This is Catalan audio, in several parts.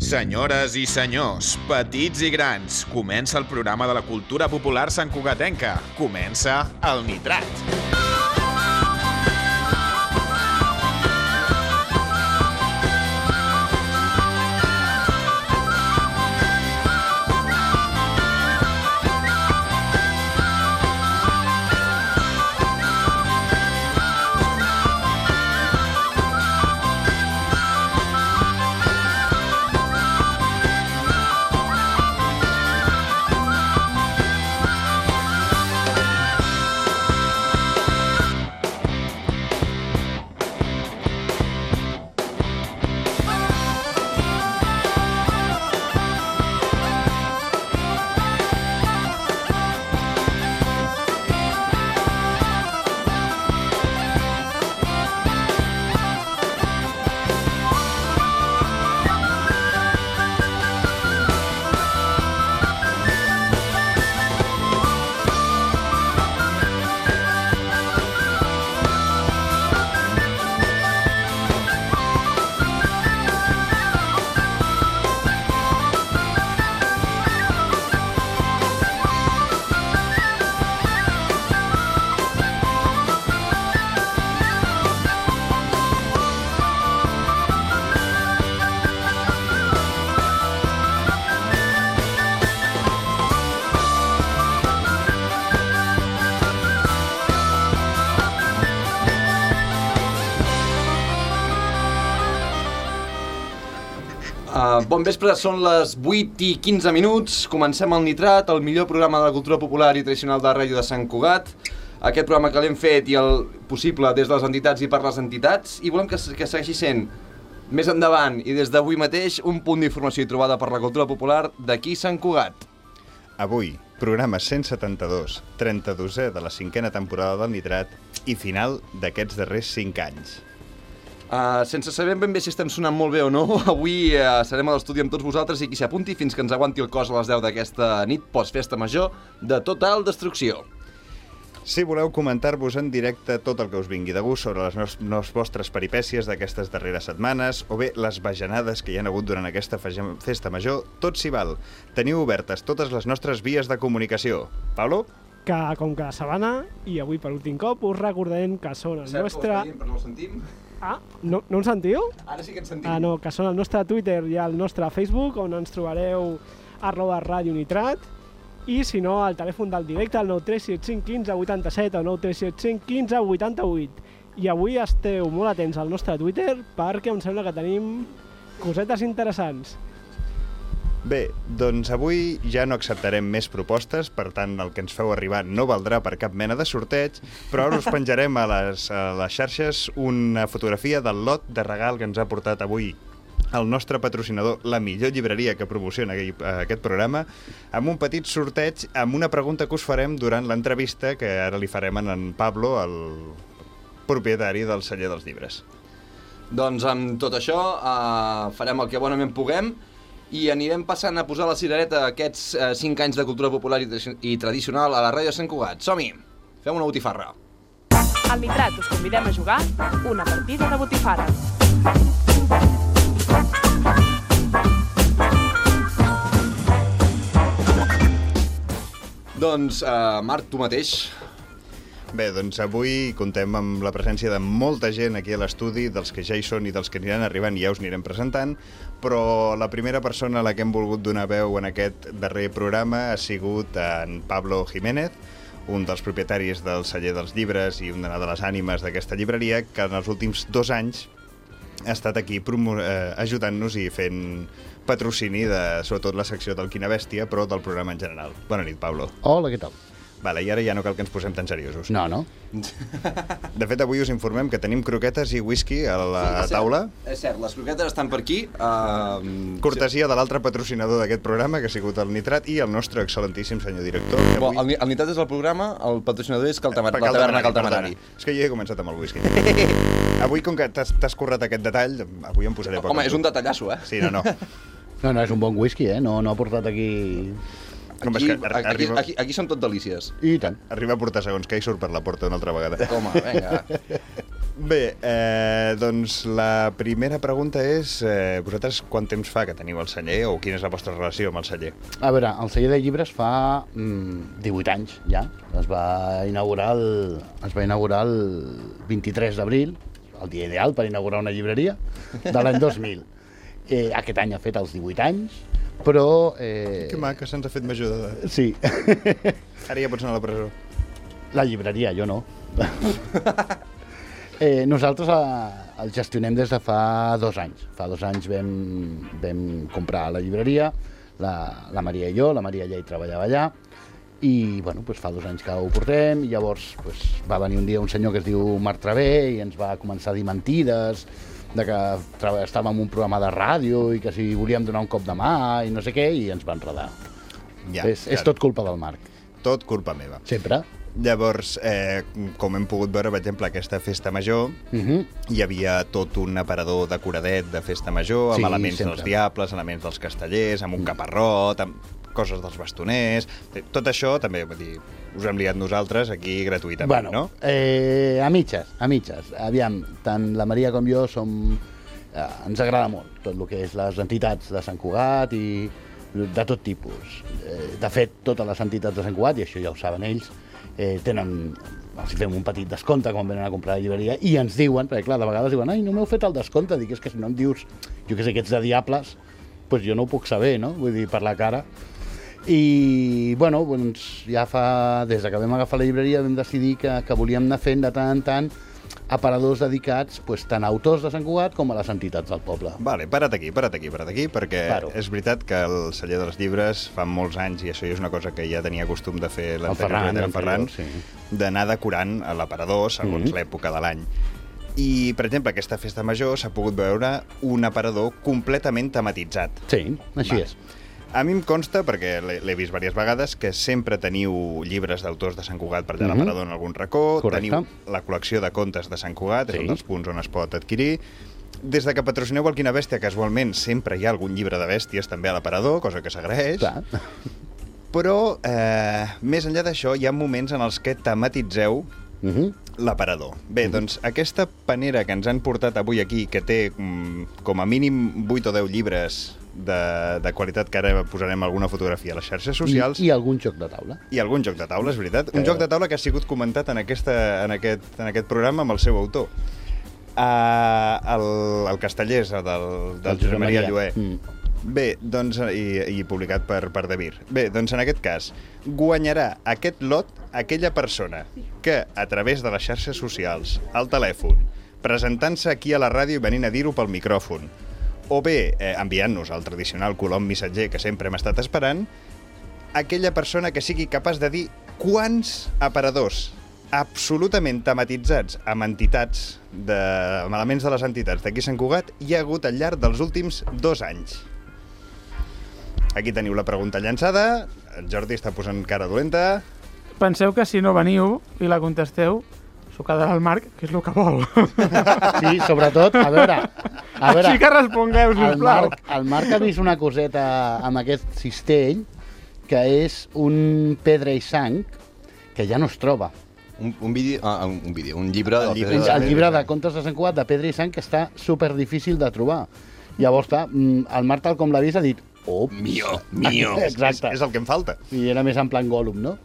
Senyores i senyors, petits i grans, comença el programa de la cultura popular santcugatenca. Comença el Nitrat. Bon vespre, són les 8:15. Comencem el Nitrat, el millor programa de la cultura popular i tradicional de la ràdio de Sant Cugat. Aquest programa que l'hem fet i el possible des de les entitats i per les entitats, i volem que segueixi sent més endavant i des d'avui mateix un punt d'informació i trobada per la cultura popular d'aquí Sant Cugat. Avui, programa 172, 32è de la 5a temporada del Nitrat i final d'aquests darrers 5 anys. Sense saber ben bé si estem sonant molt bé o no, avui serem a l'estudi amb tots vosaltres i qui s'apunti fins que ens aguanti el cos a les 10 d'aquesta nit post-festa major de total destrucció. Si voleu comentar-vos en directe tot el que us vingui de gust sobre les vostres peripècies d'aquestes darreres setmanes o bé les bajanades que hi ha hagut durant aquesta festa major, tot s'hi val. Teniu obertes totes les nostres vies de comunicació. Pablo? Que com cada setmana, i avui per últim cop, us recordarem que són el nostre... Però no ho sentim? No ens sentiu? Ara sí que ens sentim. No, que són el nostre Twitter i el nostre Facebook, on ens trobareu @radioniTrat, i si no, al telèfon del directe, el 937 15 87 o 937 15 88. I avui esteu molt atents al nostre Twitter perquè em sembla que tenim cosetes interessants. Bé, doncs avui ja no acceptarem més propostes, per tant el que ens feu arribar no valdrà per cap mena de sorteig, però ara us penjarem a les xarxes una fotografia del lot de regal que ens ha portat avui el nostre patrocinador, la millor llibreria que promociona aquest programa, amb un petit sorteig, amb una pregunta que us farem durant l'entrevista que ara li farem a en Pablo, el propietari del celler dels llibres. Doncs amb tot això farem el que bonament puguem i anirem passant a posar la cirereta a aquests 5 anys de cultura popular i tradicional a la ràdio de Sant Cugat. Som-hi! Fem una botifarra. Al Nitrat us convidem a jugar una partida de botifarra. Doncs, Marc, tu mateix. Bé, doncs avui contem amb la presència de molta gent aquí a l'estudi, dels que ja hi són i dels que aniran arribant i ja us anirem presentant, però la primera persona a la que hem volgut donar veu en aquest darrer programa ha sigut en Pablo Jiménez, un dels propietaris del celler dels llibres i una de les ànimes d'aquesta llibreria, que en els últims 2 anys ha estat aquí ajudant-nos i fent patrocini de, sobretot, la secció del Quina Bèstia, però del programa en general. Bona nit, Pablo. Hola, què tal? Vale, i ara ja no cal que ens posem tan seriosos. No. De fet, avui us informem que tenim croquetes i whisky a la taula. És cert, les croquetes estan per aquí. Cortesia de l'altre patrocinador d'aquest programa, que ha sigut el Nitrat, i el nostre excel·lentíssim senyor director. El Nitrat és el programa, el patrocinador és la taverna Caltamanari. És que jo he començat amb el whisky. Avui, com que t'has currat aquest detall, avui em posaré poc. Home, és un detallasso, eh? Sí, no. No, és un bon whisky, no ha portat aquí... Com és que Aquí són tot delícies. I tant. Arriba a portar segons que hi surt per la porta una altra vegada. Home, vinga. Bé, doncs la primera pregunta és vosaltres quant temps fa que teniu el celler o quina és la vostra relació amb el celler? A veure, el celler de llibres fa 18 anys ja. Es va inaugurar el 23 d'abril, el dia ideal per inaugurar una llibreria, de l'any 2000. Aquest any ha fet els 18 anys, però... Que maca, se'ns ha fet major d'edat. Sí. Ara ja pots anar a la presó. La llibreria, jo no. Nosaltres el gestionem des de fa 2 anys. Fa 2 anys vam comprar la llibreria, la Maria i jo, la Maria ja hi treballava allà, i bueno, doncs fa 2 anys que ho portem, i llavors va venir un dia un senyor que es diu Marc Travé i ens va començar a dir mentides, de que estàvem en un programa de ràdio i que si volíem donar un cop de mà i no sé què, i ens va enredar. Ja, És tot culpa del Marc. Tot culpa meva. Sempre. Llavors, com hem pogut veure, per exemple, aquesta festa major, hi havia tot un aparador decoradet de festa major, amb elements dels diables, elements dels castellers, amb un caparrot, amb coses dels bastoners... Tot això també, vull dir, us hem liat nosaltres aquí gratuïtament, no? A mitges. Aviam, tant la Maria com jo ens agrada molt tot el que és les entitats de Sant Cugat i de tot tipus. De fet, totes les entitats de Sant Cugat, i això ja ho saben ells, els fem un petit descompte quan venen a comprar la llibreria i ens diuen, perquè clar, de vegades diuen ai, no m'heu fet el descompte, dic, és que si no em dius jo que sé que ets de diables, doncs jo no ho puc saber, no? Vull dir, per la cara. I, bueno, doncs ja des de que vam agafar la llibreria vam decidir que volíem anar fent de tant en tant aparadors dedicats tant a autors de Sant Cugat com a les entitats del poble. Vale, para't aquí, perquè és veritat que el celler dels llibres fa molts anys, i això és una cosa que ja tenia costum de fer l'anterior Ferran, d'anar decorant l'aparador segons l'època de l'any. I, per exemple, aquesta festa major s'ha pogut veure un aparador completament tematitzat. Sí, així és. A mi em consta, perquè l'he vist diverses vegades, que sempre teniu llibres d'autors de Sant Cugat per allà a l'aparador en algun racó, teniu la col·lecció de contes de Sant Cugat, és un dels punts on es pot adquirir. Des de que patrocineu el Quina Bèstia, casualment, sempre hi ha algun llibre de bèsties també a l'aparador, cosa que s'agraeix. Però, més enllà d'això, hi ha moments en els que tematitzeu l'aparador. Bé, doncs aquesta panera que ens han portat avui aquí, que té com a mínim 8 o 10 llibres de qualitat, que ara posarem alguna fotografia a les xarxes socials. I algun joc de taula. I algun joc de taula, és veritat. Un joc de taula que ha sigut comentat en aquest programa amb el seu autor. El Castellers, del Josep Maria Llué. Bé, doncs, i publicat per De Vir. Bé, doncs en aquest cas, guanyarà aquest lot aquella persona que, a través de les xarxes socials, al telèfon, presentant-se aquí a la ràdio i venint a dir-ho pel micròfon, o bé enviant-nos el tradicional colom missatger que sempre hem estat esperant, aquella persona que sigui capaç de dir quants aparadors absolutament tematitzats amb entitats, amb elements de les entitats d'aquí Sant Cugat, hi ha hagut al llarg dels últims 2 anys. Aquí teniu la pregunta llançada, el Jordi està posant cara dolenta. Penseu que si no veniu i la contesteu, s'ho quedarà el Marc, que és el que vol. Sí, sobretot, a veure... Així que respongueu, sisplau. El Marc ha vist una coseta amb aquest cistell, que és un pedra i sang, que ja no es troba. Un llibre de pedra i sang. El llibre de contes de Sant Cugat, de pedra i sang, que està superdifícil de trobar. Llavors, el Marc, tal com l'ha vist, ha dit oh, mío. Exacte. És el que em falta. I era més en plan Gollum, no?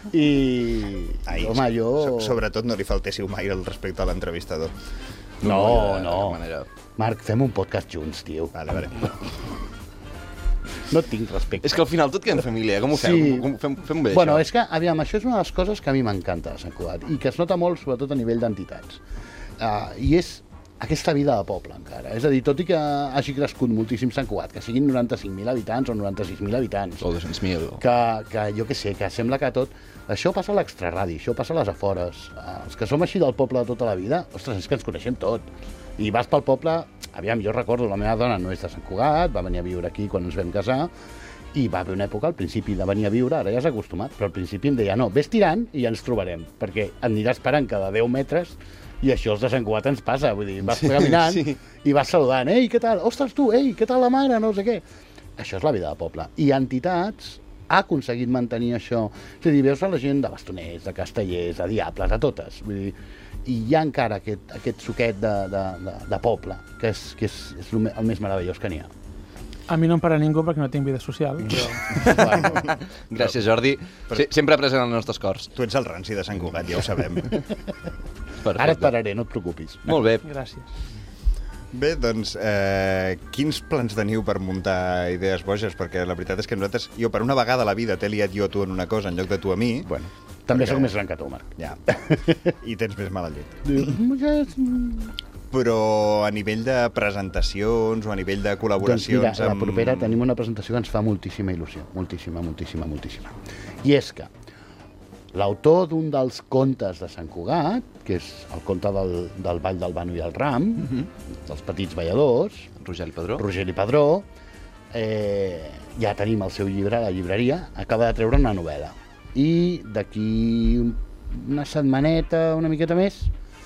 Home, jo... Sobretot no li faltéssiu mai el respecte a l'entrevistador. No. Marc, fem un podcast junts, tio. Vale. No et tinc respecte. És que al final tot queda en família, com ho feu? Sí. Fem bé, bueno, això. És que, aviam, això és una de les coses que a mi m'encanta a Sant Cugat i que es nota molt, sobretot a nivell d'entitats. I és aquesta vida de poble, encara. És a dir, tot i que hagi crescut moltíssim Sant Cugat, que siguin 95.000 habitants o 96.000 habitants... O 200.000. Que jo què sé, que sembla que tot... Això passa a l'extraradi, això passa a les afores. Els que som així del poble de tota la vida, ostres, és que ens coneixem tot. I vas pel poble... Aviam, jo recordo, la meva dona no és de Sant Cugat, va venir a viure aquí quan ens vam casar, i va haver una època, al principi de venir a viure, ara ja s'ha acostumat, però al principi em deia, no, vés tirant i ja ens trobarem, perquè et aniràs parant cada 10 metres i això els de Sant Cugat ens passa, vull dir, vas caminant i vas saludant, ei, què tal? Ostres, tu, ei, què tal la mare? No sé què. Això és la vida de poble. I entitats, ha aconseguit mantenir això. És a dir, veus a la gent de Bastoners, de Castellers, de Diables, de totes. Vull dir, i hi ha encara aquest suquet de poble, que és el més meravellós que n'hi ha. A mi no em para ningú perquè no tinc vida social. Bueno, Gràcies, Jordi. Sempre present als nostres cors. Tu ets el ranci de Sant Cugat, ja ho sabem. Perfecte. ara et pararé, no et preocupis. Molt bé. Gràcies. Bé, doncs, quins plans teniu per muntar idees boges? Perquè la veritat és que nosaltres, jo per una vegada a la vida t'he liat jo a tu en una cosa en lloc de tu a mi. Bueno, també sóc més gran que tu, Marc. Ja. I tens més mala llet. Però a nivell de presentacions o a nivell de col·laboracions... Doncs mira, la propera tenim una presentació que ens fa moltíssima il·lusió. Moltíssima. I és que l'autor d'un dels contes de Sant Cugat, que és el conte del Ball del Bano i el Ram, dels petits balladors, Rogeli Padró, ja tenim el seu llibre a la llibreria, acaba de treure una novel·la. I d'aquí una setmaneta, una miqueta més,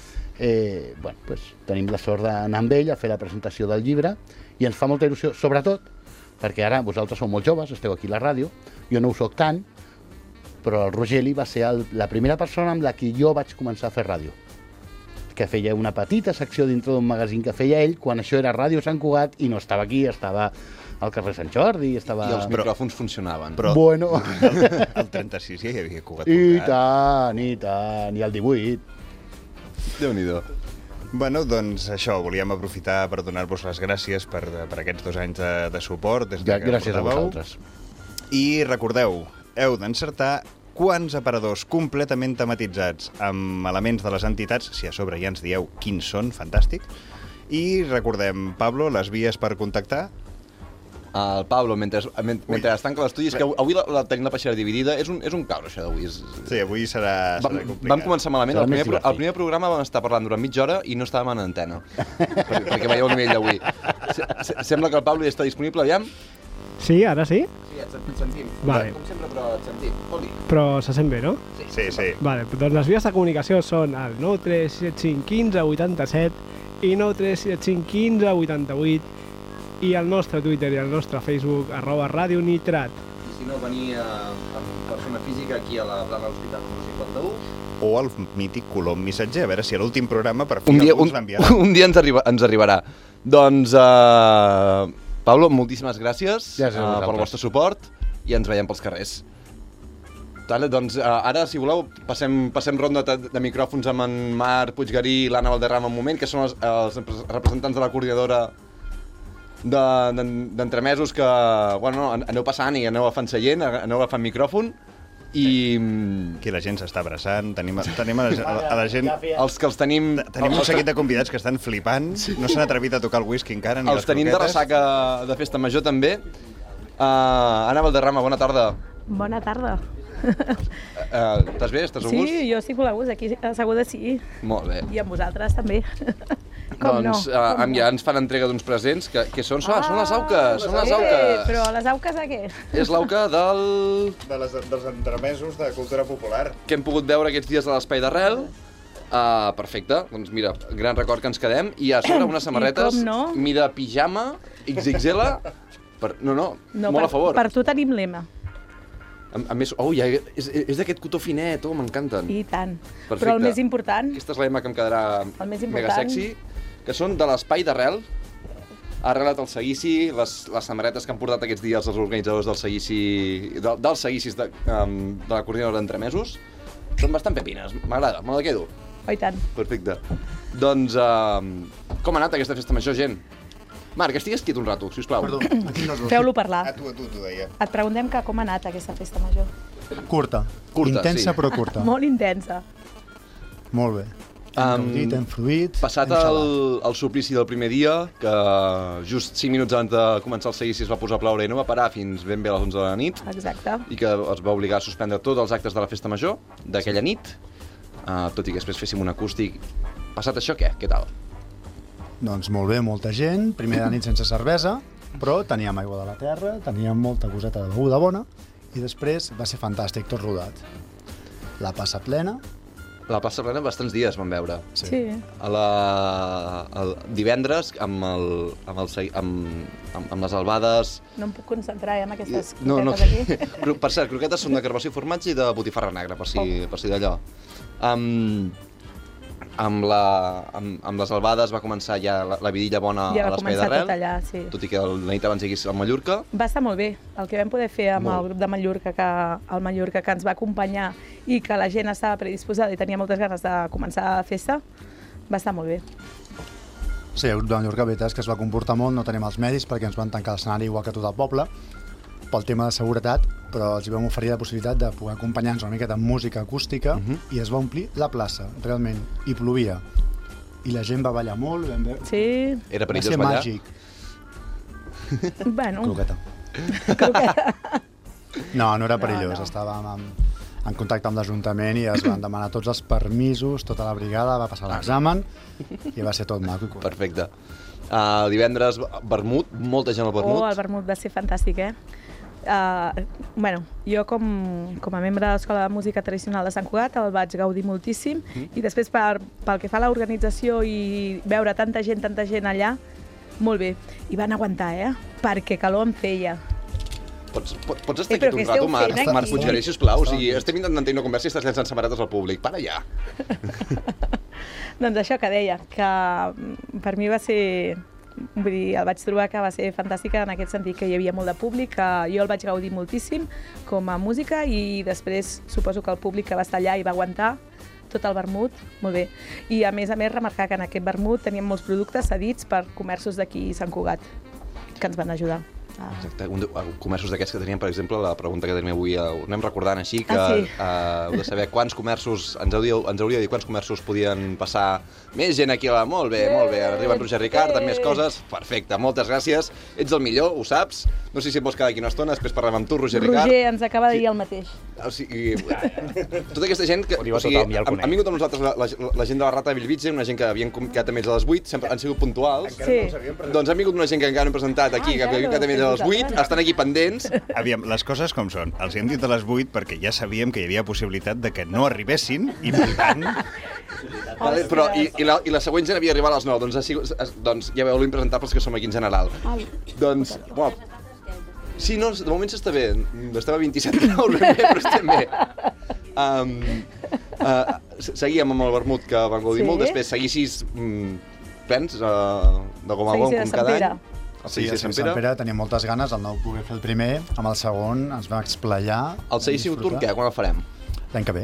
tenim la sort d'anar amb ell a fer la presentació del llibre i ens fa molta il·lusió, sobretot perquè ara vosaltres sou molt joves, esteu aquí a la ràdio, jo no ho soc tant, però el Rogeli va ser la primera persona amb la que jo vaig començar a fer ràdio, que feia una petita secció dintre d'un magazín que feia ell quan això era Ràdio Sant Cugat i no estava aquí, estava al carrer Sant Jordi, estava... I els micròfons funcionaven. Però bueno. el 36 ja hi havia Cugat. I tant, i el 18. Déu-n'hi-do. Bueno, doncs això, volíem aprofitar per donar-vos les gràcies per aquests 2 anys de suport. Des de Gràcies a vosaltres. I recordeu, heu d'encertar quants aparadors completament tematitzats amb elements de les entitats, si a sobre ja ens dieu quins són, fantàstic. I recordem, Pablo, les vies per contactar. El Pablo, mentre es tanca l'estudi, és que avui tenim la peixera dividida, és un caos això d'avui. Sí, avui serà complicat. Vam començar malament, el primer programa vam estar parlant durant mitja hora i no estàvem en antena, perquè veieu el nivell d'avui. Sembla que el Pablo ja està disponible, aviam? Sí, ara sí? Sí, et sentim. Vale. Com sempre, però et sentim. Oli. Però se sent bé, no? Sí. Vale, doncs les vies de comunicació són el 93775 15 87 i 93775 15 88 i el nostre Twitter i el nostre Facebook @radionitrat. I si no, venir en persona física aquí a la plana de l'Hospital número 51. O el mític Colom Missatger, a veure si a l'últim programa per fi alguns l'enviarà. Un dia ens arribarà. Doncs, Pablo, moltíssimes gràcies pel vostre suport i ens veiem pels carrers. Doncs ara, si voleu, passem ronda de micròfons amb en Marc Puiggarí i l'Anna Valderrama un moment, que són els representants de la coordinadora d'entremesos que, bueno, aneu passant i aneu agafant seient, aneu agafant micròfon i... Aquí la gent s'està abraçant, tenim a la gent... Els que els tenim... Tenim un seguit de convidats que estan flipant, no s'han atrevit a tocar el whisky encara, ni les croquetes. Els tenim de ressaca de festa major també. Anna Valderrama, bona tarda. Bona tarda. Estàs bé? Estàs a gust? Sí, jo estic molt a gust, aquí asseguda sí. Molt bé. I amb vosaltres també. Doncs ja ens fan entrega d'uns presents, que són les auques, són les auques. Però les auques de què? És l'auca dels entremesos de cultura popular. Que hem pogut veure aquests dies a l'Espai d'Arrel. Perfecte, doncs mira, gran record que ens quedem. I a sobre unes samarretes, mida pijama, XXL. Molt a favor. Per tu tenim lema. A més, és d'aquest cotó finet, m'encanten. I tant. Perfecte. Però el més important... Aquesta és l'ema que em quedarà mega sexy, que són de l'Espai d'Arrel. Ha arrelat el seguici, les samarretes que han portat aquests dies els organitzadors del seguici, dels seguicis de la coordinadora d'entremesos. Són bastant pepines, m'agrada, me la quedo. Oh, i tant. Perfecte. Doncs, com ha anat aquesta festa major, gent? Marc, estigues quiet un rato, sisplau. Perdó, feu-lo parlar. A tu deia. Et preguntem com ha anat aquesta festa major. Curta, intensa, sí. Però curta. Molt intensa. Molt bé. Hem gaudit, hem fruït, passat el suplici del primer dia, que just 5 minuts abans de començar el seguici es va posar a ploure i no va parar fins ben bé a les 11 de la nit. Exacte. I que es va obligar a suspendre tots els actes de la festa major d'aquella nit, tot i que després féssim un acústic. Passat això, què? Què tal? Doncs molt bé, molta gent, primera nit sense cervesa, però teníem aigua de la terra, teníem molta coseta de beguda bona, i després va ser fantàstic, tot rodat. La passa plena, A la plaça Plena bastants dies vam veure. Sí. El divendres amb les albades... No em puc concentrar amb aquestes No, croquetes aquí. per cert, croquetes són de carbassó i formatge i de botifarra negra, per si d'allò. Amb les albades va començar ja la vidilla bona Ja a va l'espai començar d'arrel, tot allà, sí. tot i que la nit abans hi hagués el Mallorca. Va estar molt bé. El que vam poder fer amb el grup de Mallorca, que ens va acompanyar i que la gent estava predisposada i tenia moltes ganes de començar la festa, va estar molt bé. Sí, el grup de Mallorca, la veritat és que es va comportar molt, no tenim els medis perquè ens van tancar l'escenari igual que tot el poble, pel tema de seguretat, però els hi vam oferir la possibilitat de poder acompanyar-nos una miqueta amb música acústica i es va omplir la plaça, realment, i plovia. I la gent va ballar molt, vam veure... Sí. Era perillós ballar? Va ser màgic. Bueno. Croqueta. No era perillós, estàvem en contacte amb l'Ajuntament i es van demanar tots els permisos, tota la brigada va passar l'examen i va ser tot maco. Perfecte. Divendres, vermut, molta gent al vermut. El vermut va ser fantàcic, jo com a membre de l'Escola de Música Tradicional de Sant Cugat el vaig gaudir moltíssim i després pel que fa a l'organització i veure tanta gent allà, molt bé. I van aguantar, perquè calor em feia. Pots estar aquí un rato, Marc Puiggeré, sisplau? Estem intentant tenir una conversa i estàs llançant sabaretes al públic. Para ja! Doncs això que deia, que per mi va ser... Vull dir, el vaig trobar que va ser fantàstica en aquest sentit, que hi havia molt de públic, que jo el vaig gaudir moltíssim com a música i després suposo que el públic que va estar allà i va aguantar tot el vermut, molt bé. I a més remarcar que en aquest vermut teníem molts productes cedits per comerços d'aquí Sant Cugat, que ens van ajudar. Exacte, comerços d'aquests que teníem, per exemple, la pregunta que tenim avui, ho anem recordant així, que heu de saber quants comerços, ens hauria de dir quants comerços podien passar més gent aquí. Molt bé, arriba en Roger Ricard, amb més coses, perfecte, moltes gràcies, ets el millor, ho saps, no sé si em vols quedar aquí una estona, després parlem amb tu, Roger Ricard. Roger ens acaba de dir el mateix. O sigui, tota aquesta gent que... Han vingut amb nosaltres la gent de la Rata de Bellvitge, una gent que havien quedat a més a les 8, sempre han sigut puntuals. Doncs han vingut una gent que encara no hem presentat aquí, que havien quedat a més a les 8, estan aquí pendents. Aviam, les coses com són. Els hem dit a les 8 perquè ja sabíem que hi havia possibilitat de que no arribessin i, per tant... Però, i la següent gent havia d'arribar a les 9, doncs ja veieu l'impresentables que som aquí en general. Doncs, sí, no, de moment s'està bé. Estem a 27 graus, però estem bé. Seguíem amb el vermut, que van gaudir molt, després seguissis plens de gom a gom, com cada any. Sí, a Sant Pere teníem moltes ganes, el no poder fer el primer, amb el segon ens vam explayar. El seguíssiu tour, què? Quan el farem? L'any que ve.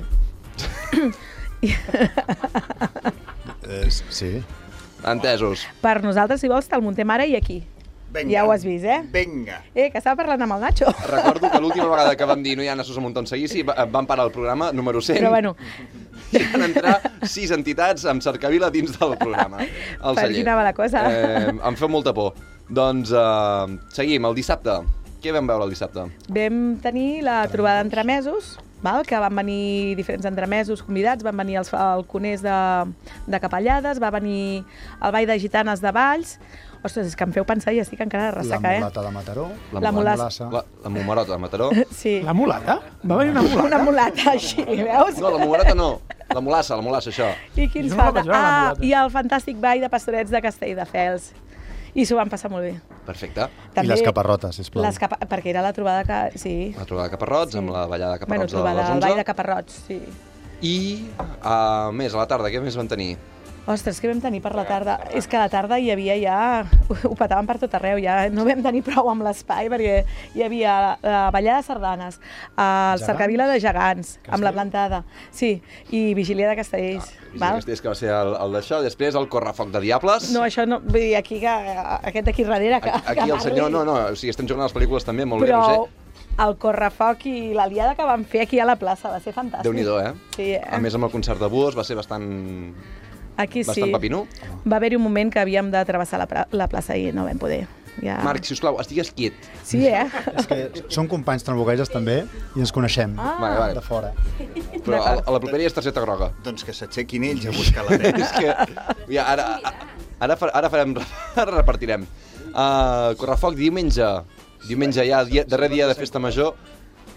Sí. Entesos. Per nosaltres, si vols, te'l muntem ara i aquí. Venga. Ja ho has vist, Vinga. Que estava parlant amb el Nacho. Recordo que l'última vegada que vam dir no hi ha nassos a muntar un seguici, vam parar el programa número 100. Però bueno... I van entrar 6 entitats amb cercavila dins del programa. Per aquí anava la cosa. Em feu molta por. Doncs seguim, el dissabte. Què vam veure el dissabte? Vam tenir la trobada d'entremesos, que van venir diferents entremesos convidats, van venir els falconers de Capellades, va venir el Ball de Gitanes de Valls. Ostres, és que em feu pensar i estic encara de ressaca, La mulata de Mataró. La mulassa. La mumarota de Mataró. Sí. La mulata? Va venir una mulata? Una mulata, així, veus? No, la mumarota no. La mulassa, això. I quins falta? I el fantàstic ball de pastorets de Castelldefels. I s'ho van passar molt bé. Perfecte. I les caparrotes, sisplau. Perquè era la trobada sí. La trobada de caparrots, amb la ballada de caparrots de les 11. El ball de caparrots, sí. I més, a la tarda, què més van tenir? Ostres, què vam tenir per la tarda? És que a la tarda hi havia ja... Ho petaven per tot arreu, ja no vam tenir prou amb l'espai, perquè hi havia la ballada de sardanes, el cercavila de gegants, amb la plantada, sí, i vigília de castells. Castells, que va ser el d'això, després el correfoc de diables. No, això no, vull dir, aquí, aquest d'aquí darrere... Aquí el senyor, no, o sigui, estem jugant a les pel·lícules també, molt bé, Roger. El correfoc i l'aliada que van fer aquí a la plaça va ser fantàstic. Déu-n'hi-do, Sí, A més, amb el concert de Buos va ser bastant... Aquí sí. Bastant papinú. Va haver-hi un moment que havíem de travessar la plaça i no vam poder. Ja... Marc, sisplau, estigues quiet. Sí, És que som companys trabuqueges també i ens coneixem de fora. Però a la propera és targeta groga. Doncs que s'aixequin ells a buscar la nena. És que... Ara farem... Ara repartirem. Correfoc, diumenge ja, darrer dia de festa major.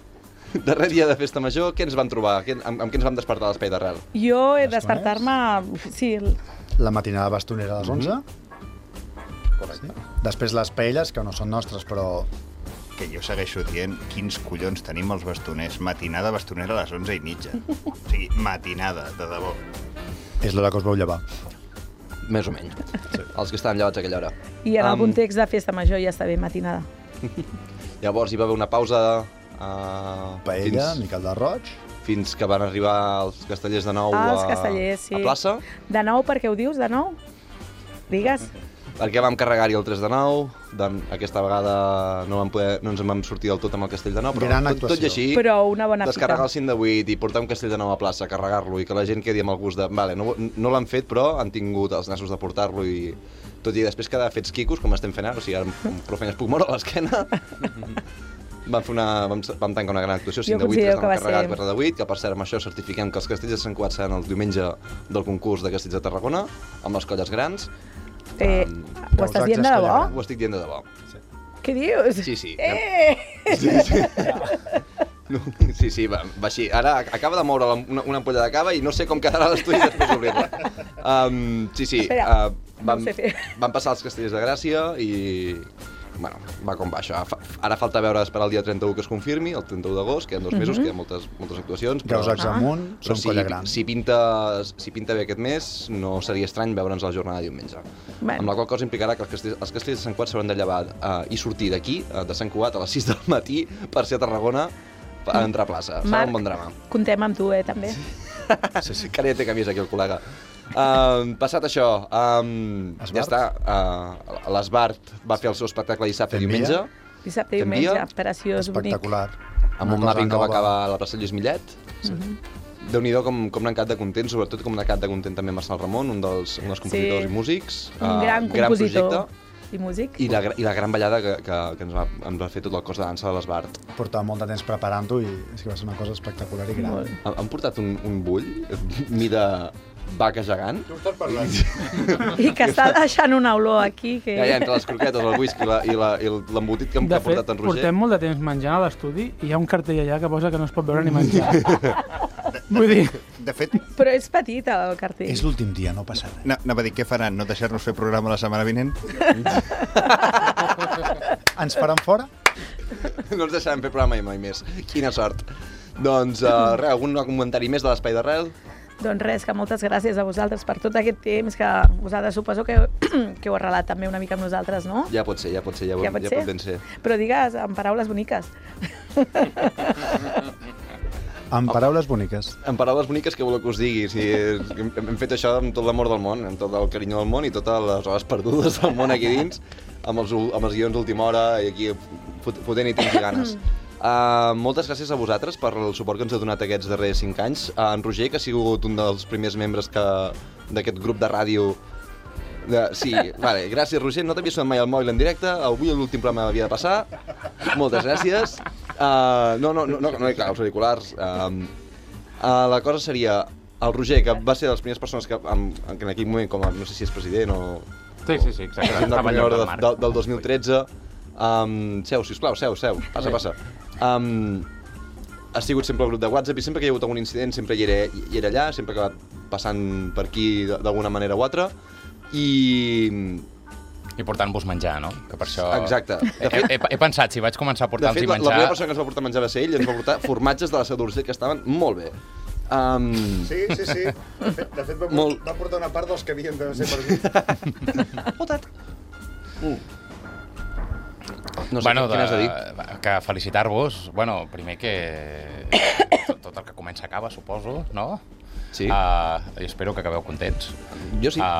Darrer dia de festa major, què ens van trobar? Amb què ens vam despertar a l'Espai d'Arrel? Jo he despertar-me... Sí, La matinada bastonera a les 11. Correcte. Després les paelles, que no són nostres, però Que jo segueixo dient quins collons tenim els bastoners. Matinada bastonera a les 11:30. O sigui, matinada, de debò. és l'hora que us veu llevar. Més o menys. Sí. Els que estaven llevats a aquella hora. i en el context de festa major ja està bé matinada. Llavors hi va haver una pausa... Paella, miquel de roig. Fins que van arribar els castellers de nou Els castellers, sí. a plaça. De nou, per què ho dius, de nou? Digues. Perquè vam carregar-hi el 3 de 9, aquesta vegada no ens en vam sortir del tot amb el castell de 9, però tot i així, però una bona descarregar el 5 de 8 i portar un castell de 9 a plaça, carregar-lo i que la gent quedi amb el gust de... Vale, no l'han fet, però han tingut els nassos de portar-lo i... Tot i després quedar fets quicos, com estem fent ara, o sigui, ara prou feines puc moure a l'esquena. Vam tancar una gran actuació, 5 de 8, 3 de 9 carregat, 4 de 8, que per cert amb això certifiquem que els castells de Sant Cugat seran el diumenge del concurs de castells de Tarragona, amb les colles grans. Ho estàs dient de debò? Ho estic dient de debò. Sí. Què dius? Sí. Sí, va així. Ara acaba de moure una ampolla de cava i no sé com quedarà l'estudi després d'obrir-la. Van passar els castellers de Gràcia i... Bueno, va com va això. Ara falta veure esperar el dia 31 que es confirmi, el 31 d'agost, queden 2 mesos, queden moltes actuacions. Graus amunt, són colla gran. Si pinta bé aquest mes, no seria estrany veure'ns la jornada de diumenge. Amb la qual cosa implicarà que els castells de Sant Cugat s'hauran de llevar i sortir d'aquí, de Sant Cugat, a les 6 del matí, per ser a Tarragona, per entrar a plaça. Serà un bon drama. Contem amb tu, també. Sí. Que ara ja té camisa aquí el col·lega. Passat això, ja està, l'Esbart va fer el seu espectacle dissabte i diumenge. Dissabte i diumenge, preciós, bonic. Espectacular. Amb un mapping que va acabar a la plaça Lluís Millet. Déu-n'hi-do com n'han quedat de content, sobretot com n'ha quedat de content també Marçal Ramon, un dels compositors i músics. Un gran compositor i músic. I la gran ballada que ens va fer tot el cos de dansa de l'Esbart. Portava molt de temps preparant-ho i és que va ser una cosa espectacular i gran. Han portat un bull, mida vaca gegant. Tu estàs parlant. I que està deixant una olor aquí. Que... Ja, entre les croquetes, el whisky i l'embotit que ha portat en Roger. Portem molt de temps menjant a l'estudi i hi ha un cartell allà que posa que no es pot veure ni menjar. Vull dir... De fet... Però és petit, el cartell. És l'últim dia, no passa res. Anava a dir, què faran? No deixar-nos fer programa la setmana vinent? Ens faran fora? No ens deixarem fer programa mai més. Quina sort. Doncs, res, algun comentari més de l'Espai d'Arrel? Doncs res, que moltes gràcies a vosaltres per tot aquest temps que vosaltres suposo que heu arrelat també una mica amb nosaltres, no? Ja pot ser, ja pot ben ser. Però digues amb paraules boniques. Amb paraules boniques. Amb paraules boniques, què voleu que us digui? Si hem fet això amb tot l'amor del món, amb tot el carinyo del món i totes les hores perdudes del món aquí dins, amb els guions d'última hora i aquí fotent-hi temps i ganes. Moltes gràcies a vosaltres per el suport que ens ha donat aquests darrers 5 anys. En Roger, que ha sigut un dels primers membres d'aquest grup de ràdio. Sí, vale, gràcies Roger, no t'havia sonat mai el mòbil en directe, avui l'últim programa havia de passar. Moltes gràcies. No, clar, els auriculars. La cosa seria el Roger, que va ser de les primeres persones que en aquell moment, com a, no sé si és president o... Sí, exacte. Del 2013. Seu, sisplau, seu, passa. Ha sigut sempre el grup de WhatsApp i sempre que hi ha hagut algun incident sempre hi era allà, sempre que va passant per aquí d'alguna manera o altra i portant-vos menjar, no? Que per això... Exacte. He pensat, si vaig començar a portar-los menjar... De fet, la primera persona que ens va portar menjar va ser ell i ens va portar formatges de la Seu d'Urgell que estaven molt bé. Sí. De fet va portar una part dels que havien de ser per mi. Votat. No sé, què n'has de dir? Que felicitar-vos, primer que tot el que comença acaba, suposo, no? Sí. I espero que acabeu contents. Jo sí.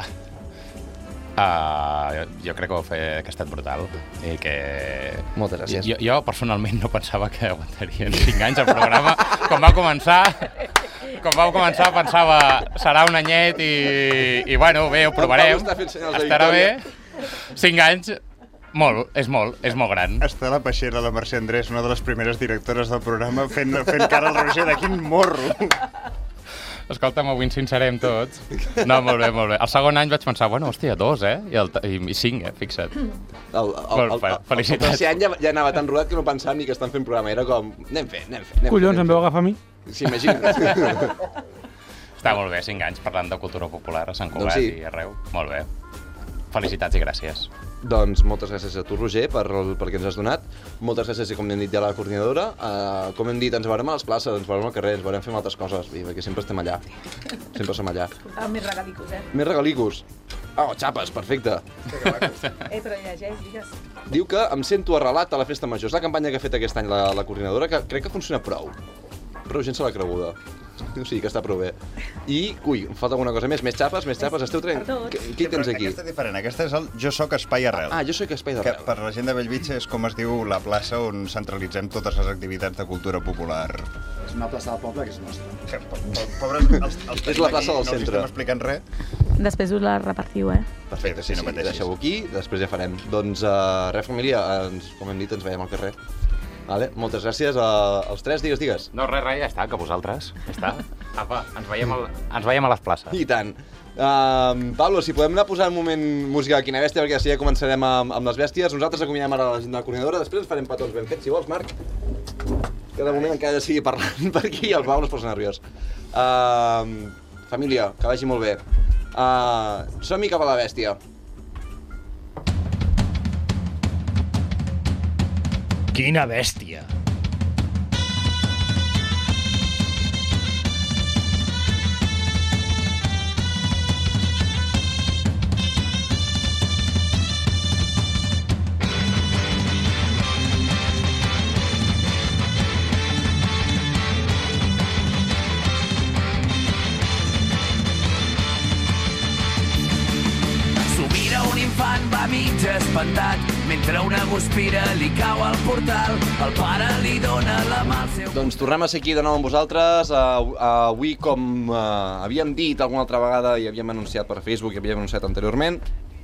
Jo crec que ha estat brutal i que... Moltes gràcies. Jo personalment no pensava que aguantarien 5 anys el programa. Quan vau començar pensava serà un anyet i bueno, bé, ho provarem. Estarà bé. 5 anys... És molt gran. Està la Peixera, la Mercè Andrés, una de les primeres directores del programa, fent cara al Roger de quin morro. Escolta'm, avui ens sincerem tots. No, molt bé, molt bé. El segon any vaig pensar, bueno, hòstia, 2, I 5, fixa't. El tercer any ja anava tan rodat que no pensàvem ni que estan fent programa. Era com, anem fent. Collons, em veu agafar a mi? Sí, imagina't. Està molt bé, 5 anys parlant de cultura popular a Sant Cugat i arreu. Molt bé. Felicitats i gràcies. Doncs moltes gràcies a tu, Roger, perquè ens has donat. Moltes gràcies, com hem dit ja a la coordinadora. Com hem dit, ens veurem a les places, ens veurem al carrer, ens veurem fent altres coses, perquè sempre estem allà. Sempre som allà. Més regalicos, Més regalicos. Oh, xapes, perfecte. Però llegeix, digues. Diu que em sento arrelat a la festa major. És la campanya que ha fet aquest any la coordinadora, que crec que funciona prou. Prou gent se l'ha creguda. O sigui que està prou bé. I, em falta alguna cosa més. Més xapes, esteu traient? Què tens aquí? Aquesta és diferent, aquesta és el Jo soc Espai Arrel. Jo soc Espai Arrel. Que per la gent de Bellvitge és com es diu la plaça on centralitzem totes les activitats de cultura popular. És una plaça del poble que és nostra. Pobres, és la plaça del centre. No els estem explicant res. Després us la repartiu, Perfecte, sí, no pateixis. Deixeu-ho aquí, després ja farem. Doncs, res, família, com hem dit, ens veiem al carrer. Vale, moltes gràcies als tres, digues. No, res, ja està, que vosaltres. Ja està. Apa, ens veiem a les places. I tant. Pablo, si podem anar posant un moment música de Quina Bèstia, perquè així ja començarem amb les bèsties. Nosaltres acomiadem ara la gent de la coordinadora, després ens farem petons ben fets, si vols, Marc. Que de moment encara sigui parlant per aquí i el Pablo es posa nerviós. Família, que vagi molt bé. Som-hi cap a la bèstia. Quina bèstia! S'ho mira un infant, va mig espantat, mentre una guspira li cau al portal, el pare li dona la mà al seu... Doncs tornem a ser aquí de nou amb vosaltres. Avui, com havíem dit alguna altra vegada i havíem anunciat per Facebook i havíem anunciat anteriorment,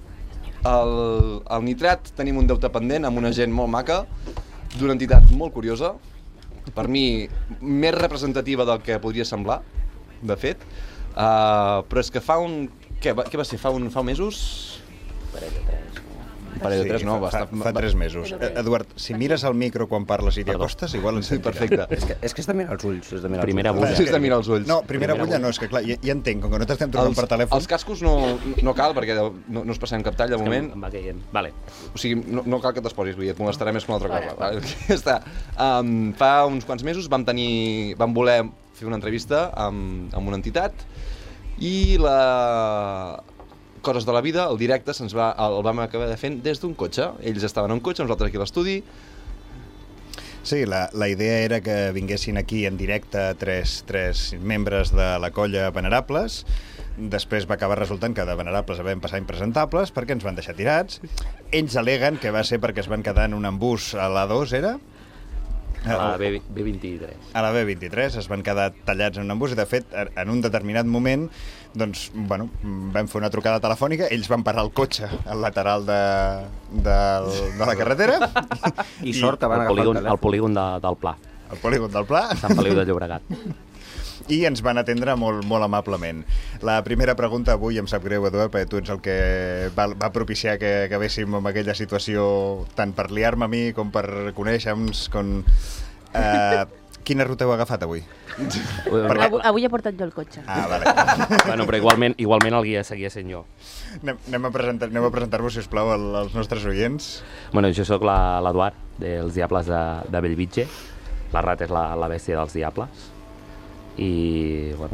al Nitrat tenim un deute pendent amb una gent molt maca, d'una entitat molt curiosa, per mi més representativa del que podria semblar, de fet, però és que fa un... Què va ser? Fa mesos? Parell de tres, no? Fa 3 mesos. Eduard, si mires al micro quan parles i t'hi acostes, igual ens sentirà. Perfecte. És que has de mirar els ulls. Primera bulla. Sí, has de mirar els ulls. No, primera bulla no, és que clar, ja entenc, com que no t'estem trucant per telèfon... Els cascos no cal, perquè no es passem cap tall de moment. Em va caient. Vale. O sigui, no cal que t'exposis, vull dir, et molestarà més que una altra cosa. Ja està. Fa uns quants mesos vam voler fer una entrevista amb una entitat i coses de la vida, el directe el vam acabar fent des d'un cotxe. Ells estaven en un cotxe, nosaltres aquí a l'estudi. Sí, la idea era que vinguessin aquí en directe tres membres de la colla Venerables. Després va acabar resultant que de Venerables vam passar a impresentables perquè ens van deixar tirats. Ells aleguen que va ser perquè es van quedar en un embús a l'A2, era? A la B23. A la B23 es van quedar tallats en un embús i, de fet, en un determinat moment doncs, bueno, vam fer una trucada telefònica, ells van parar el cotxe al lateral de la carretera. I sort que van agafar el polígon del Pla. El polígon del Pla. Sant Feliu de Llobregat. I ens van atendre molt, molt amablement. La primera pregunta avui, em sap greu, Eduard, perquè tu ets el que va propiciar que acabéssim amb aquella situació, tant per liar-me a mi com per conèixer-nos. Quina ruta heu agafat avui? Avui he portat jo el cotxe. Ah, vale. Bueno, però igualment el guia seguia sent jo. Anem a presentar-vos, sisplau, als nostres oients. Bueno, jo sóc l'Eduard, dels Diables de Bellvitge. La Rat és la bèstia dels Diables. I, bueno...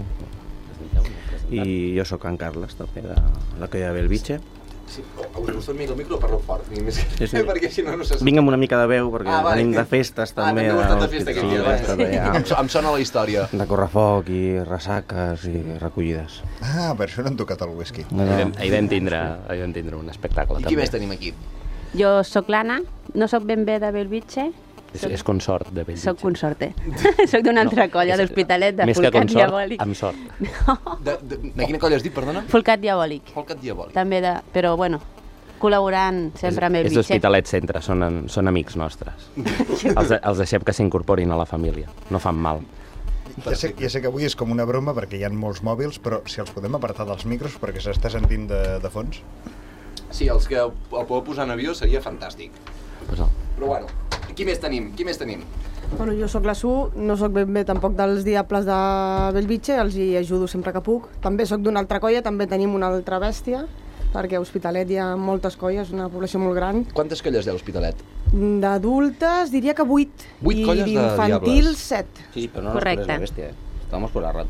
I jo sóc en Carles, també, de la colla de Bellvitge. Sí, us gusta el micro o parlo fort? Perquè si no se sent. Vinc amb una mica de veu, perquè venim de festes, també. També heu estat de festa aquest dia. Em sona la història. De correfoc i ressaques i recollides. Ah, per això no han tocat el whisky. Ahir vam tindre un espectacle. I qui més tenim aquí? Jo sóc l'Anna, no sóc ben bé de Bellvitge. És consort de Bellvitge. Soc consorte. Soc d'una altra colla, d'Hospitalet, de Folcat Diabòlic. Amb sort. De quina colla has dit, perdona? Folcat Diabòlic. Folcat Diabòlic. També però bueno, col·laborant sempre amb Bellvitge. És d'Hospitalet Centre, són amics nostres. Els deixem que s'incorporin a la família, no fan mal. Ja sé que avui és com una broma perquè hi ha molts mòbils, però si els podem apartar dels micros perquè s'està sentint de fons. Sí, els que el podeu posar en avió seria fantàstic. Però bueno, qui més tenim? Bueno, jo sóc la Su, no sóc ben bé tampoc dels Diables de Bellvitge, els hi ajudo sempre que puc. També sóc d'una altra colla, també tenim una altra bèstia, perquè a Hospitalet hi ha moltes colles, una població molt gran. Quantes colles hi ha a L'Hospitalet? D'adultes diria que 8. 8 colles de Diables? I d'infantils 7. Sí, però no nos pones la bèstia, Estamos por la rata.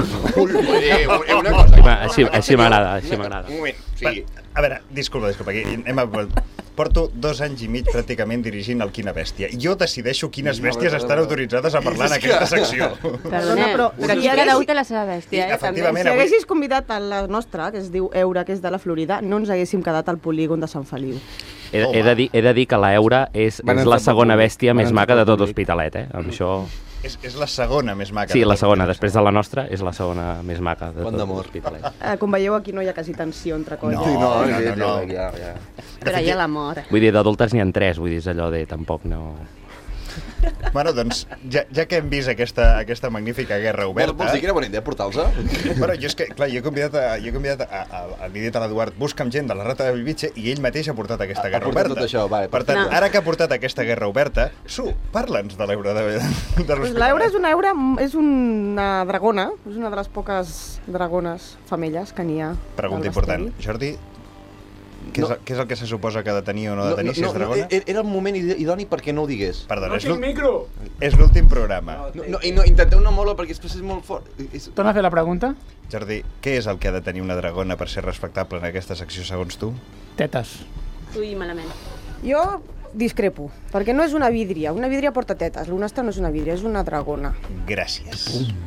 Una cosa. Així m'agrada, així m'agrada. Un moment, sí. A veure, disculpa, aquí porto 2 anys i mig pràcticament dirigint el Quina Bèstia. Jo decideixo quines bèsties estan autoritzades a parlar en aquesta secció. Perdona, però aquí cada un té la seva bèstia, efectivament. Si haguessis convidat a la nostra, que es diu Eura, que és de la Florida, no ens haguéssim quedat al polígon de Sant Feliu. He de dir que l'Eura és la segona bèstia més maca de tot Hospitalet, Amb això... És la segona més maca. Sí, la segona. Després de la nostra, és la segona més maca de tot l'Hospitalet. Com veieu, aquí no hi ha quasi tensió entre colles. No. Però hi ha l'amor. Vull dir, d'adultes n'hi ha 3, vull dir, és allò de tampoc no... Bueno, doncs, ja que hem vist aquesta magnífica guerra oberta... Vols dir que era bona idea portar-los? Bueno, jo és que, clar, jo he convidat li he dit a l'Eduard, busca'm gent de la Rata de Bellvitge, i ell mateix ha portat aquesta guerra oberta. Tot això, va, per tant, ara que ha portat aquesta guerra oberta, parla'ns de l'Eura de l'Hospitalet. L'Eura és una dragona, és una de les poques dragones femelles que n'hi ha. Pregunta important. Jordi, què és el que se suposa que ha de tenir o no ha de tenir, si és dragona? Era el moment idoni perquè no ho digués. Perdona, No tinc micro! És l'últim programa. Intenteu no moure perquè després és molt fort. Torna a fer la pregunta? Jordi, què és el que ha de tenir una dragona per ser respectable en aquesta secció, segons tu? Tetes. Ui, malament. Jo discrepo, perquè no és una vídria. Una vídria porta tetes, la nostra no és una vídria, és una dragona. Gràcies.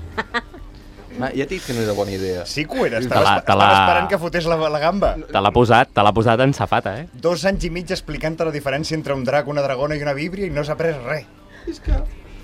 Ja t'he dit que no era bona idea. Sí que ho era, estava esperant que fotés la gamba. Te l'ha posat en safata, 2 anys i mig explicant-te la diferència entre un drac, una dragona i una víbria i no s'ha après res. És que...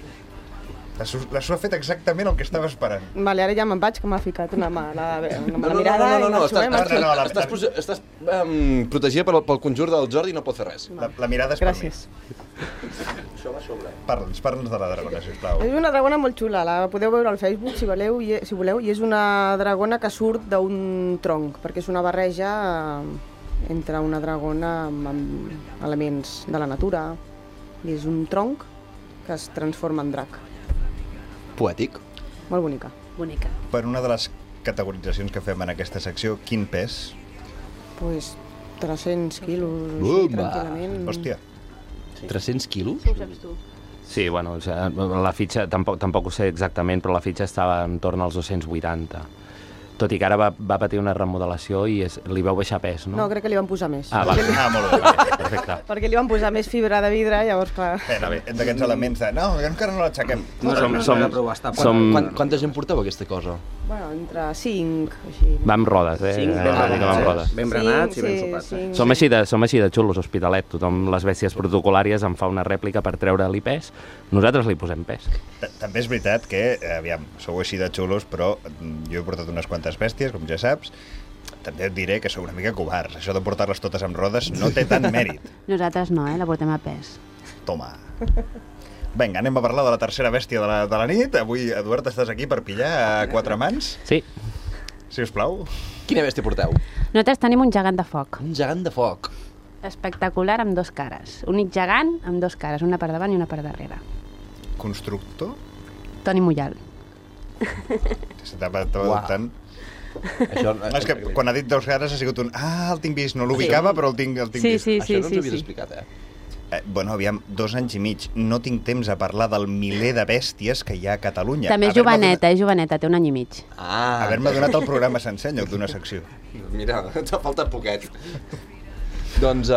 La Su ha fet exactament el que estava esperant. Vale, ara ja me'n vaig, que m'ha ficat una mala mirada. No, estàs protegida pel conjur del Jordi i no pot fer res. La mirada és per mi. Gràcies. Això va sobre. Parla'ns de la dragona, sisplau. És una dragona molt xula, la podeu veure al Facebook si voleu, i és una dragona que surt d'un tronc, perquè és una barreja entre una dragona amb elements de la natura, i és un tronc que es transforma en drac. Poètic. Molt bonica. Bonica. Per una de les categoritzacions que fem en aquesta secció, quin pes? Pues 300 quilos, tranquil·lament. Hòstia. 300 quilos? Ho saps tu. Sí, bueno, la fitxa, tampoc ho sé exactament, però la fitxa estava en torn als 280. Tot i que ara va patir una remodelació i li vau baixar pes, no? No, crec que li van posar més. Ah, vale. Molt bé, perfecte. Perquè li van posar més fibra de vidre, llavors, clar... D'aquests elements de... No, encara no l'aixequem. Quanta gent porteu aquesta cosa? Bueno, entre 5, així... Va amb rodes, 5 ben berenats i ben sopats. Som així de xulos, Hospitalet. Tothom, les bèsties protocolàries, en fa una rèplica per treure-li pes. Nosaltres li posem pes. També és veritat que, aviam, sou així de xulos, però jo he portat unes quantes bèsties, com ja saps. També et diré que sou una mica covards. Això de portar-les totes amb rodes no té tant mèrit. Nosaltres no, la portem a pes. Toma. Vinga, anem a parlar de la tercera bèstia de la nit. Avui, Eduard, estàs aquí per pillar a 4 mans? Sí. Si us plau. Quina bèstia porteu? Nosaltres tenim un gegant de foc. Un gegant de foc. Espectacular, amb 2 cares. Únic gegant amb 2 cares, una per davant i una per darrere. Constructor? Toni Mollal. S'estava dubtant. És que quan ha dit 2 cares ha sigut un... Ah, el tinc vist, no l'ubicava, però el tinc vist. Sí. Això no ens ho havies explicat, Bueno, aviam, 2 anys i mig. No tinc temps a parlar del miler de bèsties que hi ha a Catalunya. També és joveneta, té 1 any i mig. Haver-me donat el programa sencer en lloc d'una secció. Mira, t'ha faltat poquet. Doncs,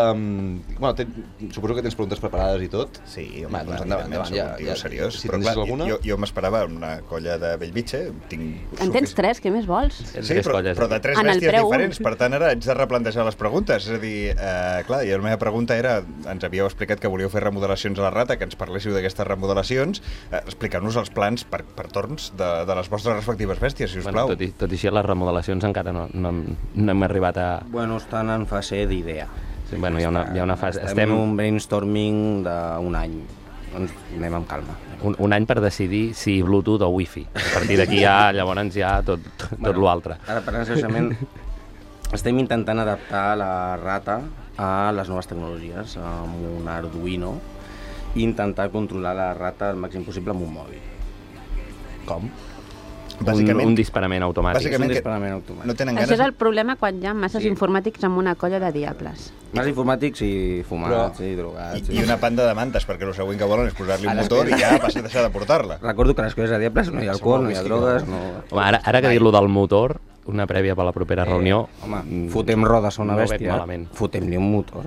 suposo que tens preguntes preparades i tot. Sí, home, doncs endavant, ja. Seriós. Si però tens clar, alguna... jo m'esperava una colla de Bellvitge. En tens 3, què més vols? Sí, però de 3 bèsties diferents. Per tant, ara haig de replantejar les preguntes. És a dir, clar, i la meva pregunta era, ens havíeu explicat que volíeu fer remodelacions a la Rata, que ens parléssiu d'aquestes remodelacions. Expliqueu-nos els plans per torns de les vostres respectives bèsties, si us plau. Tot i així, les remodelacions encara no hem arribat a... Bueno, estan en fase d'idea. Sí, bueno, hi ha una fase... Estem en un brainstorming d'1 any. doncs anem amb calma. Un any per decidir si Bluetooth o Wi-Fi. A partir d'aquí llavors ja tot l'altre. Ara, per creixement, estem intentant adaptar la rata a les noves tecnologies, amb un Arduino, i intentar controlar la rata el màxim possible amb un mòbil. Com? Un disparament automàtic. Un disparament automàtic. No tenen Això és el problema quan hi ha masses informàtics amb una colla de diables. Masses informàtics i fumats i drogats. I una panda de mantes, perquè el següent que volen és posar-li un motor i ja passa a deixar de portar-la. Recordo que les coses de diables no hi ha alcohol, no hi ha drogues... Home, ara que dir-lo del motor, una prèvia per la propera reunió... Home, fotem rodes a una bèstia, fotem-li un motor.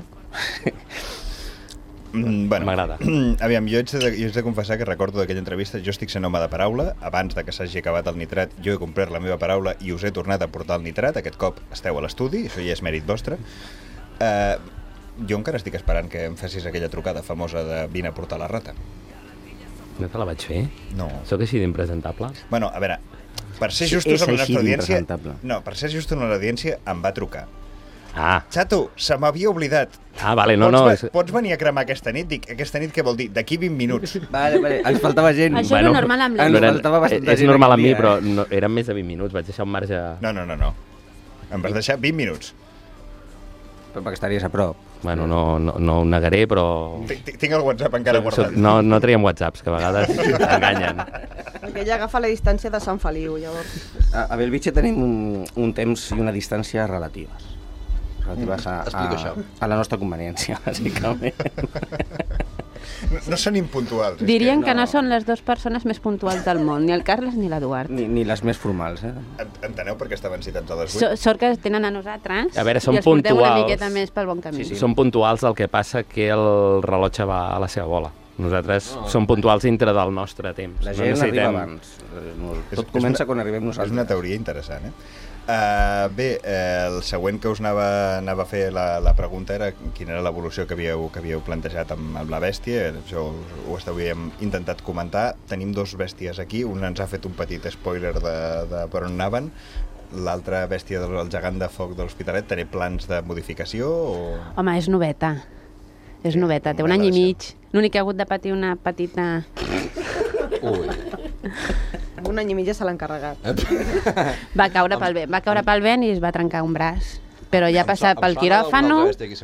Bueno, m'agrada. Aviam, jo haig de confessar que recordo d'aquella entrevista, jo estic sent home de paraula, abans de que s'hagi acabat el nitrat, jo he complert la meva paraula i us he tornat a portar el nitrat, aquest cop esteu a l'estudi, això ja és mèrit vostre. Jo encara estic esperant que em facis aquella trucada famosa de vine a portar la rata. No te la vaig fer? No. Sóc així d'impresentable? Bueno, a veure, per ser justos amb la nostra audiència... No, per ser justos amb l'audiència em va trucar. Xato, se m'havia oblidat. Vale, no. Pots venir a cremar aquesta nit? Dic, aquesta nit què vol dir? D'aquí 20 minuts. Vale, ens faltava gent. Això és normal amb mi. És normal amb mi, però eren més de 20 minuts, vaig deixar un marge... No. Em vas deixar 20 minuts. Però perquè estaries a prop. Bueno, no ho negaré, però... Tinc el WhatsApp encara guardat. No traiem WhatsApps, que a vegades enganyen. Perquè ella agafa la distància de Sant Feliu, llavors... A Bellvitge tenim un temps i una distància relatives a la nostra conveniència, bàsicament. No són impuntuals. Dirien que no són les dues persones més puntuals del món, ni el Carles ni l'Eduard. Ni les més formals, Enteneu per què estaven citats a les 8? Sort que tenen a nosaltres i els portem una miqueta més pel bon camí. Són puntuals, el que passa que el rellotge va a la seva bola. Nosaltres som puntuals dintre del nostre temps. La gent arriba abans. Tot comença quan arribem nosaltres. És una teoria interessant, Bé, el següent que us anava a fer la pregunta era quina era l'evolució que havíeu plantejat amb la bèstia. Això ho havíem intentat comentar. Tenim dos bèsties aquí, un ens ha fet un petit spoiler de per on anaven, l'altra bèstia del gegant de foc de l'Hospitalet té plans de modificació? Home, és noveta, té un any i mig. L'únic que ha hagut de patir una petita... Un any i mig ja se l'ha encarregat. Va caure pel vent i es va trencar un braç. Però ja ha passat pel quiròfano,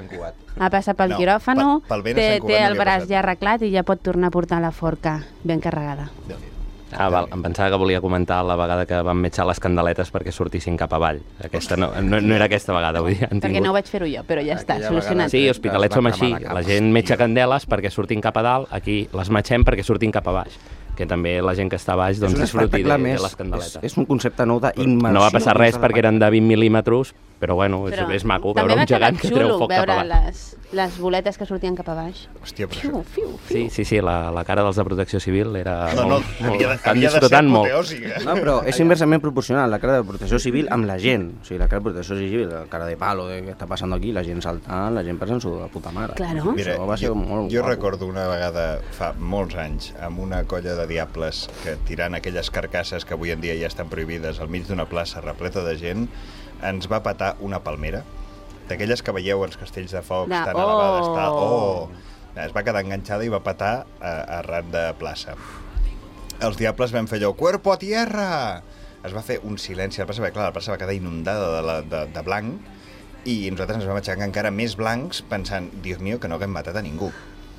té el braç ja arreglat i ja pot tornar a portar la forca ben carregada. Em pensava que volia comentar la vegada que vam metjar les candeletes perquè sortissin cap avall. Aquesta no era aquesta vegada, vull dir. Perquè no ho vaig fer-ho jo, però ja està, solucionat. Sí, Hospitalet som així. La gent metja candeles perquè surtin cap a dalt, aquí les matxem perquè surtin cap a baix. Que també la gent que està a baix disfruti de les candeletes. És un concepte nou d'immersió. No va passar res perquè eren de 20 mil·límetres, però bueno, és maco veure un gegant que treu foc cap a baix. També va quedar xulo les boletes que sortien cap a baix. Hòstia, però Sí, la cara dels de Protecció Civil era havia de ser apoteòsica. No, però és inversament proporcional la cara de Protecció Civil amb la gent. O sigui, la cara de Protecció Civil, la cara de palo, què està passant aquí, la gent saltant, la gent pensant-s'ho de puta mare. Claro. Mira, jo recordo una vegada, fa molts anys, amb una colla de diables que tirant aquelles carcasses que avui en dia ja estan prohibides al mig d'una plaça repleta de gent, ens va patar una palmera, d'aquelles que veieu als castells de focs tan elevades, es va quedar enganxada i va patar arran de plaça. Els diables van fer allò, cuerpo a tierra! Es va fer un silenci a la plaça, perquè clar, la plaça va quedar inundada de blanc, i nosaltres ens vam aixecar encara més blancs pensant, Dios mío, que no haguem matat a ningú.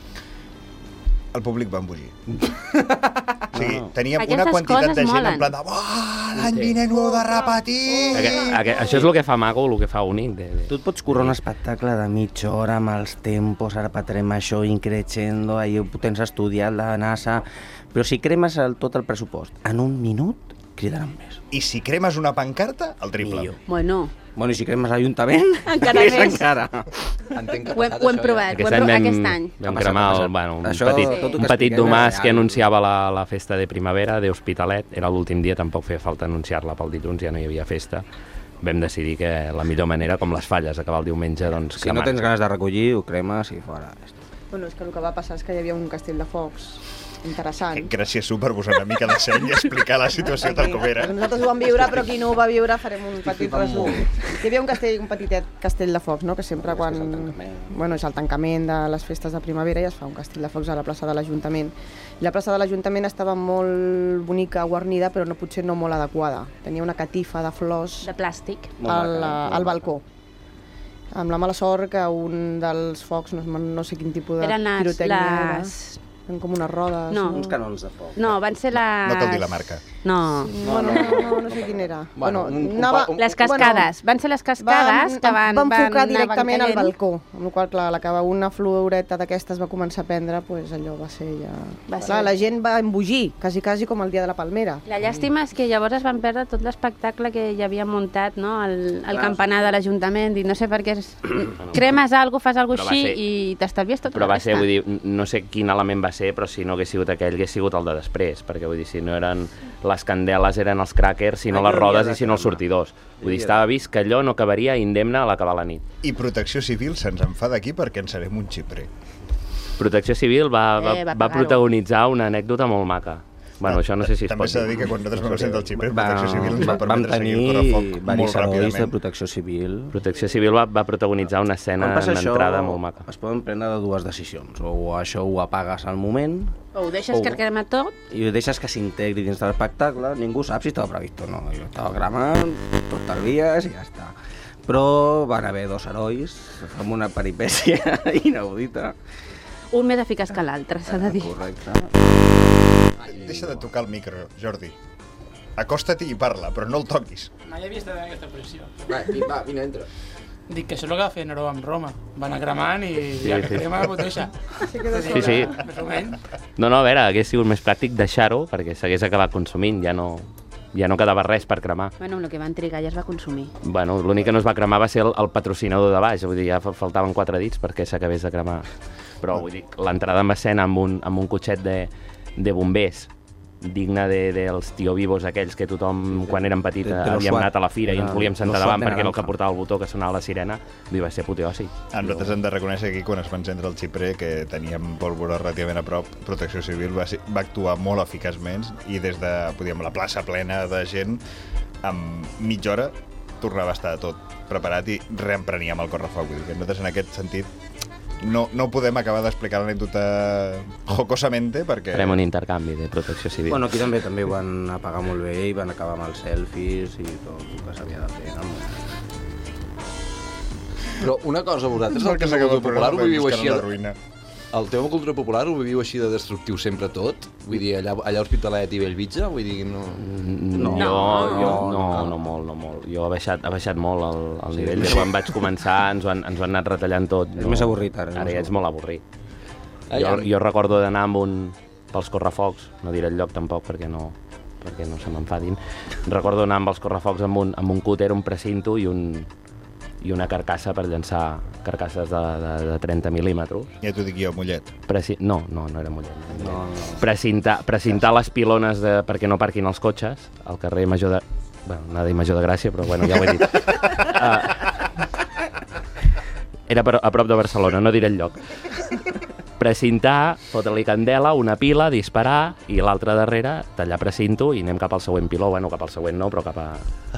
El públic va embogir. O sigui, teníem una quantitat de gent en plan de l'any vinent ho he de repetir! Això és el que fa maco, el que fa únic. Tu et pots currar un espectacle de mitja hora amb els tempos, ara patrem això, increixendo, ahir ho tens estudiat, la NASA... Però si cremes tot el pressupost en un minut, cridaran més. I si cremes una pancarta, el triple. Bueno, i si cremes l'Ajuntament, encara més. Encara. Ho hem provat, aquest any. Vam cremar un petit domàs que anunciava la festa de primavera d'Hospitalet. Era l'últim dia, tampoc feia falta anunciar-la pel dilluns, ja no hi havia festa. Vam decidir que la millor manera, com les falles, acabar el diumenge, doncs cremar. Si no tens ganes de recollir, ho cremes i fora. Bueno, és que el que va passar és que hi havia un castell de focs interessant. Gràcies, Su, per posar una mica de seny i explicar la situació tal com era. Nosaltres ho vam viure, però qui no ho va viure farem un petit resum. Hi havia un petitet castell de focs, no? Que sempre quan... Bueno, és el tancament de les festes de primavera i es fa un castell de focs a la plaça de l'Ajuntament. I la plaça de l'Ajuntament estava molt bonica, guarnida, però potser no molt adequada. Tenia una catifa de flors... De plàstic. Al balcó. Amb la mala sort que un dels focs, no sé quin tipus de pirotècnia era. Eren com unes rodes. No. Uns canons de foc. No, van ser les... No cal dir la marca. No. No sé quin era. Les cascades. Van ser les cascades que van... Van focar directament al balcó, amb la qual cosa, la que una floreta d'aquestes va començar a prendre, allò va ser ja... Clar, la gent va embogir, quasi com el dia de la palmera. La llàstima és que llavors es van perdre tot l'espectacle que hi havia muntat, no?, el campanar de l'Ajuntament, i no sé per què cremes alguna cosa, fas alguna cosa així i t'estalvies tot. Però va ser, vull dir, no sé quin element va ser, però si no hagués sigut aquell, hagués sigut el de després, perquè vull dir, si no eren les candeles, eren els crackers, si no les rodes i si no els sortidors. Vull dir, estava vist que allò no acabaria indemne a l'acabar la nit. I Protecció Civil se'ns en fa d'aquí perquè en serem un xiprer. Protecció Civil va protagonitzar una anècdota molt maca. Bueno, això no sé si es pot dir. També s'ha de dir que quan nosaltres vam ser del xiprer, Protecció Civil ens va Vam permetre seguir el correfoc molt herois de ràpidament. Protecció Civil. Protecció Civil va protagonitzar una escena d'entrada molt maca. Es poden prendre de dues decisions. O això ho apagues al moment... O ho deixes que crema tot... I ho deixes que s'integri dins de l'espectacle. Ningú sap si estava previst o no. Jo estava cremant, tot tardies i ja està. Però van haver dos herois amb una peripècia inaudita. Un més eficaç que l'altre, s'ha de dir. Correcte. Deixa de tocar el micro, Jordi. Acosta-t'hi i parla, però no el toquis. Mai havia estat en aquesta posició. Va, vine, entra. Dic que això és el que va fer Neró amb Roma. Va anar cremant i ja que crema la botella. Sí. No, a veure, hagués sigut més pràctic deixar-ho perquè s'hagués acabat consumint, ja no quedava res per cremar. Bueno, amb el que van trigar ja es va consumir. Bueno, l'únic que no es va cremar va ser el patrocinador de baix, vull dir, ja faltaven 4 dits perquè s'acabés de cremar. Però vull dir, l'entrada en escena amb un cotxet de bombers digne dels tio vivos aquells que tothom, quan érem petits, havíem anat a la fira i ens volíem sentar davant perquè era el que portava el botó que sonava la sirena, va ser apoteosi. Nosaltres hem de reconèixer aquí, quan es va encendre el xiprer, que teníem pólvora relativament a prop, Protecció Civil va actuar molt eficaçment i des de, la plaça plena de gent, en mitja hora tornava a estar tot preparat i reempreníem el correfoc. Vull dir que nosaltres en aquest sentit no podem acabar d'explicar l'anècdota jocosamente perquè... Farem un intercanvi de Protecció Civil. Bueno, aquí també ho van apagar molt bé i van acabar amb els selfies i tot el que s'havia de fer. Però una cosa, vosaltres, el tema cultura popular ho viviu així... El tema cultura popular ho viviu així de destructiu sempre tot? Vull dir, allà a Hospitalet i Bellvitge? Vull dir, no... No molt. Jo ha baixat molt el nivell. Quan vaig començar ens ho han anat retallant tot. És més avorrit ara. Ara ja és molt avorrit. Jo recordo d'anar pels correfocs, no diré el lloc tampoc perquè no se m'enfadin. Recordo anar amb els correfocs amb un cúter, un precinto i una carcassa per llançar carcasses de 30 mil·límetres. Ja t'ho dic jo, Mollet. No era Mollet. No. Precintar les pilones perquè no parquin els cotxes al carrer Major de... Bueno, anava a dir Major de Gràcia, però bueno, ja ho he dit. Era a prop de Barcelona, no diré el lloc. Precintar, fotre-li candela, una pila, disparar, i l'altra darrere, tallar precinto i anem cap al següent piló. Bueno, cap al següent no, però cap a...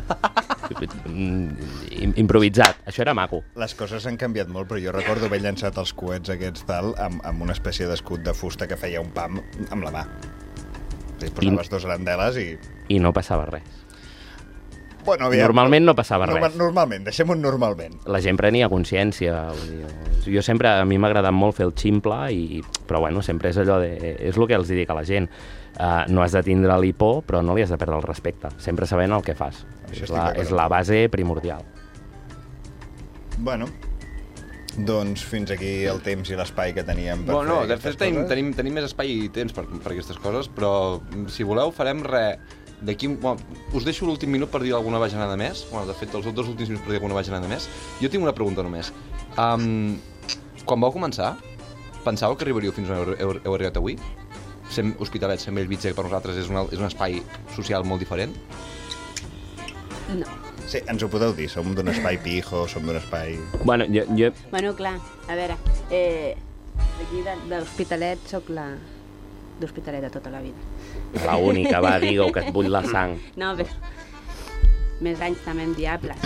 improvisat. Això era maco. Les coses han canviat molt, però jo recordo haver llançat els coets aquests amb una espècie d'escut de fusta que feia un pam amb la mà. Posaves 2 arandeles i... I no passava res. Bueno, aviam, normalment no passava res. Normalment, deixem-ho normalment. La gent prenia consciència. Jo sempre, a mi m'ha agradat molt fer el ximple, però bueno, sempre és allò és el que els dic a la gent. No has de tindre l'hipo, però no li has de perdre el respecte. Sempre sabent el que fas. És la base primordial. Bueno, doncs fins aquí el temps i l'espai que teníem per fer aquestes coses. Tenim més espai i temps per aquestes coses, però si voleu farem us deixo l'últim minut per dir alguna bajanada més. Bueno, de fet, els 2 últims minuts per dir alguna bajanada més. Jo tinc una pregunta només. Quan vau començar, pensàveu que arribaríeu fins on heu arribat avui? Hospitalet, Sant Bellvitge, que per nosaltres és un espai social molt diferent? No. Sí, ens ho podeu dir, som d'un espai pijo, som d'un espai... Bueno, clar, a veure... D'aquí de l'Hospitalet soc la d'Hospitalet de tota la vida. La única, va, digue-ho, que et bull la sang. No, però... Més anys també en Diables.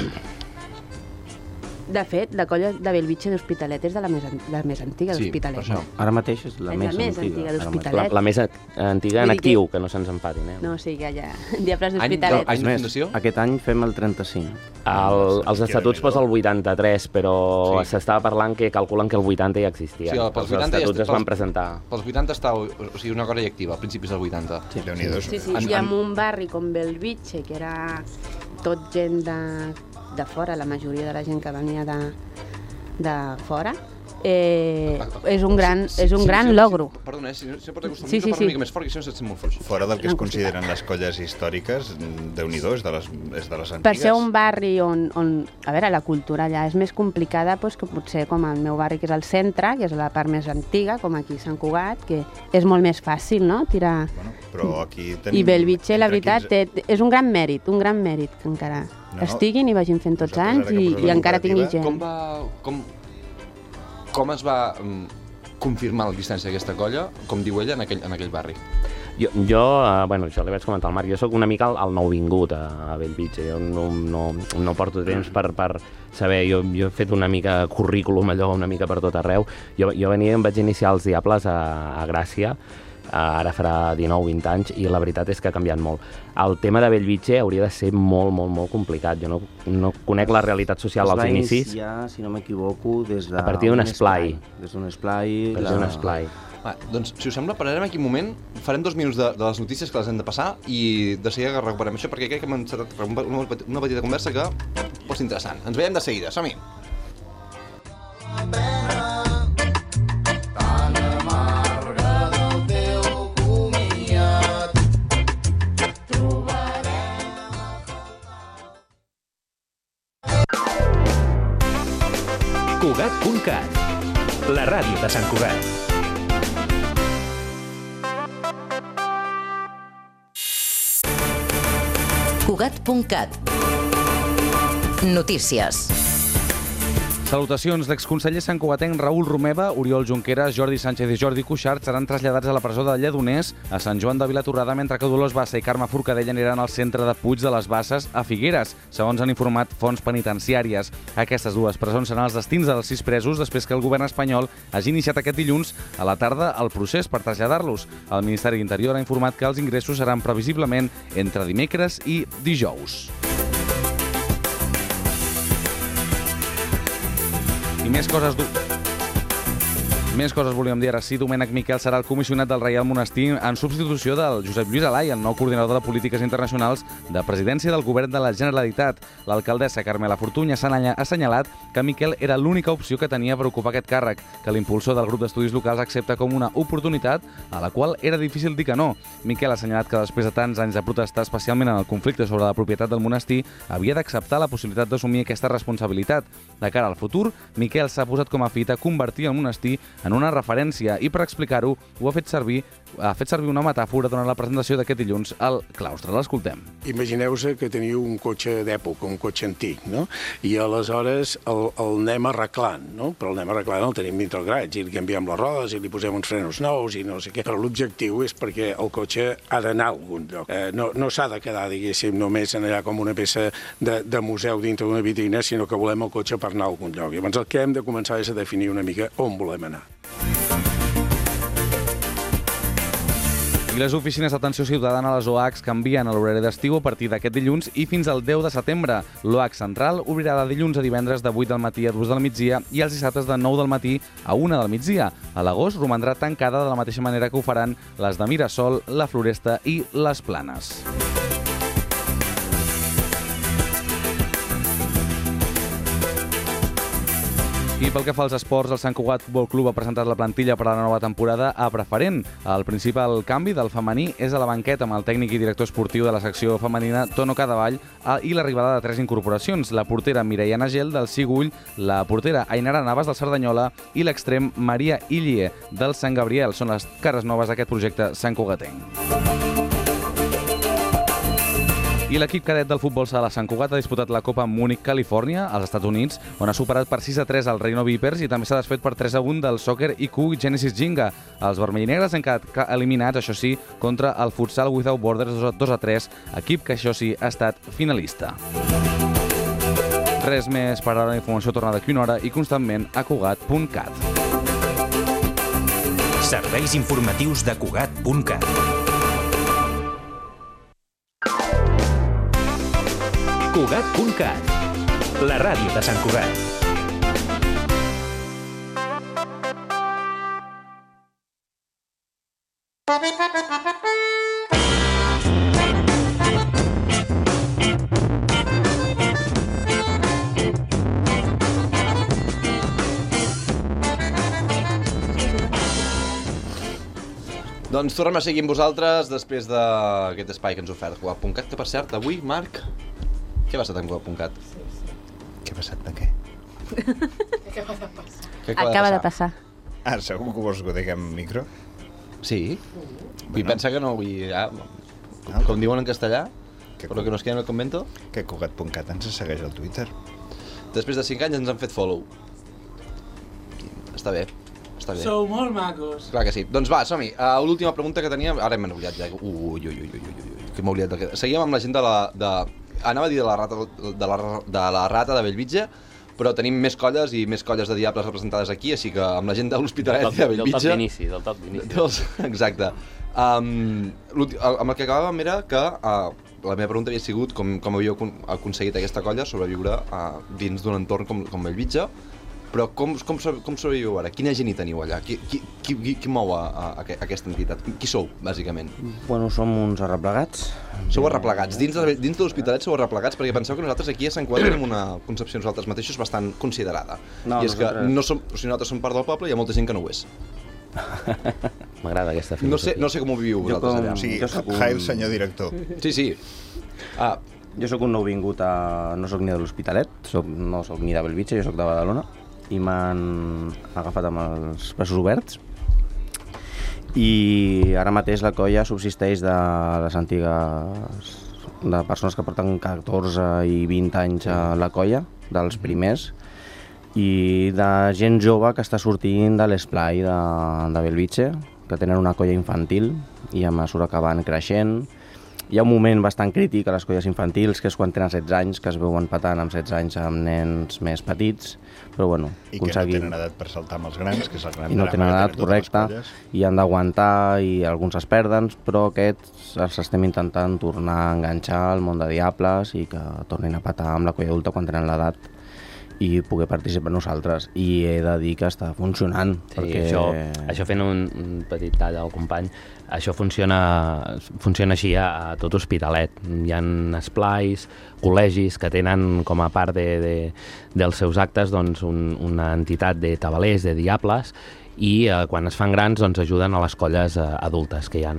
De fet, la colla de Bellvitge d'Hospitalet és de la més antiga d'Hospitalet. Sí, ara mateix és la més antiga d'Hospitalet. La més antiga en actiu, que no se'ns emparin. No, o sigui que hi ha Diables d'Hospitalet. Any de fundació? Aquest any fem el 35. Els estatuts posa el 83, però s'estava parlant que calculen que el 80 ja existia. Els estatuts es van presentar. Pels 80 està una colla activa, a principis del 80. Sí, i en un barri com Bellvitge, que era tot gent de fora, la majoria de la gent que venia de fora, és un gran logro. Perdona, si pots acostar una mica més fort, que si no se't sent molt fluix. Fora del que es consideren les colles històriques, Déu-n'hi-do, és de les antigues. Per ser un barri on, a veure, la cultura allà és més complicada que potser com el meu barri, que és el centre, que és la part més antiga, com aquí a Sant Cugat, que és molt més fàcil, no?, tirar... Però aquí tenim... I Bellvitge, la veritat, és un gran mèrit que encara estiguin i vagin fent tots anys i encara tingui gent. Com es va confirmar l'existència d'aquesta colla, com diu ella, en aquell barri? Jo li vaig comentar al Marc, jo sóc una mica el nouvingut a Bellvitge, jo no porto temps per saber, jo he fet una mica currículum allò, una mica per tot arreu. Jo em vaig iniciar als Diables a Gràcia, ara farà 19-20 anys, i la veritat és que ha canviat molt. El tema de Bellvitge hauria de ser molt, molt, molt complicat. Jo no conec la realitat social als inicis. Es va iniciar, si no m'equivoco, a partir d'un esplai. Des d'un esplai. Doncs, si us sembla, pararem aquí un moment, farem 2 minuts de les notícies que les hem de passar i de seguida que recuperem això, perquè crec que hem encetat una petita conversa que pot ser interessant. Ens veiem de seguida, som-hi! Cugat.cat, la ràdio de Sant Cugat. Cugat.cat. Notícies. Salutacions. L'exconseller santcugatenc Raül Romeva, Oriol Junqueras, Jordi Sánchez i Jordi Cuixart seran traslladats a la presó de Lledoners a Sant Joan de Vilatorrada, mentre que Dolors Bassa i Carme Forcadell aniran al centre de Puig de les Basses a Figueres, segons han informat fonts penitenciàries. Aquestes dues presons seran els destins dels 6 presos després que el govern espanyol hagi iniciat aquest dilluns a la tarda el procés per traslladar-los. El Ministeri d'Interior ha informat que els ingressos seran previsiblement entre dimecres i dijous. I més coses volíem dir ara. Sí, Domènec Miquel serà el comissionat del Reial Monestir en substitució del Josep Lluís Alai, el nou coordinador de polítiques internacionals de presidència del govern de la Generalitat. L'alcaldessa Carmela Fortuny ha assenyalat que Miquel era l'única opció que tenia per ocupar aquest càrrec, que l'impulsor del grup d'estudis locals accepta com una oportunitat a la qual era difícil dir que no. Miquel ha assenyalat que després de tants anys de protestar, especialment en el conflicte sobre la propietat del monestir, havia d'acceptar la possibilitat d'assumir aquesta responsabilitat. De cara al futur, Miquel s'ha posat com a fita convertir el monestir en una referència i per explicar-ho ha fet servir una metàfora durant la presentació d'aquest dilluns al claustre. L'escoltem. Imagineu-se que teniu un cotxe d'època, un cotxe antic, no? I aleshores el anem arreglant, no? Però el anem arreglant, el tenim dintre el garatge i li canviem les rodes i li posem uns frenos nous i no sé què. Però l'objectiu és perquè el cotxe ha d'anar a algun lloc. No s'ha de quedar, diguéssim, només allà com una peça de museu dintre d'una vitrina, sinó que volem el cotxe per anar a algun lloc. Llavors el que hem de començar és a definir una mica on volem anar. I les oficines d'atenció ciutadana a les OACs canvien a l'horari d'estiu a partir d'aquest dilluns i fins al 10 de setembre. L'OAC central obrirà de dilluns a divendres de 8 del matí a 2 del migdia i els dissabtes de 9 del matí a 1 del migdia. A l'agost romandrà tancada de la mateixa manera que ho faran les de Mirasol, la Floresta i les Planes. I pel que fa als esports, el Sant Cugat Futbol Club ha presentat la plantilla per a la nova temporada a preferent. El principal canvi del femení és a la banqueta amb el tècnic i director esportiu de la secció femenina Tono Cadavall i l'arribada de 3 incorporacions, la portera Mireia Nagel del Sigull, la portera Ainara Navas del Cerdanyola i l'extrem Maria Illie del Sant Gabriel. Són les cares noves d'aquest projecte santcugatenc. I l'equip cadet del futbol sala Sant Cugat ha disputat la Copa Múnich, Califòrnia, als Estats Units, on ha superat per 6-3 el Reino Vipers i també s'ha desfet per 3-1 del Soccer IQ Genesis Ginga. Els vermellinegres han quedat eliminats, això sí, contra el Futsal Without Borders 2-3, equip que això sí ha estat finalista. Res més per ara, la informació torna d'aquí una hora i constantment a Cugat.cat. Serveis informatius de Cugat.cat. Cugat.cat, la ràdio de Sant Cugat. Doncs tornem a seguir amb vosaltres després d'aquest espai que ens oferta Cugat.cat, que per cert, avui, Marc, què ha passat amb Cugat.cat? Què ha passat de què? Acaba de passar. Ah, segur que vols que ho digui amb micro? Sí. Vull pensar que no, com diuen en castellà, però que no es queden al convento. Que Cugat.cat ens segueix al Twitter. Després de 5 anys ens han fet follow. Està bé. Està bé. Sou molt macos. Clar que sí. Doncs va, som-hi. L'última pregunta que teníem... Ara hem oblidat ja. Que m'he oblidat. Seguíem amb la gent anava a dir de la rata de Bellvitge, però tenim més colles i més colles de diables representades aquí, així que amb la gent de l'Hospitalet de Bellvitge... Del top d'inici. Exacte. Amb el que acabàvem era que la meva pregunta havia sigut com havíeu aconseguit aquesta colla sobreviure dins d'un entorn com Bellvitge. Però com sobreviviu ara? Quina gent hi teniu allà? Qui mou aquesta entitat? Qui sou, bàsicament? Bueno, som uns arreplegats. Sou arreplegats. Dins de l'Hospitalet sou arreplegats, perquè penseu que nosaltres aquí a Sant Cugat tenim una concepció nosaltres mateixos bastant considerada. I és que nosaltres som part del poble i hi ha molta gent que no ho és. M'agrada aquesta filosofia. No sé com ho viviu vosaltres allà. O sigui, Jail, senyor director. Sí. Jo sóc un nouvingut no sóc ni de l'Hospitalet, no sóc ni de Bellvitge, jo sóc de Badalona, i m'han agafat amb els braços oberts. I ara mateix la colla subsisteix de les antigues... de persones que porten 14 i 20 anys a la colla, dels primers, i de gent jove que està sortint de l'esplai de Bellvitge, que tenen una colla infantil, i a mesura que van creixent... Hi ha un moment bastant crític a les colles infantils, que és quan tenen 16 anys, que es veuen patant amb 16 anys amb nens més petits, però bueno... I que no tenen edat per saltar amb els grans, que és el gran drama. I no tenen edat, correcte, i han d'aguantar, i alguns es perden, però aquests els estem intentant tornar a enganxar al món de diables i que tornin a patar amb la colla adulta quan tenen l'edat i poder participar nosaltres. I he de dir que està funcionant. Sí, perquè... això fent un petit tall al company, això funciona així a tot Hospitalet. Hi ha esplais, col·legis que tenen com a part dels seus actes doncs, una entitat de tabalers, de diables, i quan es fan grans doncs, ajuden a les colles adultes que hi ha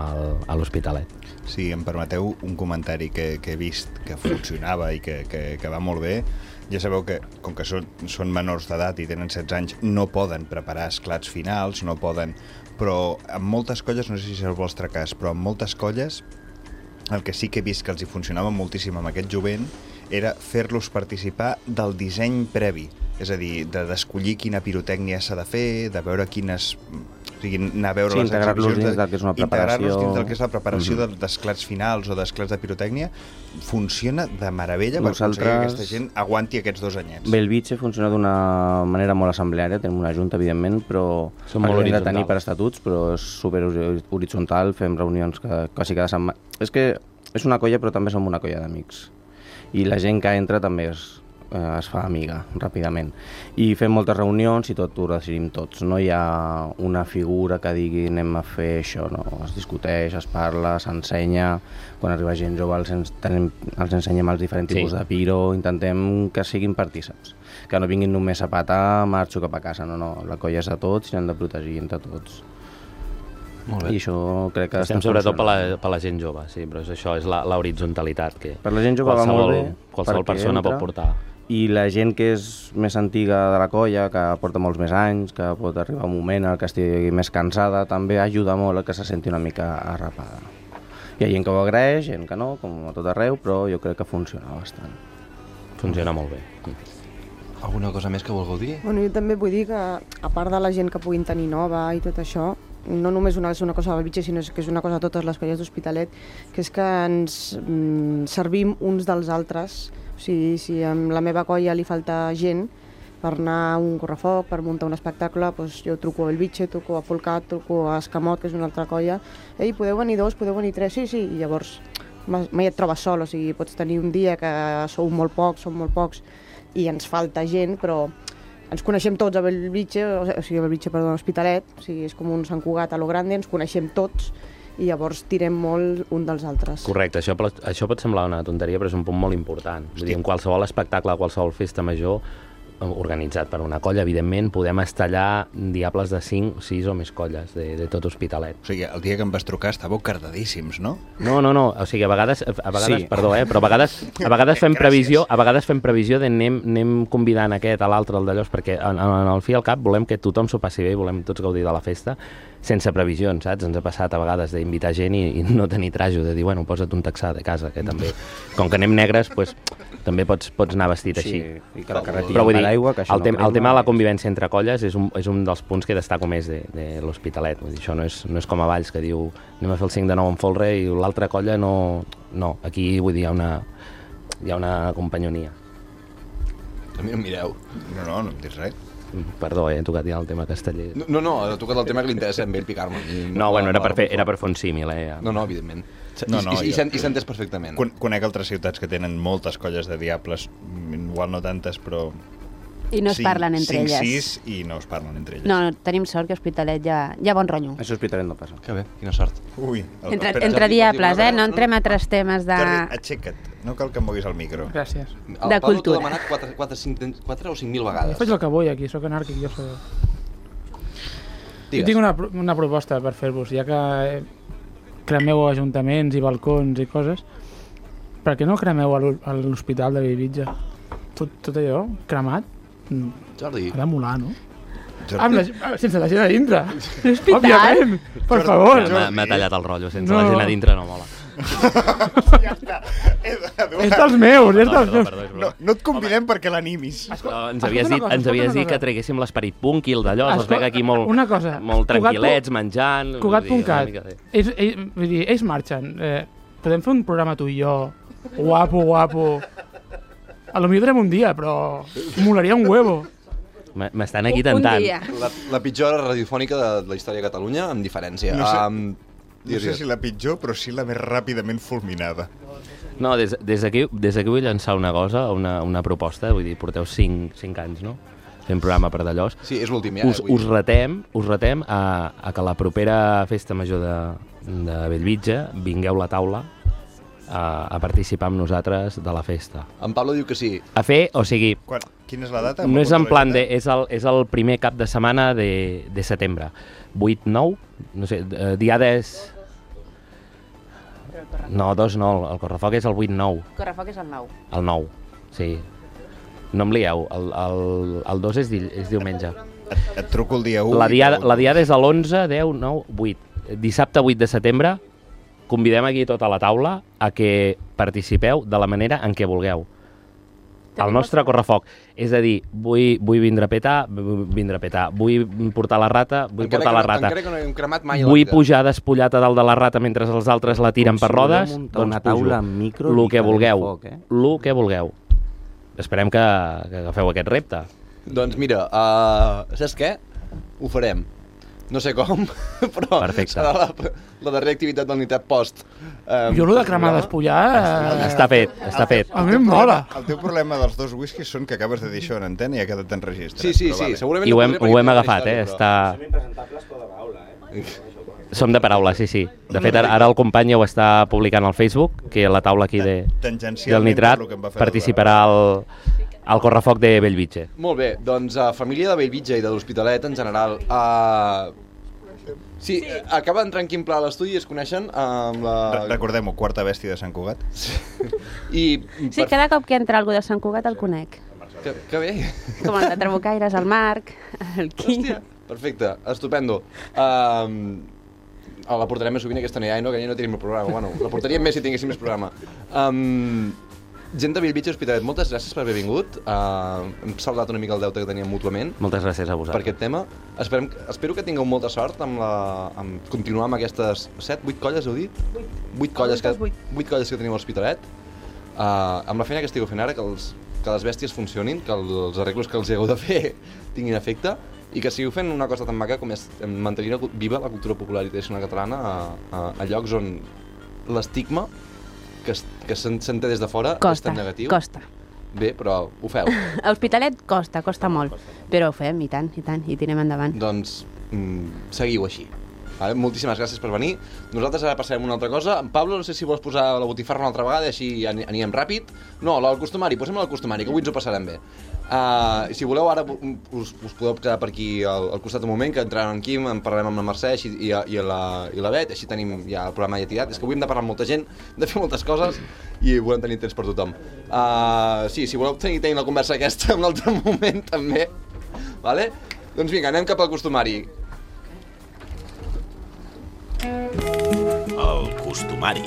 a l'Hospitalet. Si em permeteu un comentari que he vist que funcionava i que va molt bé. Ja sabeu que, com que són menors d'edat i tenen 16 anys, no poden preparar esclats finals, no poden... Però en moltes colles, no sé si és el vostre cas, però en moltes colles el que sí que he vist que els hi funcionava moltíssim amb aquest jovent era fer-los participar del disseny previ. És a dir, d'escollir quina pirotècnia s'ha de fer, de veure quines... O sigui, anar a veure les exhibicions... Dins del que és una preparació... Integrar-los dins del que és la preparació d'esclats finals o d'esclats de pirotècnia. Funciona de meravella per aconseguir que aquesta gent aguanti aquests 2 anyets. Bellvitge funciona d'una manera molt assembleària, tenim una junta, evidentment, però hem de tenir per estatuts, però és super horitzontal, fem reunions quasi cada setmana. És que és una colla, però també som una colla d'amics. I la gent que entra també es fa amiga ràpidament i fem moltes reunions i tot ho decidim tots, no hi ha una figura que digui anem a fer això, no, es discuteix, es parla, s'ensenya, quan arriba gent jove els ensenyem els diferents tipus de piro, intentem que siguin partíceps, que no vinguin només a patar, marxo cap a casa, no, la colla és de tots i hem de protegir entre tots. Molt bé. I això crec que estem sobretot per la gent jove, sí, però això és la horitzontalitat que per la gent jove va molt bé, qualsevol persona pot portar. I la gent que és més antiga de la colla, que porta molts més anys, que pot arribar un moment en què estigui més cansada, també ajuda molt a que se senti una mica arrapada. Hi ha gent que ho agraeix, gent que no, com a tot arreu, però jo crec que funciona bastant. Funciona molt bé. Alguna cosa més que vulgueu dir? Bueno, jo també vull dir que, a part de la gent que puguin tenir nova i tot això, no només és una cosa de Bellvitge, sinó que és una cosa de totes les colles d'Hospitalet, que és que ens servim uns dels altres. O sigui, si a la meva colla li falta gent per anar a un correfoc, per muntar un espectacle, doncs jo truco a Bellvitge, truco a Folcat, truco a Escamot, que és una altra colla. Ei, podeu venir 2, podeu venir 3? Sí, i llavors mai et trobes sol, o sigui, pots tenir un dia que som molt pocs, i ens falta gent, però ens coneixem tots a Bellvitge, a Hospitalet, o sigui, és com un Sant Cugat a lo grande, ens coneixem tots, i llavors tirem molt un dels altres. Correcte, això pot semblar una tonteria, però és un punt molt important. Vull dir, en qualsevol espectacle, qualsevol festa major, organitzat per una colla, evidentment, podem estar allà diables de 5, 6 o més colles de tot Hospitalet. O sigui, el dia que em vas trucar estàveu cardadíssims, no? No, o sigui, a vegades sí. Perdó, però a vegades fem previsió, de anem convidant aquest a l'altre, el d'allò, perquè en el fi al cap volem que tothom s'ho passi bé, volem tots gaudir de la festa, sense previsions, saps? Ens ha passat a vegades d'invitar gent i no tenir trajo, de dir, bueno, posa't un texà de casa, que també, com que anem negres, doncs també pots anar vestit així. I que la carretilla però vull dir, l'aigua, que això el tema de la convivència entre colles és un dels punts que destaco més de l'Hospitalet. Vull dir, això no és com a Valls, que diu anem a fer el 5 de 9 en Folre i l'altra colla no. No, aquí vull dir, hi ha una companyonia. A mi no em mireu. No em dius res. Perdó, he tocat ja el tema casteller. No, he tocat el tema que li interessa a ell picar-me. No, bueno, era per fer un símil, No, evidentment. I s'entès perfectament. Conec altres ciutats que tenen moltes colles de diables, igual no tantes, però... I no es parlen entre elles. 5-6 i no es parlen entre elles. No, tenim sort que a Hospitalet hi ha bon rotllo. Això a Hospitalet no passa. Que bé, quina sort. Ui. Entre diables, no entrem a altres temes de... Aixeca't, no cal que em moguis el micro. Gràcies. De cultura. El Pablo t'ha demanat 4 o 5.000 vegades. Jo faig el que vull aquí, sóc anàrquic, jo sabeu. Digues. Jo tinc una proposta per fer-vos, ja que cremeu ajuntaments i balcons i coses, per què no cremeu a l'Hospital de Bellvitge? Tot allò, cremat, Jordi. ha de molar, no? Sense la gent a dintre. Òbviament, per favor. M'ha tallat el rotllo, sense la gent a dintre no mola. Ja està. És dels meus, és dels meus. No et convidem perquè l'animis. Ens havies dit que traguéssim l'esperit punk i el d'allò, els veig aquí molt tranquil·lets, menjant... Cugat.cat. Ells marxen. Podem fer un programa tu i jo, guapo. A lo millor farem un dia, però molaria un huevo. M'estan aquí tentant. La pitjor radiofònica de la història de Catalunya, amb diferència. No sé si la pitjor, però sí la més ràpidament fulminada. No, des d'aquí vull llançar una cosa, una proposta, vull dir, porteu 5 anys, no? Fent programa per d'allòs. Sí, és l'últim ja. Us retem a que la propera festa major de Bellvitge vingueu a la taula a participar amb nosaltres de la festa. En Pablo diu que sí. A fer, o sigui... Quina és la data? No és en plan de... És el primer cap de setmana de setembre. 8-9, no sé, diades... No, 2 no, el Correfoc és el 8-9. Correfoc és el 9. El 9, sí. No em lieu, el 2 és diumenge. Et truco el dia 1. La diada és l'11, 10, 9, 8. Dissabte 8 de setembre convidem aquí tota la taula a que participeu de la manera en què vulgueu. El nostre Correfoc. És a dir, vull vindre a petar, vull portar la rata, portar la rata. Encara que no hem cremat mai la vull vida. pujar despullat a dalt de la rata mentre els altres la tiren per rodes, doncs pujo. Lo que vulgueu. Esperem que agafeu aquest repte. Doncs mira, saps què? Ho farem. No sé com, però perfecte. Serà la darrera activitat del Nitrat Post. Jo el de cremar despullar... Està fet. A mi em mola. El teu problema dels 2 whiskies són que acabes de dir això en antena i ha quedat enregistrat. Sí, segurament... I ho hem agafat, Està... Som de paraula, sí. De fet, ara el company ja ho està publicant al Facebook, que la taula aquí del Nitrat participarà al Correfoc de Bellvitge. Molt bé, doncs família de Bellvitge i de l'Hospitalet en general. Sí, acaba d'entrar en quin pla a l'estudi i es coneixen amb la... Recordem-ho, quarta bèstia de Sant Cugat. Sí, cada cop que entra algú de Sant Cugat el conec. Que bé. Com el de Trabucaires, el Marc, el Quim... Hòstia, perfecte, estupendo. la portarem més sovint aquesta no, que ja no tenim el programa. Bueno, la portaríem més si tinguéssim més programa. Gent de Bellvitge i Hospitalet, moltes gràcies per haver vingut. Hem saldat una mica el deute que teníem mútuament. Moltes gràcies a vosaltres. Per aquest tema. Espero que tingueu molta sort amb continuar amb aquestes 7, 8 colles, heu dit? 8 colles que teniu a l'Hospitalet. Amb la feina que estigueu fent ara, que les bèsties funcionin, que els arreglos que els hagueu de fer tinguin efecte, i que sigueu fent una cosa tan maca com és mantenir viva la cultura popular i tradicional catalana a llocs on l'estigma que s'entén des de fora és tan negatiu. Costa. Bé, però ho feu. A Hospitalet costa molt, però ho fem, i tant, i tirem endavant. Doncs seguiu així. Vale? Moltíssimes gràcies per venir. Nosaltres ara passarem una altra cosa. En Pablo, no sé si vols posar la botifarra una altra vegada i així anirem ràpid. No, el costumari, posem el costumari, que avui ens ho passarem bé. Si voleu, ara us podeu quedar per aquí al costat un moment, que entrarà en Quim, en parlarem amb la Mercè i la Bet, així tenim ja el programa ja tirat. És que avui hem de parlar amb molta gent, hem de fer moltes coses i volem tenir temps per tothom. Sí, si voleu tenir la conversa aquesta en un altre moment també, vale? Doncs vinga, anem cap al costumari. El costumari.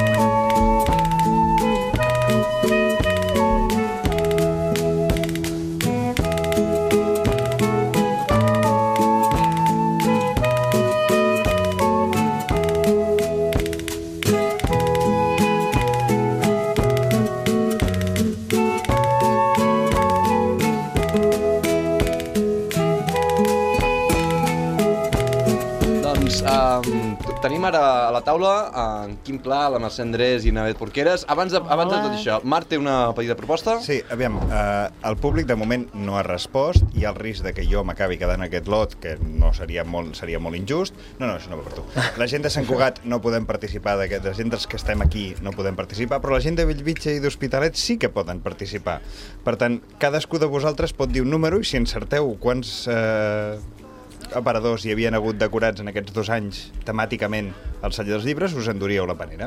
Tenim ara a la taula en Quim Pla, la Mercè Andrés i na Bet Porqueres. Abans de tot això, Marc té una petita proposta? Sí, aviam, el públic de moment no ha respost, hi ha el risc de que jo m'acabi quedant en aquest lot, que no seria molt injust. No, això no va per tu. La gent de Sant Cugat no podem participar, la gent dels que estem aquí no podem participar, però la gent de Bellvitge i d'Hospitalet sí que poden participar. Per tant, cadascú de vosaltres pot dir un número i si encerteu quants aparadors hi havien hagut decorats en aquests 2 anys temàticament al Celler dels Llibres, us enduríeu la panera.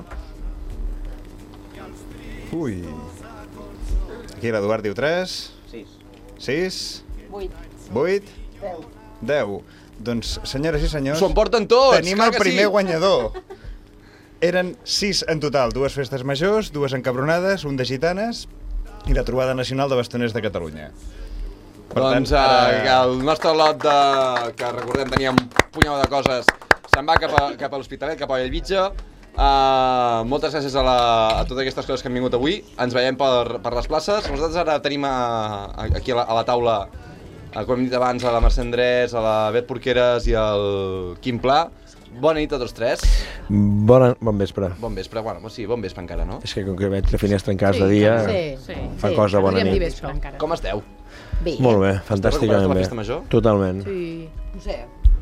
Ui. Aquí l'Eduard diu 3. 6. 8. 10. Doncs, senyores i senyors... S'ho emporten tots! Tenim el primer guanyador. Eren 6 en total, 2 festes majors, 2 encabronades, un de gitanes i la trobada nacional de bastoners de Catalunya. Doncs el nostre lot, que recordem tenia un punyau de coses, se'n va cap a l'Hospitalet, cap a Bellvitge. Moltes gràcies a totes aquestes coses que han vingut avui. Ens veiem per les places. Nosaltres ara tenim aquí a la taula, com hem dit abans, a la Mercè Andrés, a la Bet Porqueres i al Quim Pla. Bona nit a tots 3. Bon vespre. Bon vespre, bueno, sí, bon vespre encara, no? És que com que veig la finestra en casa de dia, fa cosa bona nit. Com esteu? Bé. Molt bé, fantàsticament bé. La festa major? Totalment. Sí, no sé.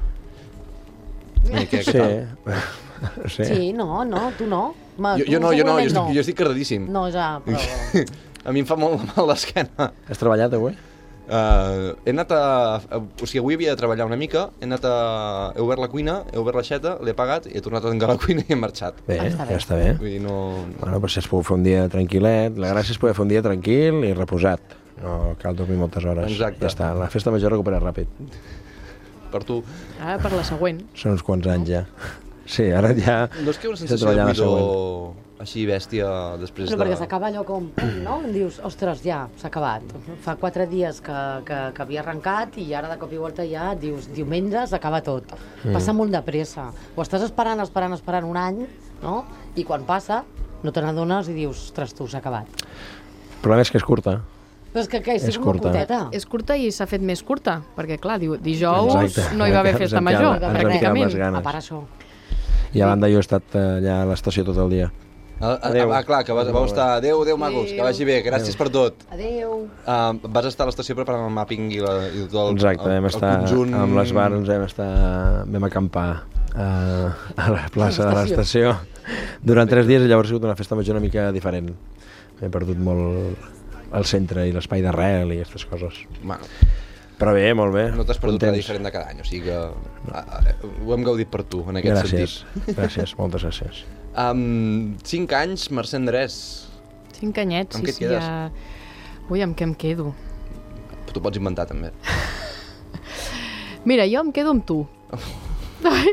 Sí, no, tu no. Jo estic cardadíssim. No, ja, però... A mi em fa molt mal l'esquena. Has treballat avui? He anat o sigui, avui havia de treballar una mica, he obert la cuina, he obert l'aixeta, l'he pagat i he tornat a tancar la cuina i he marxat. Bé, ja està bé. Vull dir, no... Bueno, però si has pogut fer un dia tranquil·let, la gràcia és poder fer un dia tranquil i reposat. No cal dormir moltes hores. Exacte. Ja està, la festa major recupera ràpid. Per tu. Ara per la següent. Són uns quants anys ja. Sí, ara ja... No és que una sensació de buidor així bèstia després però perquè s'acaba allò com, no? Dius, ostres, ja, s'ha acabat. Fa 4 dies que havia arrencat i ara de cop i volta ja dius, diumenge s'acaba tot. Passa molt de pressa. Ho estàs esperant un any, no? I quan passa, no te n'adones i dius, ostres, tu, s'ha acabat. El problema és que és curta. Però és que és molt curteta. És curta i s'ha fet més curta, perquè clar, dijous no hi va haver festa major, pràcticament. A part això. I a banda jo he estat allà a l'estació tot el dia. Clar, que vau estar... Adéu, macos, que vagi bé, gràcies per tot. Adéu. Vas estar a l'estació preparant el mapping i tot el conjunt. Exacte, vam estar amb les bars, vam acampar a la plaça de l'estació durant 3 dies i llavors ha sigut una festa major una mica diferent. M'he perdut molt el centre i l'espai d'arrel i aquestes coses. Però bé, molt bé. No t'has perdut res diferent de cada any, o sigui que ho hem gaudit per tu, en aquest sentit. Gràcies, moltes gràcies. 5 anys, Mercè Andrés. 5 anyets, amb què et quedes? Ui, amb què em quedo? Tu pots inventar, també. Mira, jo em quedo amb tu.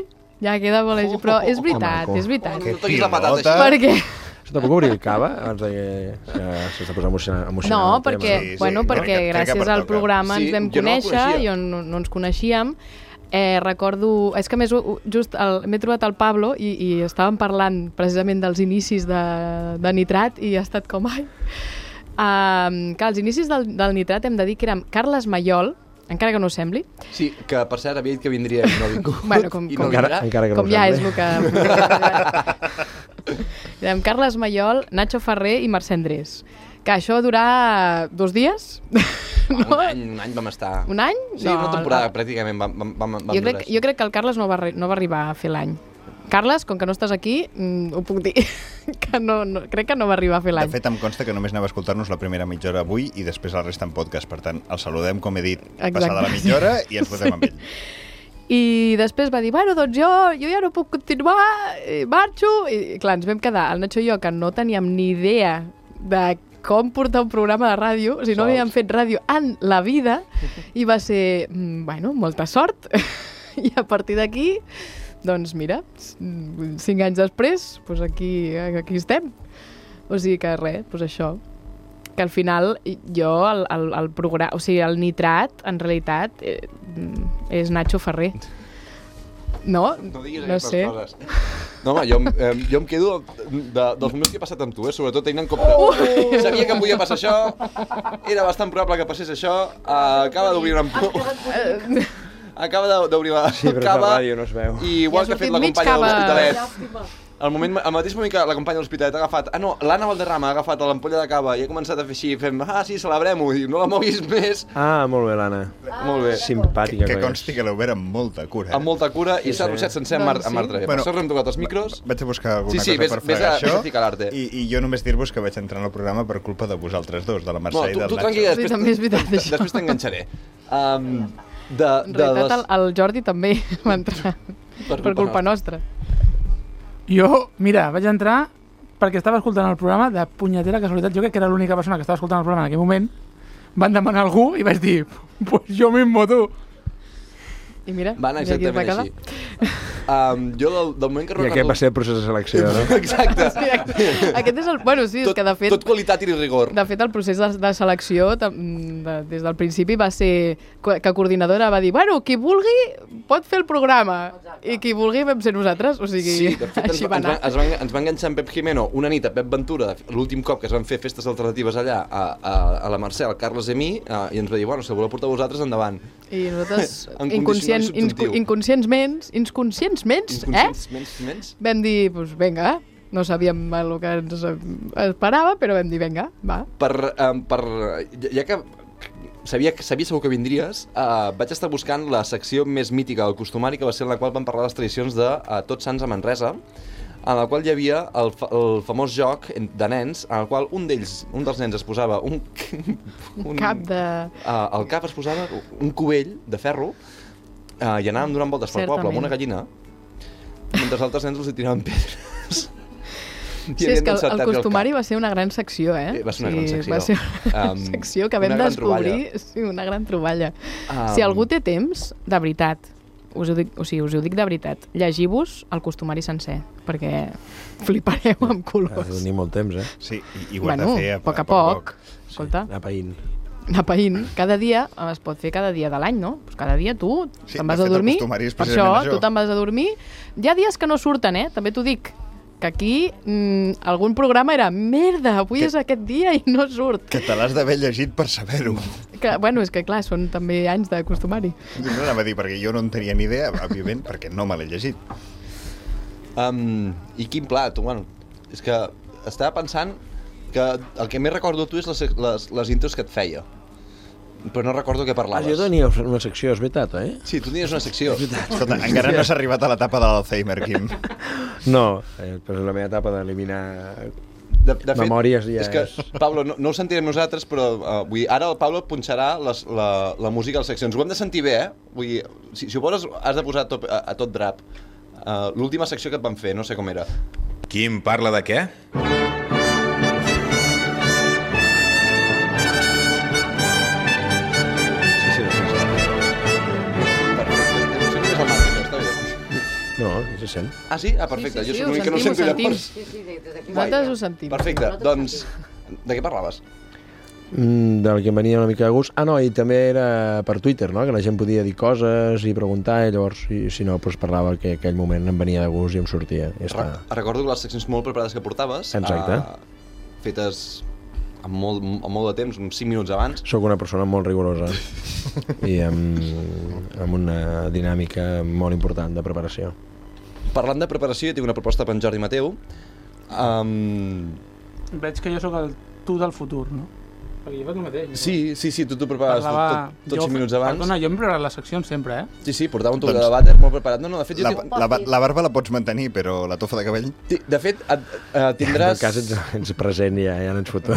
Ja queda molt així, però és veritat, és veritat. No toquis la patata així. Per què? Això tampoc obrir el cava abans que s'està posant emocionant. No, perquè, perquè gràcies al programa ens vam conèixer, jo no ens coneixíem. Recordo... És que més just m'he trobat el Pablo i estàvem parlant precisament dels inicis de Nitrat i ha estat com... que als inicis del Nitrat hem de dir que érem Carles Maiol, encara que no ho sembli. Sí, que per cert havia dit que vindria i no ha vingut. Bueno, com ja és el que... Érem Carles Maiol, Nacho Ferrer i Mercè Andrés. Que això durà 2 dies? No? Un any vam estar. Un any? Sí, una temporada pràcticament vam durar. Jo crec que el Carles no va arribar a fer l'any. Carles, com que no estàs aquí, ho puc dir, que crec que no va arribar a fer l'any. De fet, em consta que només anava a escoltar-nos la primera mitja hora avui i després la resta en podcast. Per tant, el saludem, com he dit, passada la mitja hora i ens fotem amb ell. I després va dir, bueno, doncs jo ja no puc continuar, marxo. I clar, ens vam quedar, el Nacho i jo, que no teníem ni idea de com portar un programa de ràdio, o sigui, no havíem fet ràdio en la vida, i va ser, bueno, molta sort. I a partir d'aquí... Doncs mira, 5 anys després, doncs aquí estem. O sigui que res, doncs això. Que al final jo, el programa, o sigui, el Nitrat, en realitat, és Nacho Ferrer. No? No diguis no aquestes sé. coses. No, home, jo em quedo dels moments que he passat amb tu, sobretot tenint en compte. Sabia que em podia passar això, era bastant probable que passés això, acaba d'obrir una ampolla. Acaba d'obrir la cava. Sí, però és la ràdio, no es veu. I igual que ha fet la companya de l'Hospitalet. Al mateix moment que la companya de l'Hospitalet ha agafat... no, l'Anna Valderrama ha agafat l'ampolla de cava i ha començat a fer així, fem, sí, celebrem-ho, i no la moguis més. Molt bé, l'Anna. Molt bé. Simpàtica. Que consti que l'heu obert amb molta cura. Amb molta cura i s'ha rossat sencer amb Marta. Per això hem tocat els micros. Vaig a buscar alguna cosa per fregar això. I jo només dir-vos que vaig entrar en el programa per culpa de vosaltres dos, de la Mercè i del Nacho. Tu tranquil, després t'enganxaré. En realitat el Jordi també va entrar per culpa nostra. Jo, mira, vaig entrar perquè estava escoltant el programa de punyetera casualitat. Jo crec que era l'única persona que estava escoltant el programa en aquell moment. Van demanar algú i vaig dir, pues jo mismo, tu. I mira, va anar exactament així. Jo del moment que recordo... I aquest va ser el procés de selecció, no? Exacte. Sí, aquest és el... Bueno, sí, és que de fet... Tot qualitat i rigor. De fet, el procés de selecció des del principi va ser que coordinadora va dir, bueno, qui vulgui pot fer el programa. I qui vulgui vam ser nosaltres, o sigui, sí, de fet, així va anar. Ens va enganxar en Pep Jimeno una nit a Pep Ventura, l'últim cop que es van fer festes alternatives allà a la Mercè, al Carles i a mi, i ens va dir, bueno, si voleu portar vosaltres, endavant. I nosaltres, inconscientment, vam dir, pues venga, no sabíem el que ens esperava, però vam dir, venga, va. Ja que sabia segur que vindries, vaig estar buscant la secció més mítica del costumari, que va ser en la qual vam parlar de les tradicions de Tots Sants a Manresa, en la qual hi havia el famós joc de nens, en el qual un dels nens es posava un cap de... al cap es posava un cubell de ferro i anàvem donant voltes pel poble amb una gallina, mentre els altres nens els hi tiraven pedres. Sí, és que el costumari va ser una gran secció, Va ser una gran secció. Va ser una secció que vam descobrir, una gran troballa. Si algú té temps, de veritat, us ho dic de veritat, llegiu-vos el costumari sencer, perquè flipareu amb colors. Ha de tenir molt temps, Sí, i ho hem de fer a poc a poc. Escolta. Anar païnt. Anar païnt. Cada dia, es pot fer cada dia de l'any, no? Pues cada dia tu te'n vas a dormir, per això tu te'n vas a dormir. Hi ha dies que no surten, també t'ho dic, que aquí algun programa era merda, avui és aquest dia i no surt. Que te l'has d'haver llegit per saber-ho. Bueno, és que clar, són també anys de costumari. No anava a dir, perquè jo no en tenia ni idea, òbviament, perquè no me l'he llegit. I quin plat, bueno, és que estava pensant que el que més recordo tu és les intros que et feia. Però no recordo què parlaves. Jo tenia una secció, és veritat, Sí, tu tenies una secció. Escolta, encara no s'ha arribat a l'etapa de l'Alzheimer, Quim. No, però la meva etapa d'eliminar memòries ja és... que, Pablo, no ho sentirem nosaltres, però ara el Pablo punxarà la música a les seccions. Ho hem de sentir bé, Vull dir, si ho poses, has de posar a tot drap. L'última secció que et van fer, no sé com era. Quim parla de què? No, se sent. Ah, sí? Ah, perfecte. Sí, Jo soc l'únic que no sento llavors. Nosaltres ho sentim. Perfecte, doncs, de què parlaves? Del que em venia una mica de gust. Ah, no, i també era per Twitter, no?, que la gent podia dir coses i preguntar, i llavors, si no, doncs parlava que aquell moment em venia de gust i em sortia. Recordo les seccions molt preparades que portaves, fetes amb molt de temps, uns 5 minuts abans. Soc una persona molt rigorosa i amb una dinàmica molt important de preparació. Parlant de preparació, jo tinc una proposta per en Jordi Mateu. Veig que jo sóc el tu del futur, no? Perquè jo faig el mateix. Sí, tu prepares tot 5 minuts abans. Perdona, jo hem preparat les seccions sempre, Sí, portava un toc de vàter molt preparat. No, de fet, la barba la pots mantenir, però la tofa de cabell... De fet, tindràs... En el cas ets present i ja no ens foto.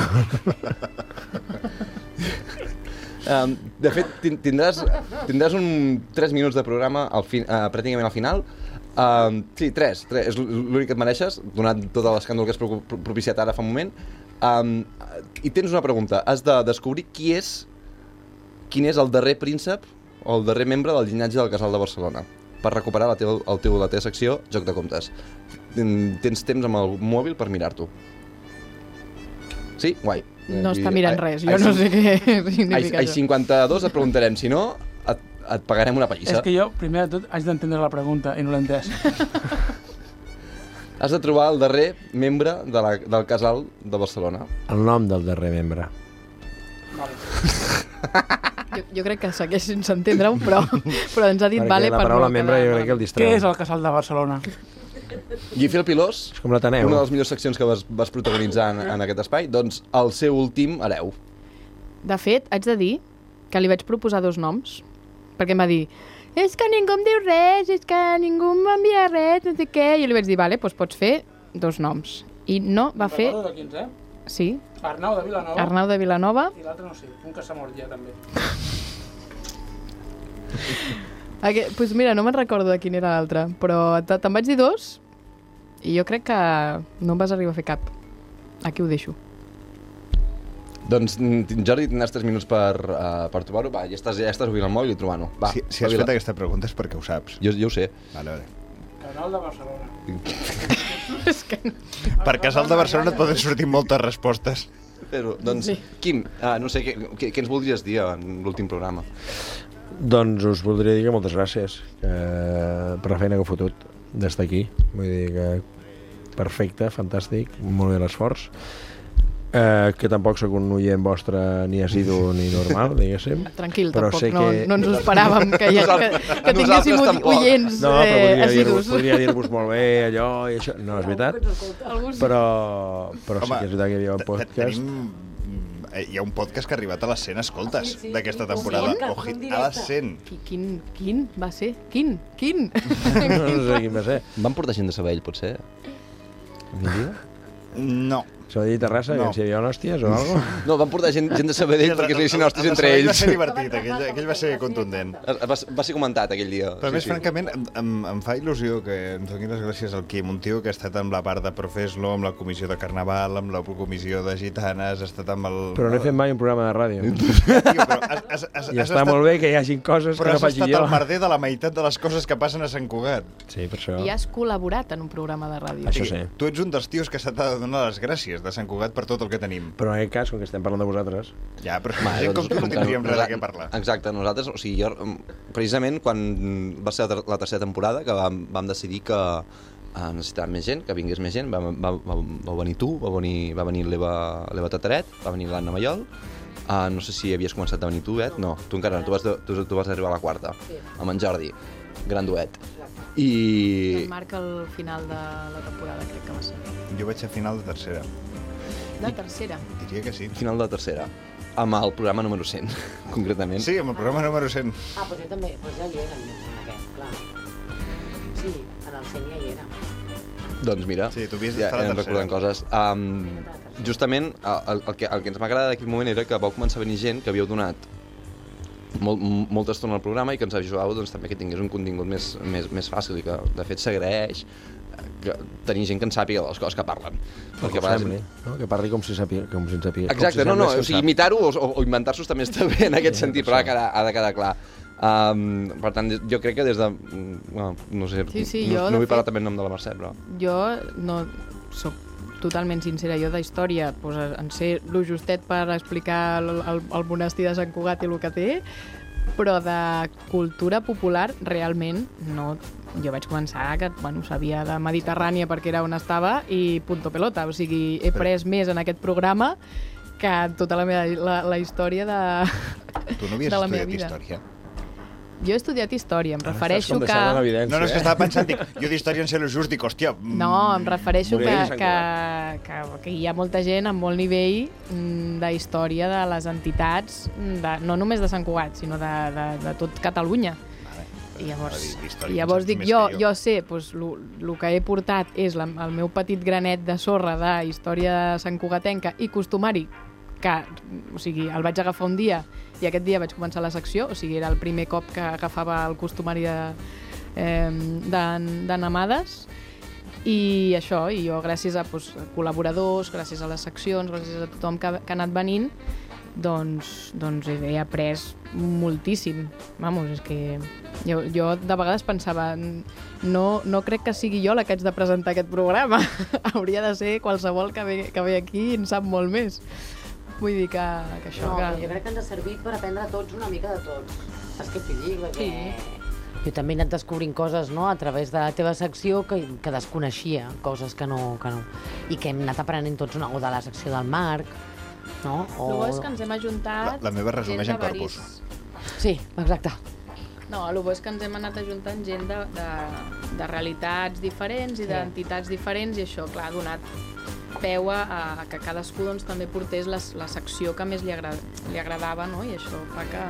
De fet, tindràs 3 minuts de programa pràcticament al final. Sí, 3, és l'únic que et mereixes, donat tot l'escàndol que has propiciat ara fa un moment. I tens una pregunta. Has de descobrir quin és el darrer príncep o el darrer membre del llinatge del Casal de Barcelona per recuperar la teva secció Joc de Comptes. Tens temps amb el mòbil per mirar-t'ho. Sí? Guai. No està mirant res, jo no sé què significa això. A 52 et preguntarem, si no, et pagarem una pallissa. És que jo, primer de tot, haig d'entendre la pregunta i no l'he entès. Has de trobar el darrer membre del Casal de Barcelona. El nom del darrer membre. Jo crec que segueix sense entendre-ho, però ens ha dit vale per... La paraula membre jo crec que el distreu. Què és el Casal de Barcelona? Guifil Pilós, com l'Ateneu, una de les millors seccions que vas protagonitzar en aquest espai, doncs el seu últim hereu. De fet, haig de dir que li vaig proposar 2 noms, perquè em va dir és que ningú em diu res, és que ningú m'envia res, no sé què. I jo li vaig dir, vale, doncs pots fer 2 noms. I no va fer... Recordo de quins, Sí. Arnau de Vilanova. Arnau de Vilanova. I l'altre no sé, un que s'ha mort ja, també. Doncs mira, no me'n recordo de quin era l'altre, però te'n vaig dir 2 i jo crec que no em vas arribar a fer cap. Aquí ho deixo. Doncs, Jordi, tindràs 3 minuts per trobar-ho. Va, ja estàs obrint el mòbil i trobant-ho. Si has fet aquesta pregunta és perquè ho saps. Jo ho sé. Vale. Casal de Barcelona. Per Casal de Barcelona et poden sortir moltes respostes. Però, doncs, Quim, no sé, què ens voldries dir en l'últim programa? Doncs us voldria dir que moltes gràcies per la feina que heu fotut d'estar aquí. Vull dir que perfecte, fantàstic, molt bé l'esforç. Que tampoc sóc un oient vostre ni assidu ni normal, diguéssim. Tranquil, però tampoc que... no ens ho esperàvem que tinguéssim oients assidus. Podria dir-vos molt bé allò i això, no és veritat, però sí que és veritat que hi havia un podcast. Hi ha un podcast que ha arribat a les 100 escoltes d'aquesta temporada. Ojit, a les 100. Quin va ser? Quin? No sé quin va ser. Van portar gent de Sabadell, potser? No. Sabadell i Terrassa, que si hi havia hòsties o alguna cosa? No, van portar gent de Sabadell perquè es deixin hòsties entre ells. Va ser divertit, aquell va ser contundent. Va ser comentat aquell dia. Però més, francament, em fa il·lusió que ens donin les gràcies al Quim, un tio que ha estat amb la part de Profeslo, amb la comissió de Carnaval, amb la comissió de Gitanes, ha estat amb el... Però no he fet mai un programa de ràdio. I està molt bé que hi hagin coses que no faci jo. Però has estat el merder de la meitat de les coses que passen a Sant Cugat. Sí, per això. I has col·laborat en un programa de ràdio. Això sí. Tu ets un dels tios que s'ha de donar les gràcies de Sant Cugat per tot el que tenim. Però en aquest cas, com que estem parlant de vosaltres... Ja, però gent com tu no tindríem res de què parlar. Exacte, nosaltres, o sigui, precisament quan va ser la tercera temporada que vam decidir que necessitàvem més gent, que vingués més gent, va venir tu, va venir l'Eva Tataret, va venir l'Anna Maiol, no sé si havies començat a venir tu, no, tu encara no, tu vas arribar a la quarta, amb en Jordi, gran duet. I... Marca el final de la temporada, crec que va ser. Jo vaig a final de tercera. De tercera? Diria que sí. Final de tercera. Amb el programa número 100, concretament. Sí, amb el programa número 100. Però jo també, ja hi era, en aquest, clar. Sí, en el 100 ja hi era. Doncs mira, sí, ja anem recordant coses. Justament, el que ens m'agrada d'aquell moment era que vau començar a venir gent que havíeu donat molta estona al programa i que ens ajudava doncs, també que tingués un contingut més fàcil i que de fet s'agraeix tenir gent que en sàpiga de les coses que parlen. Que sembli, no? Que parli com si en sàpiga. Exacte, o sigui, imitar-ho o inventar-s'ho també està bé en aquest sentit, però ha de quedar clar. Per tant, jo crec que des de... no sé, no vull parlar també en nom de la Mercè, però... Jo no soc totalment sincera, jo d'història en sé lo justet per explicar el monestir de Sant Cugat i el que té, però de cultura popular realment no. Jo vaig començar que sabia de Mediterrània perquè era on estava i punto pelota, o sigui, he pres més en aquest programa que tota la història de la meva vida. Tu no havies estudiat història? Jo he estudiat història, em refereixo que... No, és que estava pensant, jo d'història en sé lo just, dic, hòstia... No, em refereixo que hi ha molta gent amb molt nivell de història de les entitats, no només de Sant Cugat, sinó de tot Catalunya. I llavors dic, jo sé, el que he portat és el meu petit granet de sorra de història santcugatenca i costumari, que, o sigui, el vaig agafar un dia i aquest dia vaig començar la secció, o sigui, era el primer cop que agafava el costumari de Namades, i això, i jo gràcies a col·laboradors, gràcies a les seccions, gràcies a tothom que ha anat venint, doncs he après moltíssim. Vamos, és que jo de vegades pensava, no crec que sigui jo la que haig de presentar aquest programa. Hauria de ser qualsevol que ve aquí i en sap molt més. Vull dir que això... No, jo crec que ens ha servit per aprendre tots una mica de tots. Saps què t'hi dic? Perquè jo també he anat descobrint coses, no?, a través de la teva secció que desconeixia, coses que no... I que hem anat aprenent tots o de la secció del Marc, no? El bo és que ens hem ajuntat... La meva resumeix en corpus. Sí, exacte. No, el bo és que ens hem anat ajuntant gent de realitats diferents i d'entitats diferents, i això, clar, ha donat peu a que cadascú també portés la secció que més li agradava, no? I això fa que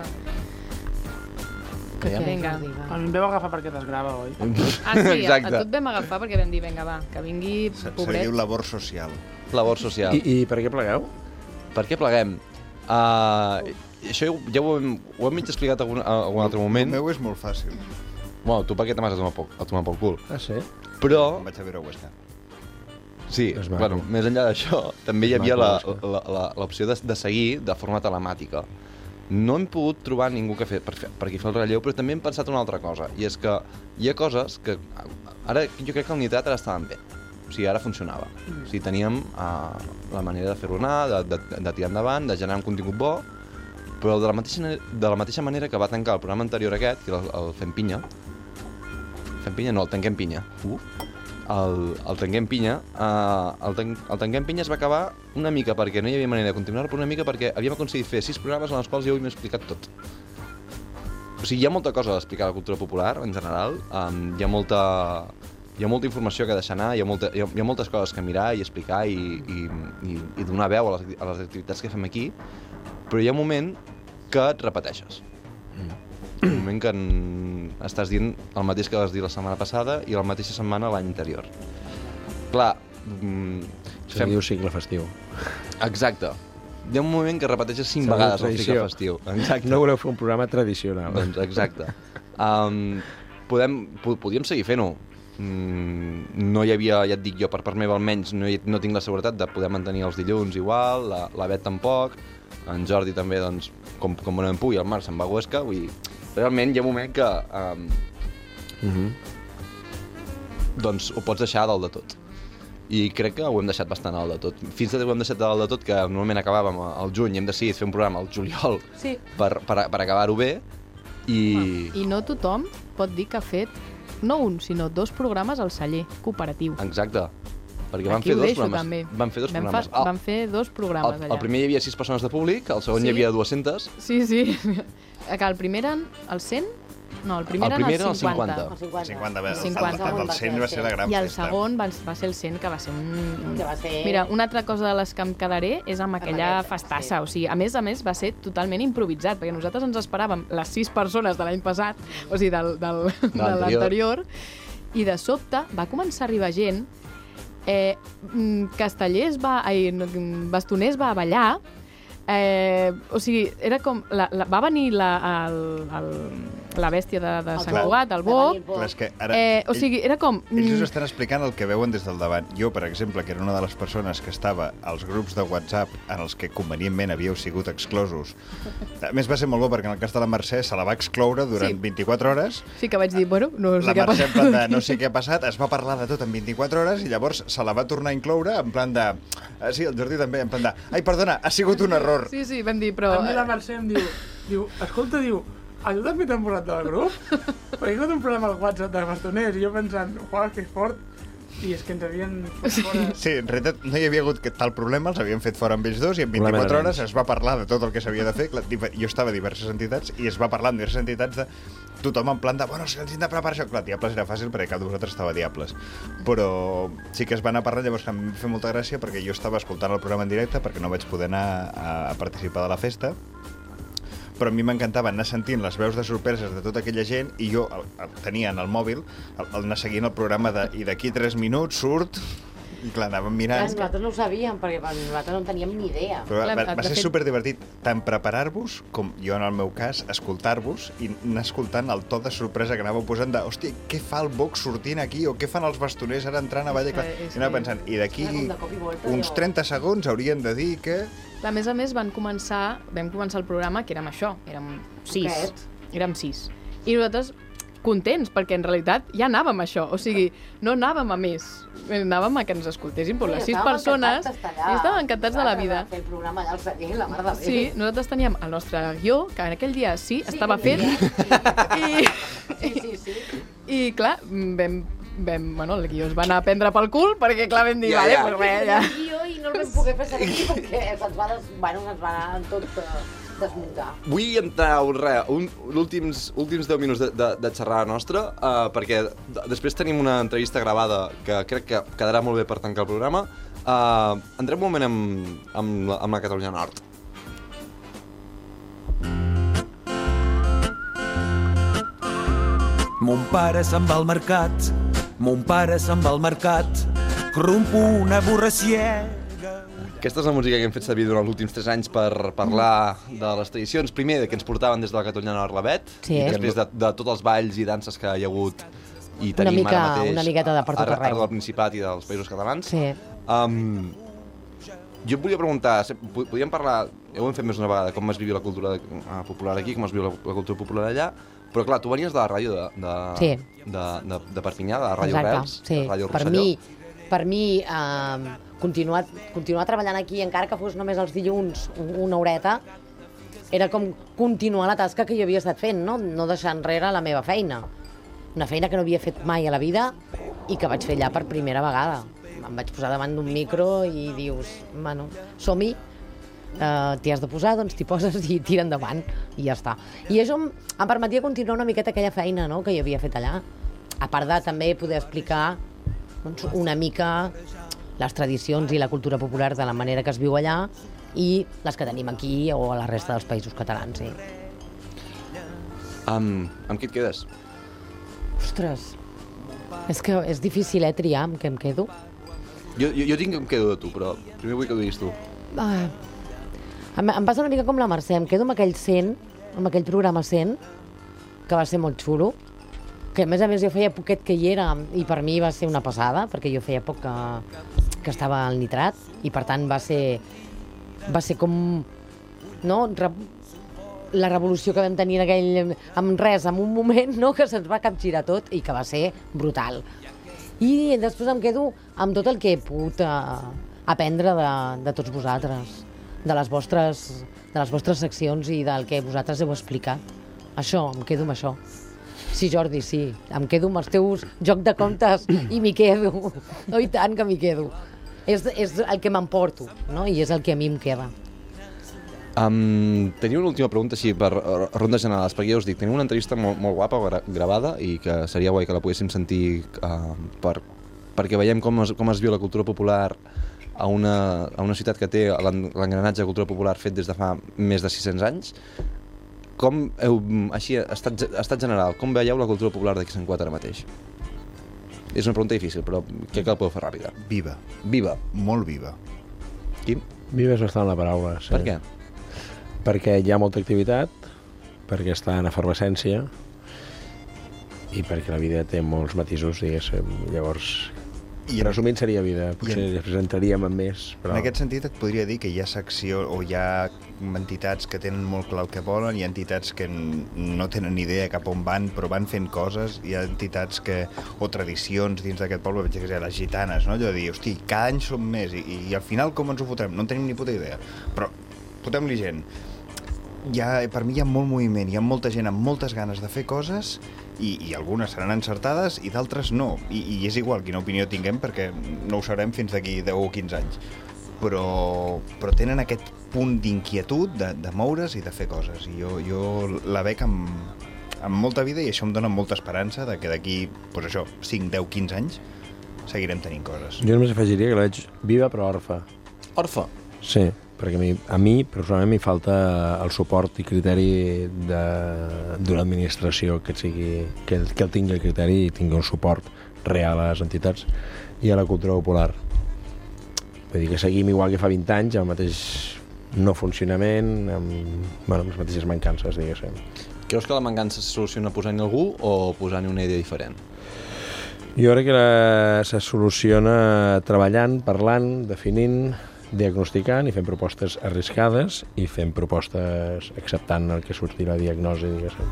vinga. A mi em veu agafar perquè t'esgrava, oi? Ah, sí, a tu et vam agafar perquè vam dir, vinga, va, que vingui pobret. Se diu labor social. Labor social. I per què plegueu? Per què pleguem? Això ja ho hem mig explicat en algun altre moment. El meu és molt fàcil. Bueno, tu perquè te m'has a tomar pel cul. Ah, sí? Però... Vaig a veure West Ham. Sí, bueno, més enllà d'això, també hi havia l'opció de seguir de forma telemàtica. No hem pogut trobar ningú per aquí fer el relleu, però també hem pensat una altra cosa, i és que hi ha coses que... Ara jo crec que el Nitrat ara estaven bé. O sigui, ara funcionava. O sigui, teníem la manera de fer-ho anar, de tirar endavant, de generar un contingut bo, però de la mateixa manera que va tancar el programa anterior aquest, que era el Fem Pinya... Fem Pinya? No, el Tanquem Pinya. El Tanquem Pinya, el Tanquem Pinya es va acabar una mica perquè no hi havia manera de continuar, però una mica perquè havíem aconseguit fer 6 programes en els quals ja ho hem explicat tot. O sigui, hi ha molta cosa a explicar a la cultura popular, en general. Hi ha molta informació que deixar anar, hi ha moltes coses que mirar i explicar i donar veu a les activitats que fem aquí, però hi ha un moment que et repeteixes. Un moment que estàs dient el mateix que vas dir la setmana passada i la mateixa setmana l'any anterior. Clar... Se diu cicle festiu. Exacte. Hi ha un moment que repeteixes 5 vegades el cicle festiu. Exacte. No voleu fer un programa tradicional. Doncs exacte. Podíem seguir fent-ho. No hi havia, ja et dic jo, per part meva almenys, no tinc la seguretat de poder mantenir els dilluns igual, la Bet tampoc, en Jordi també, doncs, com no en pugui, el Marc se'n va a Huesca, vull dir, realment hi ha un moment que doncs ho pots deixar dalt de tot. I crec que ho hem deixat bastant dalt de tot. Fins que ho hem deixat dalt de tot, que normalment acabàvem al juny i hem decidit fer un programa al juliol per acabar-ho bé. I no tothom pot dir que ha fet no un, sinó 2 programes al celler cooperatiu. Exacte. Perquè van fer 2 programes. Van fer 2 programes allà. El primer hi havia 6 persones de públic, el segon hi havia 200. Sí. El primer eren els 100? No, el primer eren els 50. El 50. El 100 va ser la gran festa. I el segon va ser el 100, que va ser un... Mira, una altra cosa de les que em quedaré és amb aquella festassa. O sigui, a més, va ser totalment improvisat, perquè nosaltres ens esperàvem les 6 persones de l'any passat, o sigui, de l'anterior, i de sobte va començar a arribar gent. Bastoners va ballar, o sigui, era com... Va venir la bèstia de Sant Cugat, el boc. Clar, és que ara O sigui, era com... Ells us estan explicant el que veuen des del davant. Jo, per exemple, que era una de les persones que estava als grups de WhatsApp en els que convenientment havíeu sigut exclosos. A més, va ser molt bo perquè en el cas de la Mercè se la va excloure durant 24 hores. Sí, que vaig dir, bueno, no sé què ha Mercè, passat. en plan de no sé què ha passat, es va parlar de tot en 24 hores i llavors se la va tornar a incloure en plan de... Sí, el Jordi també, en plan de... Ai, perdona, ha sigut un error. Sí, sí, vam dir, però... A mi la Mercè em diu, escolta, el també t'han posat del grup? Perquè he un problema al WhatsApp de bastoners i jo pensant, uau, que fort. I és que ens havien fet fora... Sí, en realitat no hi havia hagut tal problema, els havien fet fora amb ells dos i en 24 hores es va parlar de tot el que s'havia de fer. Jo estava a diverses entitats i es va parlar en diverses entitats de tothom en plan de, bueno, si ens hem de preparar això. Clar, Diables era fàcil perquè cap de vosaltres estava a Diables. Però sí que es va anar parlant, llavors que em va fer molta gràcia perquè jo estava escoltant el programa en directe perquè no vaig poder anar a participar de la festa. Però a mi m'encantava anar sentint les veus de sorpreses de tota aquella gent i jo tenia en el mòbil anar seguint el programa i d'aquí 3 minuts surt i clar, anàvem mirant. Nosaltres no ho sabíem, perquè nosaltres no en teníem ni idea. Però va ser superdivertit, tant preparar-vos com jo en el meu cas, escoltar-vos i anar escoltant el to de sorpresa que anàveu posant de, hòstia, què fa el boc sortint aquí o què fan els bastoners ara entrant a Vall de Clar? I anava pensant, i d'aquí uns 30 segons haurien de dir que... A més, vam començar el programa que érem això, érem 6. Érem 6. I nosaltres contents, perquè en realitat ja anàvem a això, o sigui, no anàvem a més, anàvem a que ens escoltessin per les 6 persones i estàvem encantats de la vida. Fer el programa allà al celler, la mar de bé. Sí, nosaltres teníem el nostre guió, que en aquell dia estava fet, i clar, bueno, el guió es va anar a prendre pel cul, perquè clar, vam dir, vale, pues res, ja. El guió i no el vam poder fer servir perquè se'ns va anar tot desmuntar. Vull entrar últims 10 minuts de xerrada nostra, perquè després tenim una entrevista gravada que crec que quedarà molt bé per tancar el programa. Entrem un moment amb la Catalunya Nord. Mon pare se'n va al mercat, mon pare se'n va al mercat, rompo una borraciera. Aquesta és la música que hem fet servir durant els últims 3 anys per parlar de les tradicions. Primer, que ens portaven des de la Catalunya Nord la Bet, i després de tots els balls i danses que hi ha hagut i tenim ara mateix una miqueta de per tot arreu. Arreu del Principat i dels Països Catalans. Sí. Jo et volia preguntar, podríem parlar, ho hem fet més una vegada, com es viu la cultura popular aquí, com es viu la cultura popular allà, però clar, tu venies de la ràdio de Perpinyà, de la Ràdio Reus, de Ràdio Rosselló. Per mi, continuar treballant aquí, encara que fos només els dilluns una horeta, era com continuar la tasca que jo havia estat fent, no deixar enrere la meva feina. Una feina que no havia fet mai a la vida i que vaig fer allà per primera vegada. Em vaig posar davant d'un micro i dius, bueno, som-hi, t'hi has de posar, doncs t'hi poses i tira endavant, i ja està. I això em permetia continuar una miqueta aquella feina que jo havia fet allà, a part de també poder explicar una mica les tradicions i la cultura popular de la manera que es viu allà i les que tenim aquí o a la resta dels països catalans. Sí. Amb qui et quedes? Ostres, és que és difícil triar amb què em quedo. Jo tinc que em quedo de tu, però primer vull que ho diguis tu. Em passa una mica com la Mercè, em quedo amb aquell 100, amb aquell programa 100, que va ser molt xulo, que a més jo feia poquet que hi era i per mi va ser una passada, perquè jo feia poc que estava al nitrat i per tant va ser com la revolució que vam tenir en un moment que se'ns va capgirar tot i que va ser brutal. I després em quedo amb tot el que he pogut aprendre de tots vosaltres, de les vostres seccions i del que vosaltres heu explicat. Això, em quedo amb això. Sí, Jordi, sí. Em quedo amb els teus jocs de comptes i m'hi quedo. No, i tant que m'hi quedo. És el que m'emporto, i és el que a mi em queda. Tenia una última pregunta així per rondes generals, perquè ja us dic, tenim una entrevista molt guapa gravada i que seria guai que la poguéssim sentir perquè veiem com es viu la cultura popular a una ciutat que té l'engranatge de cultura popular fet des de fa més de 600 anys. Com així, estat general, com veieu la cultura popular d'aquí Sant Cugat ara mateix? És una pregunta difícil, però crec que la podeu fer ràpida. Viva. Viva. Molt viva. Quim? Viva és bastant la paraula, sí. Per què? Perquè hi ha molta activitat, perquè està en efervescència i perquè la vida té molts matisos, diguéssim. Llavors, resumint seria vida, potser després entraríem en més. Però... En aquest sentit et podria dir que hi ha secció o hi ha entitats que tenen molt clar el que volen, hi ha entitats que no tenen ni idea cap on van, però van fent coses, hi ha entitats o tradicions dins d'aquest poble, veig que hi ha les gitanes, no? Allò de dir, hosti, cada any som més i al final com ens ho fotrem? No en tenim ni puta idea, però fotem-li gent. Per mi hi ha molt moviment, hi ha molta gent amb moltes ganes de fer coses i algunes seran encertades i d'altres no. I és igual quina opinió tinguem perquè no ho sabrem fins d'aquí 10 o 15 anys. Però tenen aquest punt d'inquietud de moure's i de fer coses. I jo la veig amb molta vida i això em dona molta esperança de que d'aquí, doncs això, 5, 10, 15 anys seguirem tenint coses. Jo només afegiria que la veig viva però orfa. Orfa? Sí, perquè a mi personalment m'hi falta el suport i criteri d'una administració que el tingui el criteri i tingui un suport real a les entitats i a la cultura popular. Vull dir que seguim igual que fa 20 anys, el mateix no funcionament, amb les mateixes mancances, diguéssim. Creus que la mancança se soluciona posant-hi algú o posant-hi una idea diferent? Jo crec que se soluciona treballant, parlant, definint, diagnosticant i fent propostes arriscades i fent propostes acceptant el que surti la diagnosi, diguéssim.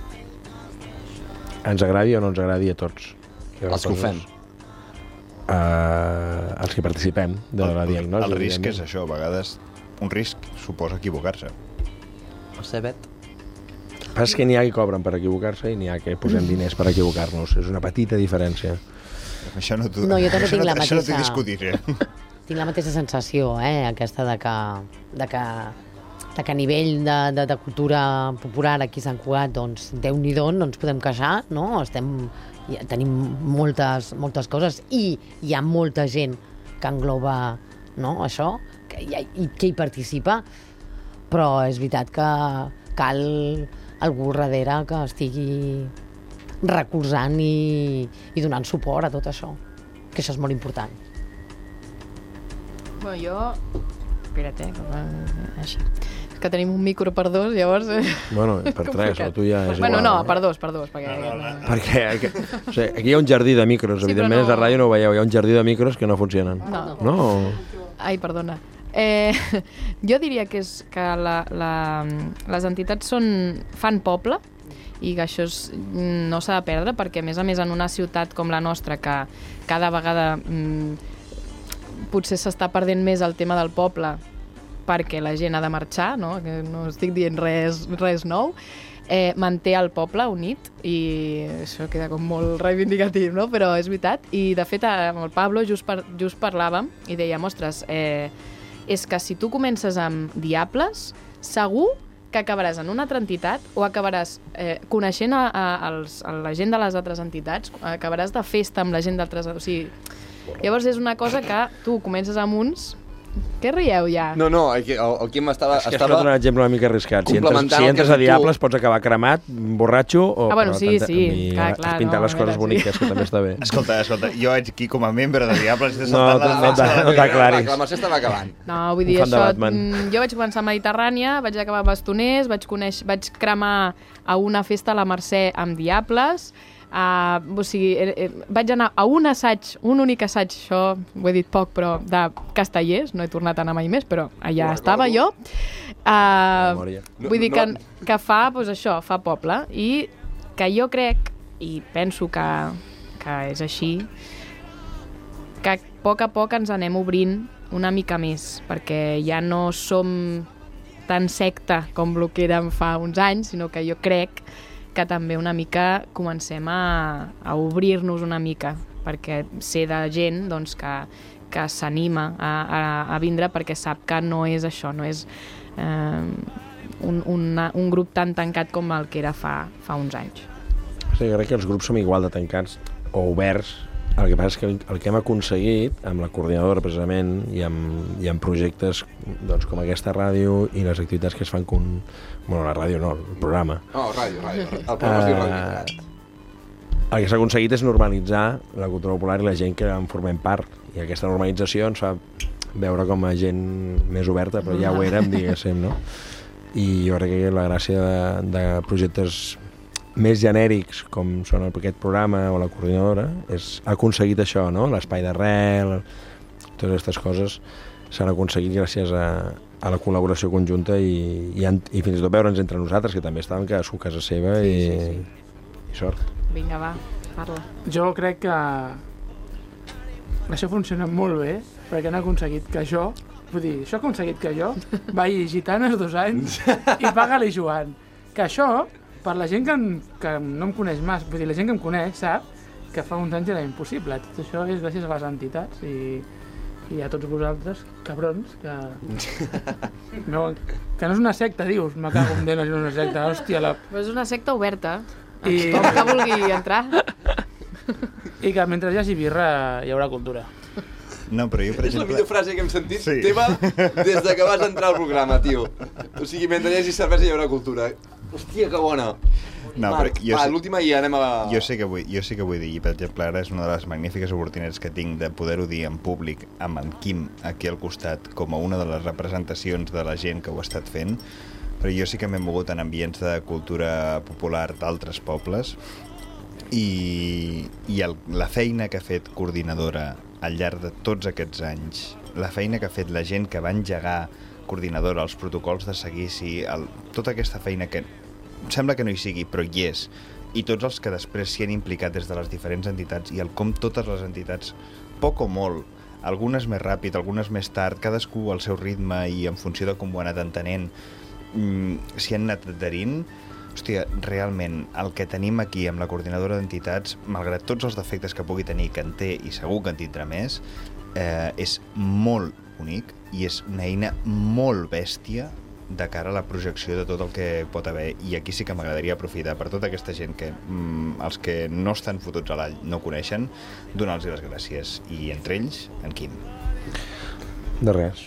Ens agradi o no ens agradi a tots. Els que ho fem? Els que participem de la diagnosi. El risc és això, a vegades un risc suposa equivocar-se. El Cebet? El que passa és que n'hi ha que cobren per equivocar-se i n'hi ha que posem diners per equivocar-nos. És una petita diferència. Això no jo també tinc la mateixa... Això no t'ho discutiré. Tinc la mateixa sensació, aquesta de que a nivell de cultura popular aquí a Sant Cugat, doncs, Déu-n'hi-do, no ens podem queixar, no? Tenim moltes coses i hi ha molta gent que engloba, no, això, i que hi participa, però és veritat que cal algú darrere que estigui recolzant i donant suport a tot això, que això és molt important. Bueno, jo... Espera't, així. És que tenim un micro per dos, llavors... Bueno, per tres, o tu ja és igual. Bueno, no, per dos, perquè... Perquè aquí hi ha un jardí de micros, evidentment és de ràdio, no ho veieu, hi ha un jardí de micros que no funcionen. No? Ai, perdona. Jo diria que les entitats fan poble i que això no s'ha de perdre perquè, a més, en una ciutat com la nostra, que cada vegada potser s'està perdent més el tema del poble perquè la gent ha de marxar, no? Que no estic dient res nou, manté el poble unit i això queda com molt reivindicatiu, no? Però és veritat. I, de fet, amb el Pablo just parlàvem i dèiem, ostres, és que si tu comences amb Diables, segur que acabaràs en una altra entitat o acabaràs coneixent a la gent de les altres entitats, acabaràs de festa amb la gent d'altres... O sigui, llavors és una cosa que tu comences amb uns... Què rieu ja? No, el Quim estava... És que has un exemple una mica arriscat. Si entres a Diables pots acabar cremat, borratxo o... bueno, sí, clar. Has pintat les coses boniques, que també està bé. Escolta, jo vaig aquí com a membre de Diables... No t'aclaris. La Mercè estava acabant. No, vull dir, això... Jo vaig començar a Mediterrània, vaig acabar a Bastoners, vaig cremar a una festa a la Mercè amb Diables... O sigui, vaig anar a un únic assaig, això ho he dit poc, però de Castellers, no he tornat a anar mai més, però allà estava jo. Vull dir que fa, doncs això, fa poble, i que jo crec, i penso que és així, que a poc ens anem obrint una mica més, perquè ja no som tan secta com el que érem fa uns anys, sinó que jo crec que també una mica comencem a obrir-nos una mica, perquè sé de gent doncs, que s'anima a vindre perquè sap que no és això, no és un grup tan tancat com el que era fa uns anys. Sí, crec que els grups som igual de tancats o oberts. El que passa és que el que hem aconseguit amb la coordinadora precisament i amb projectes doncs, com aquesta ràdio i les activitats que es fan bueno, la ràdio no, el programa. No, ràdio. El programa es diu Ràdio. El que s'ha aconseguit és normalitzar la cultura popular i la gent que en formem part. I aquesta normalització ens fa veure com a gent més oberta, però ja ho érem, diguéssim, no? I jo crec que la gràcia de projectes més genèrics, com són aquest programa o la coordinadora, ha aconseguit això, no? L'espai d'arrel, totes aquestes coses s'han aconseguit gràcies a la col·laboració conjunta i fins i tot veure'ns entre nosaltres, que també estàvem cadascú a casa seva i sort. Vinga, va, parla. Jo crec que això funciona molt bé, perquè han aconseguit que jo, això ha aconseguit que jo vagi gitanes 2 anys i paga-li Joan. Que això, per la gent que no em coneix més, vull dir, la gent que em coneix sap que fa uns anys era impossible. Tot això és gràcies a les entitats i a tots vosaltres, cabrons, que no és una secta, dius, me cago en Déu, no és una secta, hòstia. Però és una secta oberta, tothom que vulgui entrar. I que mentre hi hagi birra hi haurà cultura. No, però jo, per exemple... És la millor frase que hem sentit teva des de que vas entrar al programa, tio. O sigui, mentre hi hagi cervesa hi haurà cultura. Hòstia, que bona. No, Marc, l'última i anem a... Jo sí que vull dir, i per exemple, ara és una de les magnífiques oportunitats que tinc de poder-ho dir en públic amb en Quim aquí al costat, com a una de les representacions de la gent que ho ha estat fent, però jo sí que m'he mogut en ambients de cultura popular d'altres pobles i la feina que ha fet coordinadora al llarg de tots aquests anys, la feina que ha fet la gent que va engegar coordinadora, els protocols de seguici, tota aquesta feina que sembla que no hi sigui, però hi és, i tots els que després s'hi han implicat des de les diferents entitats i el com totes les entitats, poc o molt, algunes més ràpid, algunes més tard, cadascú al seu ritme i en funció de com ho ha anat entenent, s'hi han anat adherint. Hòstia, realment, el que tenim aquí amb la coordinadora d'entitats, malgrat tots els defectes que pugui tenir, que en té i segur que en tindrà més, és molt bonic i és una eina molt bèstia de cara a la projecció de tot el que pot haver, i aquí sí que m'agradaria aprofitar per tota aquesta gent que els que no estan fotuts a l'all no coneixen, donar-los les gràcies, i entre ells en Quim. De res.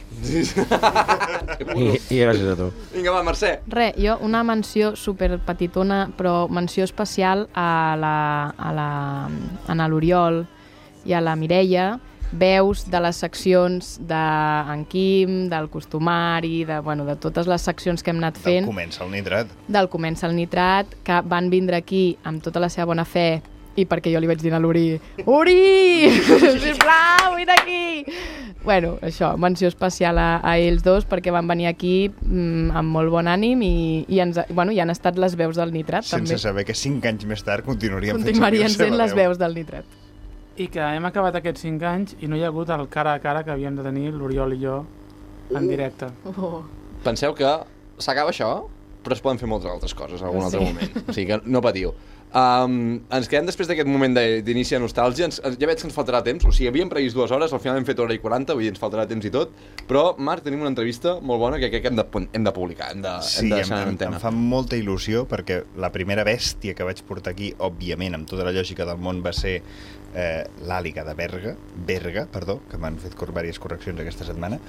I gràcies a tu. Vinga, va, Mercè. Jo una menció superpetitona, però menció especial a l'Oriol i a la Mireia, veus de les seccions d'en Quim, del costumari, de totes les seccions que hem anat fent. Del Comença el Nitrat. Del Comença el Nitrat, que van vindre aquí amb tota la seva bona fe, i perquè jo li vaig dir a l'Uri, Uri, sisplau, vine aquí! Bueno, això, menció especial a ells dos, perquè van venir aquí amb molt bon ànim i han estat les veus del Nitrat, també. Sense saber que 5 anys més tard continuarien sent les veus del Nitrat. I que hem acabat aquests 5 anys i no hi ha hagut el cara a cara que havíem de tenir l'Oriol i jo en directe. Penseu que s'acaba això, però es poden fer moltes altres coses en algun altre moment. O sigui que no patiu. Ens quedem després d'aquest moment d'inici de nostàlgia. Ja veig que ens faltarà temps. O sigui, havíem previst 2 hores, al final hem fet 1 hora i 40, vull dir, ens faltarà temps i tot. Però, Marc, tenim una entrevista molt bona que crec que hem de publicar, hem de deixar en antena. Em fa molta il·lusió, perquè la primera bèstia que vaig portar aquí, òbviament, amb tota la lògica del món, va ser l'Àliga de Berga, que m'han fet diverses correccions aquesta setmana,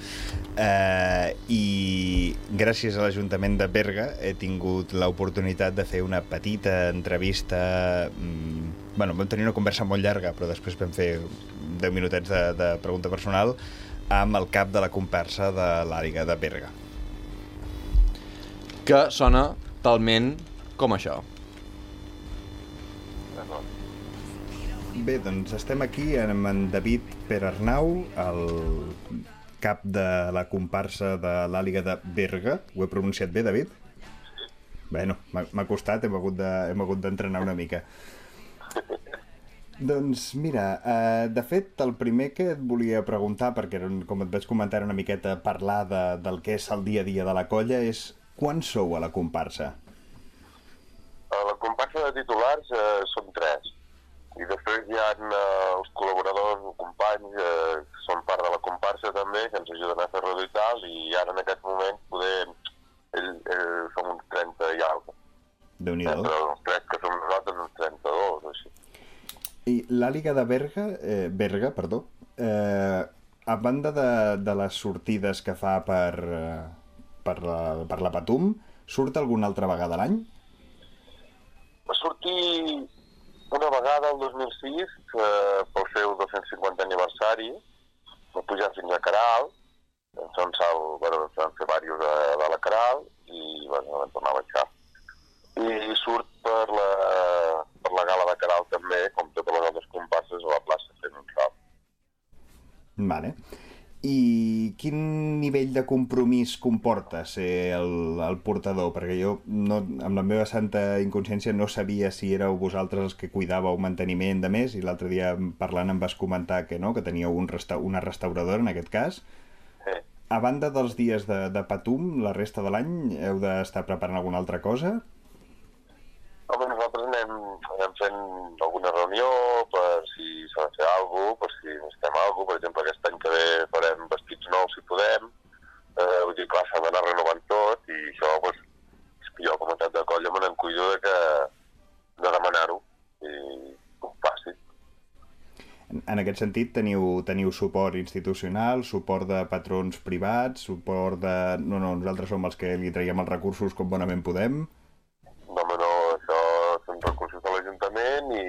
i gràcies a l'Ajuntament de Berga he tingut l'oportunitat de fer una petita entrevista. Vam tenir una conversa molt llarga, però després vam fer 10 minutets de pregunta personal amb el cap de la comparsa de l'Àliga de Berga. Que sona talment com això. Bé, doncs estem aquí amb en David Perarnau, el cap de la comparsa de l'Àliga de Berga. Ho he pronunciat bé, David? Bueno, m'ha costat, hem hagut d'entrenar una mica. Doncs mira, de fet, el primer que et volia preguntar, perquè com et vaig comentar una miqueta parlar del que és el dia a dia de la colla, és quan sou a la comparsa? A la comparsa de titulars som 3. I després hi ha els col·laboradors o companys que són part de la comparsa també, que ens ajuden a fer-lo i tal, i ara en aquest moment som uns 30 i alguna cosa. Déu-n'hi-do. Entre els 3 que som nosaltres, uns 32 o així. I l'Àliga de Berga, a banda de les sortides que fa per la Patum, surt alguna altra vegada a l'any? Va sortir una vegada el 2006 pel seu 250 aniversari, va pujar fins a Caral, vam fer diversos de la Caral i vam tornar a baixar. i surt per la gala de Caral també, com totes les altres comparses, a la plaça fent un salt. Vale. I quin nivell de compromís comporta ser el portador? Perquè jo, amb la meva santa inconsciència, no sabia si éreu vosaltres els que cuidàveu manteniment de més, i l'altre dia parlant em vas comentar que no, que teníeu una restauradora en aquest cas. Sí. A banda dels dies de Patum, la resta de l'any heu d'estar preparant alguna altra cosa? Home, nosaltres anem fent alguna reunió per si s'ha de fer alguna cosa, per si necessitem alguna cosa. Per exemple, aquest any que ve farem vestits nous si podem. Vull dir, clar, s'ha d'anar renovant tot i això, doncs, jo com a cap de colla me n'en cuido de demanar-ho i ho faci. En aquest sentit, teniu suport institucional, suport de patrons privats, suport de... No, nosaltres som els que li traiem els recursos com bonament podem. No, això són recursos de l'Ajuntament i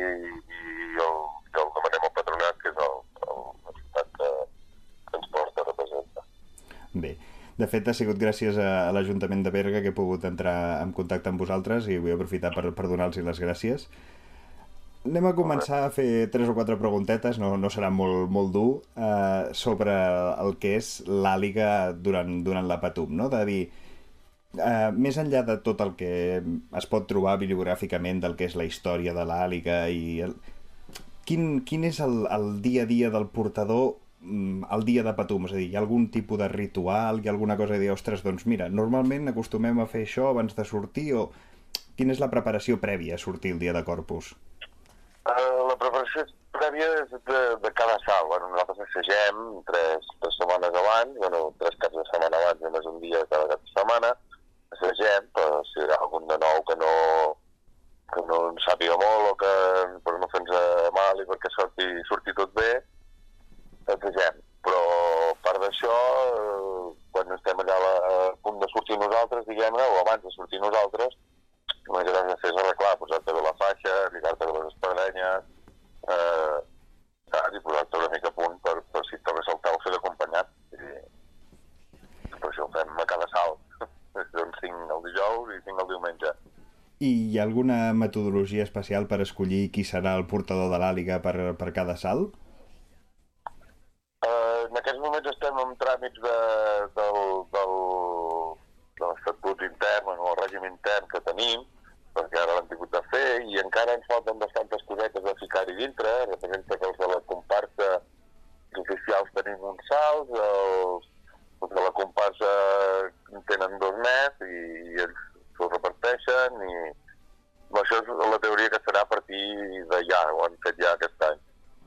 el demanem al patronat, que és la ciutat que ens porta a representar. Bé, de fet ha sigut gràcies a l'Ajuntament de Berga que he pogut entrar en contacte amb vosaltres i vull aprofitar per donar-los les gràcies. Anem a començar a fer 3 o 4 preguntetes, no serà molt dur, sobre el que és l'àliga durant la Patum, no? De dir, més enllà de tot el que es pot trobar bibliogràficament del que és la història de l'àliga i quin és el dia a dia del portador el dia de Patum? És a dir, hi ha algun tipus de ritual, hi ha alguna cosa de dir, ostres, doncs mira, normalment acostumem a fer això abans de sortir, o quina és la preparació prèvia a sortir el dia de Corpus? La preparació prèvia és de cada salt. Bueno, nosaltres assagem 3 setmanes abans, 3 caps de setmana abans, només un dia cada cap de setmana, assagem per si hi ha algun de nou que no en sàpiga molt o que per no fer-nos mal i perquè surti tot bé, assagem. Però a part d'això, quan estem allà a punt de sortir nosaltres, diguem-ne, o abans de sortir nosaltres, només has de fer és arreglar, posar-te bé la faixa, lligar-te bé les espadrenyes, i posar-te una mica a punt per si t'ha de saltar o fer d'acompanyat. Per això ho fem a cada salt. Doncs 5 el dijous i 5 el diumenge. I hi ha alguna metodologia especial per escollir qui serà el portador de l'àliga per cada salt? En aquests moments estem en tràmits de l'estatut intern, o el règim intern que tenim, perquè ara l'hem tingut de fer, i encara ens falten bastantes cosetes de ficar-hi dintre. Representa que els de la comparsa oficials tenim uns salts, els de la comparsa tenen 2 més i ells s'ho reparteixen i això és la teoria que serà a partir de ja, ho han fet ja aquest any.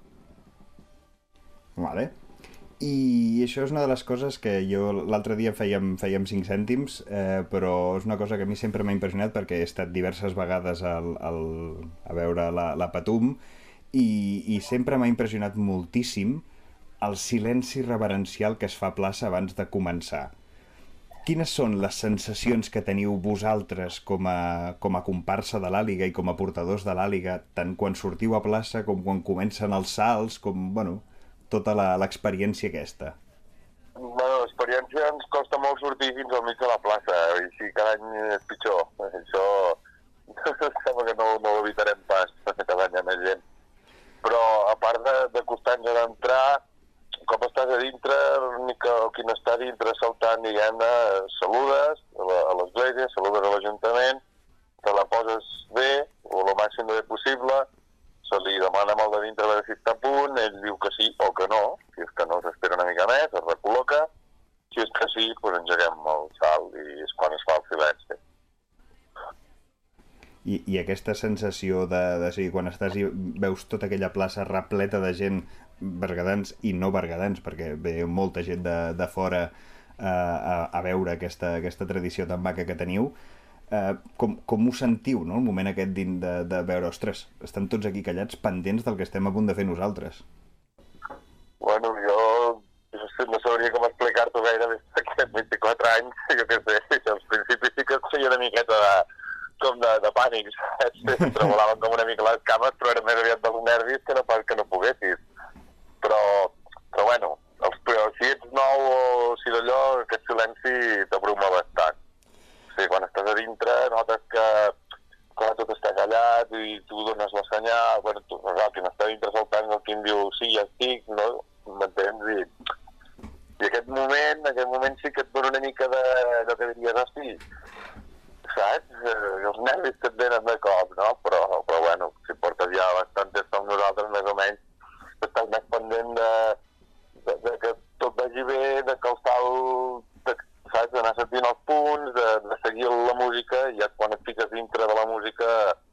Vale. I això és una de les coses que jo l'altre dia fèiem 5 cèntims, però és una cosa que a mi sempre m'ha impressionat perquè he estat diverses vegades a veure la Patum i sempre m'ha impressionat moltíssim el silenci reverencial que es fa a plaça abans de començar. Quines són les sensacions que teniu vosaltres com a comparsa de l'àliga i com a portadors de l'àliga, tant quan sortiu a plaça com quan comencen els salts, com, tota l'experiència aquesta? L'experiència ens costa molt sortir fins al mig de la plaça, i si cada any és pitjor. Això sembla que no ho evitarem pas, cada any hi ha més gent. Però a part de costar-nos d'entrar, com estàs a dintre, l'únic qui no està a dintre saltant, diguem-ne, saludes a l'església, saludes a l'Ajuntament, te la poses bé, o el màxim de bé possible, se li demana amb el de dintre a veure si està a punt, ell diu que sí o que no, si és que no s'espera una mica més, es recol·loca, si és que sí, doncs engeguem el salt i és quan es fa el silenci. I aquesta sensació de si quan estàs i veus tota aquella plaça repleta de gent, bergadans i no bergadans, perquè ve molta gent de fora a veure aquesta tradició tan maca que teniu, com ho sentiu, no? El moment aquest de veure, ostres, estan tots aquí callats pendents del que estem a punt de fer nosaltres. Bueno, jo no sabria com explicar-t'ho gaire des d'aquests 24 anys, jo què sé, als principis sí que es feia una miqueta de pànic, saps? Tremolaven com una mica les cames, però era més aviat dels nervis que no poguessis. Però bueno, si ets nou o si d'allò, aquest silenci t'abruma bastant. O sigui, quan estàs a dintre notes que moment sí que et dona una mica d'allò que diries, hosti, saps? Els nervis que et venen de cop, no? Però bueno, si portes ja bastant temps amb nosaltres, més o menys, estàs més pendent de que tot vagi bé, de que el salt, saps? D'anar sentint els punts, de seguir la música, i ja quan et fiques dintre de la música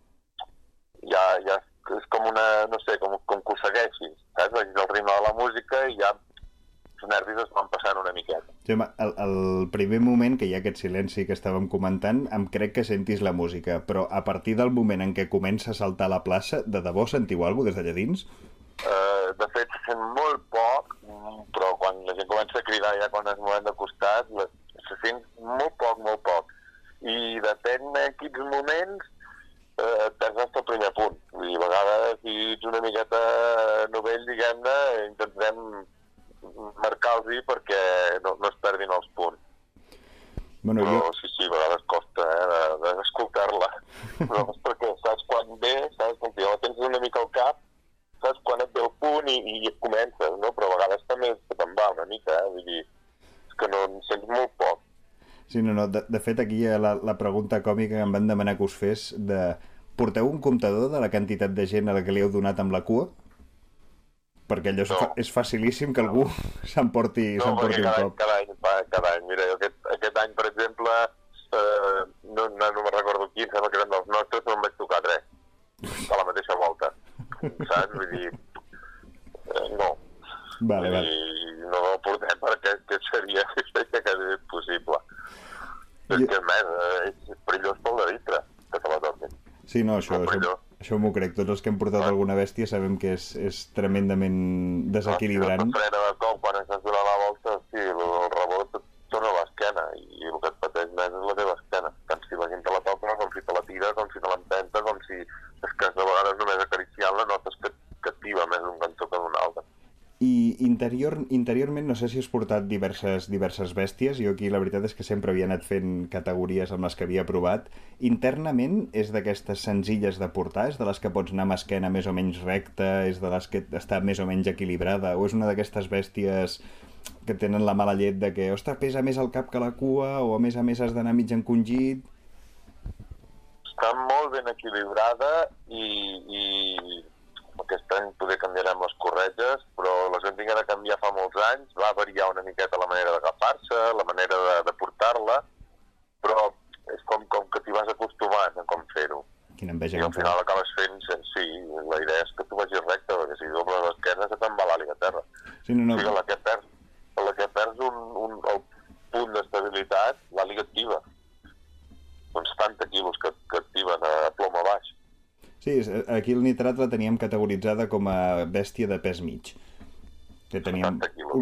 ja és com una, no sé, com que ho segueixis, saps? Vagis al ritme de la música i ja els nervis es van passant una miqueta. Sí, home, el primer moment que hi ha aquest silenci que estàvem comentant, em crec que sentis la música, però a partir del moment en què comença a saltar a la plaça, de debò sentiu alguna cosa des d'allà dins? De fet, se sent molt poc, però quan la gent comença a cridar ja quan es mouen de costat, se sent molt poc. I depèn en quins moments perds el primer punt. Vull dir, a vegades, si ets una miqueta novell, diguem-ne, intentem marcar-los perquè no es perdin els punts. Bueno, però sí, a vegades costa d'escoltar-la. Però és perquè saps quan ve, saps? Quan ja la tens una mica al cap, saps quan et ve el punt i et comences, no? Però a vegades també te'n va una mica, vull dir, és que no en sents molt poc. Sí, no, de fet aquí hi ha la pregunta còmica que em van demanar que us fes de porteu un comptador de la quantitat de gent a la que li heu donat amb la cua? Perquè allò és facilíssim que algú s'emporti un cop. Cada any. Mira, aquest any, per exemple, no me'n recordo quin, sembla que eren dels nostres, però em vaig tocar 3, a la mateixa volta. Saps? Vull dir, no. Vale. No ho portem perquè seria quasi impossible. És que, a més, és perillós pel de dintre, que te la toquin. Sí, no, això m'ho crec. Tots els que hem portat alguna bèstia sabem que és tremendament desequilibrant. Si no te frena de cop quan estàs donant la volta, sí, el rebot et torna a l'esquena i el que et pateix més és la teva esquena. Tant si la gent te la toca, com si te la tira, com si te l'empenta, com si... És que de vegades només acariciant-la notes que et tiba més d'un cantó que d'un altre. I interiorment no sé si has portat diverses bèsties. Jo aquí la veritat és que sempre havia anat fent categories amb les que havia provat. Internament és d'aquestes senzilles de portar? És de les que pots anar amb esquena més o menys recta? És de les que està més o menys equilibrada? O és una d'aquestes bèsties que tenen la mala llet de que, ostres, pesa més el cap que la cua, o a més has d'anar mig encongit? Està molt ben equilibrada i aquest any poder canviarem les corretges, però les vam haver de canviar fa molts anys, va variar una miqueta la manera d'agafar-se, la manera de portar-la, però és com que t'hi vas acostumant a com fer-ho. Quina enveja. I al final acabes fent, sí, la idea és que tu vagis recte, perquè si dobles l'esquena se te'n va l'àliga a terra. Sí, no. O sigui, la que perds el punt d'estabilitat, l'àliga activa. Uns 70 quilos que activen a plom a baix. Sí, aquí el nitrat la teníem categoritzada com a bèstia de pes mig. Que teníem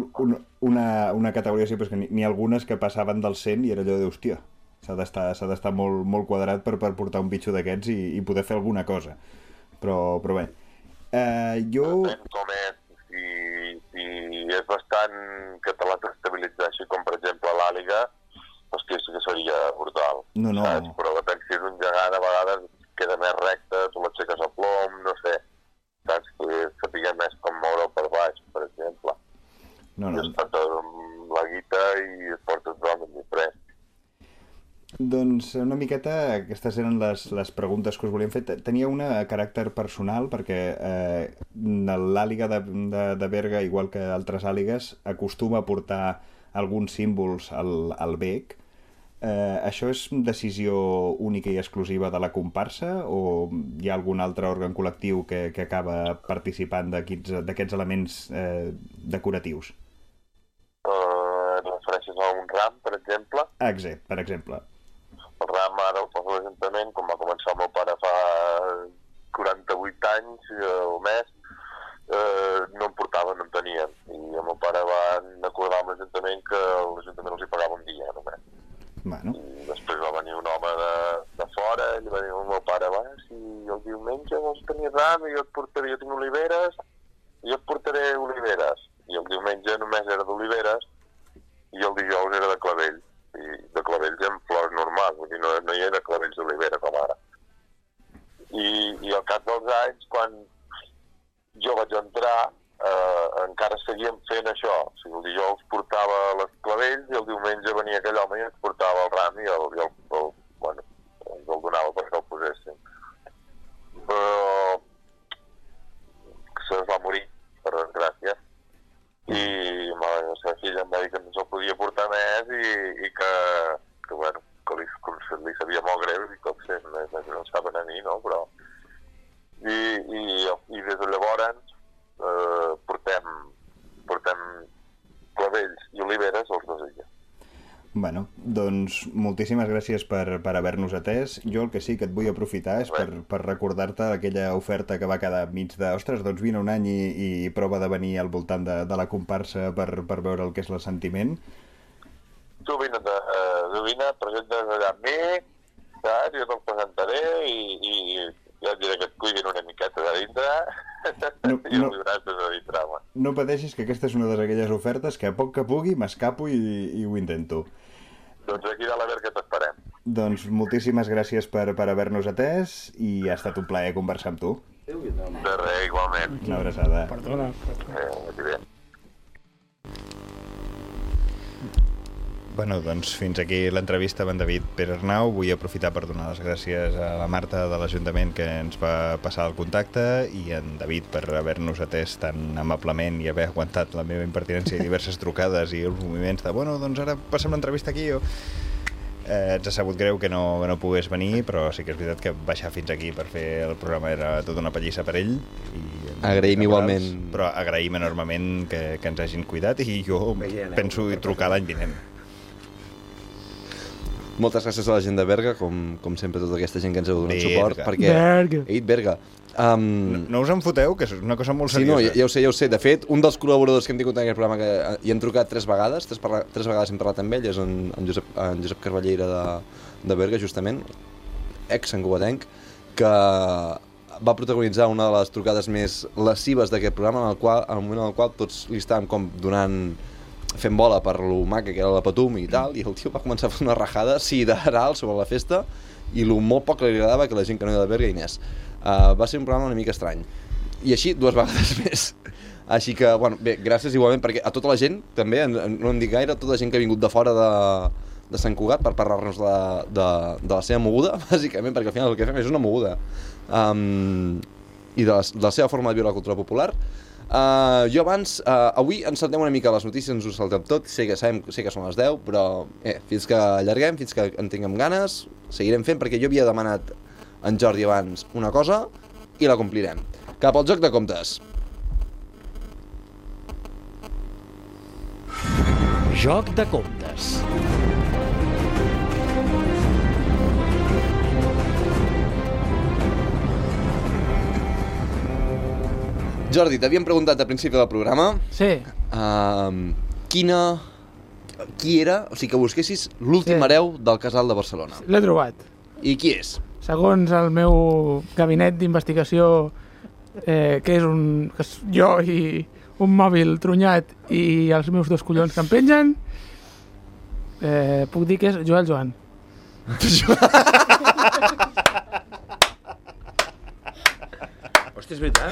una categoria així, però és que n'hi ha algunes que passaven del 100 i era allò de, hòstia, s'ha d'estar molt quadrat per portar un bitxo d'aquests i poder fer alguna cosa. Però bé. Depèn com és, si és bastant que te l'has d'estabilitzar, així com per exemple l'àliga, hòstia, sí que seria brutal. No. Saps? Però depèn si és un gegant, a vegades queda més recte, tu l'aixeques a plom, no sé, saps? Sapiguem més com moure'l per baix, per exemple. No. I es porta la guita i es porta totalment diferent. Doncs una miqueta, aquestes eren les preguntes que us volíem fer. Tenia una a caràcter personal, perquè l'àliga de Berga, igual que altres àligues, acostuma a portar alguns símbols al bec. Això és decisió única i exclusiva de la comparsa o hi ha algun altre òrgan col·lectiu que acaba participant d'aquests elements decoratius? Refereixes a un ram, per exemple? Per exemple. El ram ara el posa l'Ajuntament, com va començar el meu pare fa 48 anys o més, no em portaven, no en tenien. I el meu pare va acordar amb l'Ajuntament que l'Ajuntament els hi pagava un dia només. Bueno. I després va venir un home de fora i li va dir al meu pare, si el diumenge vols tenir ram i jo tinc oliveres, jo et portaré oliveres. I el diumenge només era d'oliveres i el dijous era de clavell. I de clavells amb flors normals, vull dir, no hi era clavells d'olivera com ara. I al cap dels anys, quan jo vaig entrar, encara seguíem fent això. O sigui, el dijous portava les dir que no se'l podia portar més i que bueno, que li sabia molt greu i com sempre no saben a mi, no? Però i des de llavors portem clavells i oliveres als dos illes. Bueno, doncs moltíssimes gràcies per haver-nos atès. Jo el que sí que et vull aprofitar és per recordar-te aquella oferta que va quedar mig de ostres, doncs vine un any i prova de venir al voltant de la comparsa per veure el que és l'assentiment. Tu vine, presenta't allà amb mi, saps? Jo te'l presentaré i ja et diré que et cuidin una miqueta de dintre i ho viuràs des de dintre, home. No pateixis, que aquesta és una d'aquelles ofertes que a poc que pugui m'escapo i ho intento. Doncs aquí de la Berga t'esperem. Doncs moltíssimes gràcies per haver-nos atès i ha estat un plaer conversar amb tu. De res, igualment. Una abraçada. Perdona. Aquí bé. Bueno, doncs fins aquí l'entrevista amb en David Pere-Arnau. Vull aprofitar per donar les gràcies a la Marta de l'Ajuntament que ens va passar el contacte i en David per haver-nos atès tan amablement i haver aguantat la meva impertinència i diverses trucades i els moviments de bueno, doncs ara passem l'entrevista aquí o... ens ha sabut greu que no pogués venir, però sí que és veritat que baixar fins aquí per fer el programa era tota una pallissa per ell. Agraïm igualment. Però agraïm enormement que ens hagin cuidat i jo penso trucar l'any vinent. Moltes gràcies a la gent de Berga, com sempre tota aquesta gent que ens heu donat suport. Berga. Berga. No us en foteu, que és una cosa molt seriosa. Sí, no, ja ho sé. De fet, un dels col·laboradors que hem tingut en aquest programa, que hi hem trucat 3 vegades, 3 vegades hem parlat amb ell, és en Josep Carballeira de Berga, justament, ex-santcugatenc, que va protagonitzar una de les trucades més lesives d'aquest programa, en el moment en el qual tots li estàvem com fent bola per lo maca que era la Patum i tal, i el tio va començar a fer una rajada sideral sobre la festa i lo molt poc que li agradava que la gent que no era de Berga hi anés. Va ser un programa una mica estrany. I així 2 vegades més. Així que, bueno, bé, gràcies igualment, perquè a tota la gent, també, no em dic gaire, tota la gent que ha vingut de fora de Sant Cugat per parlar-nos de la seva moguda, bàsicament, perquè al final el que fem és una moguda. I de la seva forma de viure la cultura popular. Jo abans, avui ens saltem una mica les notícies, ens ho saltem tot, sé que són les 10, però fins que allarguem, fins que en tinguem ganes, seguirem fent, perquè jo havia demanat en Jordi abans una cosa i la complirem. Cap al joc de comptes. Joc de comptes. Jordi, t'havíem preguntat al principi del programa... Sí. Qui era, o sigui, que busquessis l'últim hereu del Casal de Barcelona. L'he trobat. I qui és? Segons el meu gabinet d'investigació, que és jo i un mòbil trunyat i els meus 2 collons que em pengen, puc dir que és Joel Joan. Hòstia, és veritat?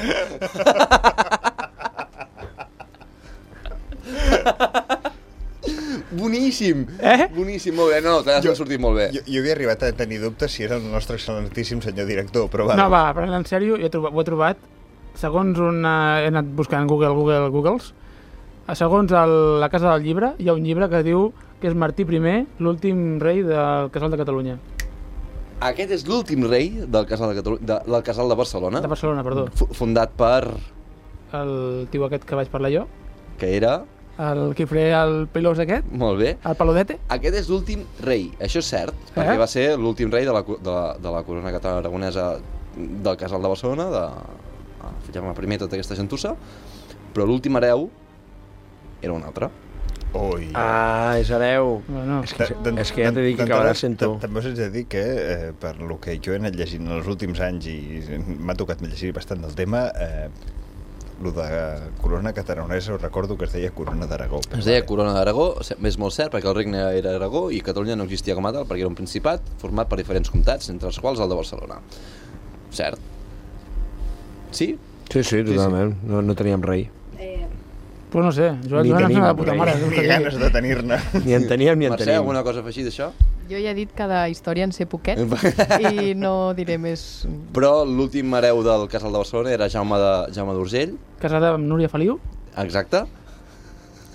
Boníssim! Boníssim, molt bé. No, t'ha sortit molt bé. Jo havia arribat a tenir dubtes si era el nostre excel·lentíssim senyor director, però... No, va, parlant en sèrio, ho he trobat. Segons he anat buscant Googles, segons la Casa del Llibre, hi ha un llibre que diu que és Martí I, l'últim rei del Casal de Catalunya. Aquest és l'últim rei del Casal de Barcelona? De Barcelona, perdó. Fundat per... El tio aquest que vaig parlar jo. Que era... El Quifré, el pelós aquest. Molt bé. El Palodete. Aquest és l'últim rei, això és cert, perquè va ser l'últim rei de la corona catalana aragonesa del Casal de Barcelona, de Jaume I, tota aquesta gentussa, però l'últim hereu era un altre. Ui. Ah, és hereu. Bueno. És que ja t'he dit que acabarà sent tu. També us haig de dir que, per lo que jo he anat llegint en els últims anys i m'ha tocat llegir bastant del tema, lo de corona catalanesa ho recordo que es deia Corona d'Aragó. Es deia Corona d'Aragó, és molt cert, perquè el regne era Aragó i Catalunya no existia com a tal, perquè era un principat format per diferents comtats, entre els quals el de Barcelona. Cert? Sí? Sí, totalment. No teníem rei. Pues no sé, Joel Joan és una puta mare. Ni ganes de tenir-ne. Ni en teníem. Mercè, alguna cosa a afegir d'això? Jo ja he dit que de història en sé poquet i no diré més... Però l'últim hereu del Casal de Barcelona era Jaume d'Urgell. Casada amb Núria Feliu. Exacte.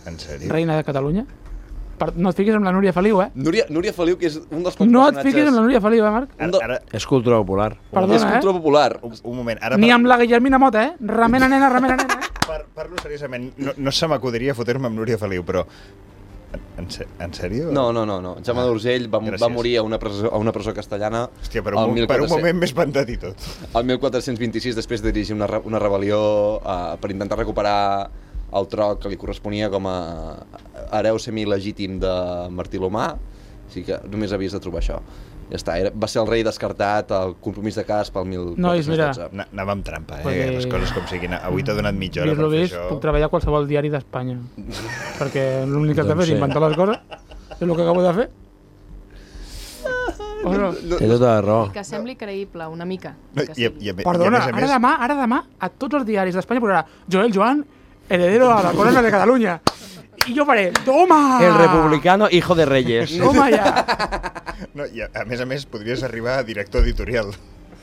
En sèrio? Reina de Catalunya. No et fiquis amb la Núria Feliu, Núria Feliu, que és un dels pocs No et personatges... fiquis amb la Núria Feliu, Marc? És cultura popular. Perdona, és cultura popular. Un moment, Ni amb la Guillermina Mota, Remena, nena, remena, nena. Parlo seriosament, no se m'acudiria fotre-me amb Núria Feliu, però... En sèrio? No. Jaume d'Urgell va morir a una presó castellana... Hòstia, per un moment m'he espantat i tot. El 1426, després de dirigir una rebel·lió per intentar recuperar el tron que li corresponia com a hereu semi-legítim de Martí l'Humà. Així que només havies de trobar això. Ja està, va ser el rei descartat al compromís de Casp pel 1412. Anava amb trampa, les coses com siguin. Avui t'ha donat mitja hora per fer això. Puc treballar a qualsevol diari d'Espanya. Perquè l'únic que has de fer és inventar les coses. És el que acabo de fer. Té tota la raó. Que sembli creïble, una mica. Perdona, ara demà, a tots els diaris d'Espanya posarà Joel Joan, heredero a la corona de Catalunya. I jo faré, toma! El republicano hijo de reyes. Toma ja! No, i a més, podries arribar a director editorial.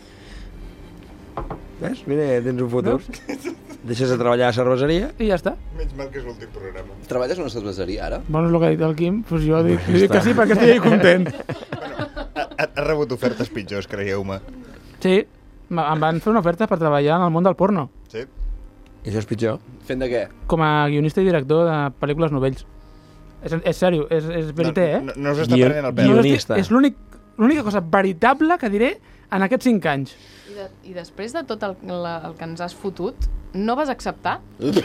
Ves? Mira, tens un futur. Deixes de treballar a la cerveseria. I ja està. Menys mal que és l'últim programa. Treballes a una cerveseria, ara? Bueno, és el que ha dit el Quim, doncs jo dic que sí, perquè estic content. Has rebut ofertes pitjors, creieu-me. Sí, em van fer una oferta per treballar en el món del porno. Sí. I això és pitjor? Fent de què? Com a guionista i director de pel·lícules novells. És sèrio, és verité, No us està prenent el pèl. Guionista. És l'única cosa veritable que diré en aquests 5 anys. I després de tot el que ens has fotut, no vas acceptar?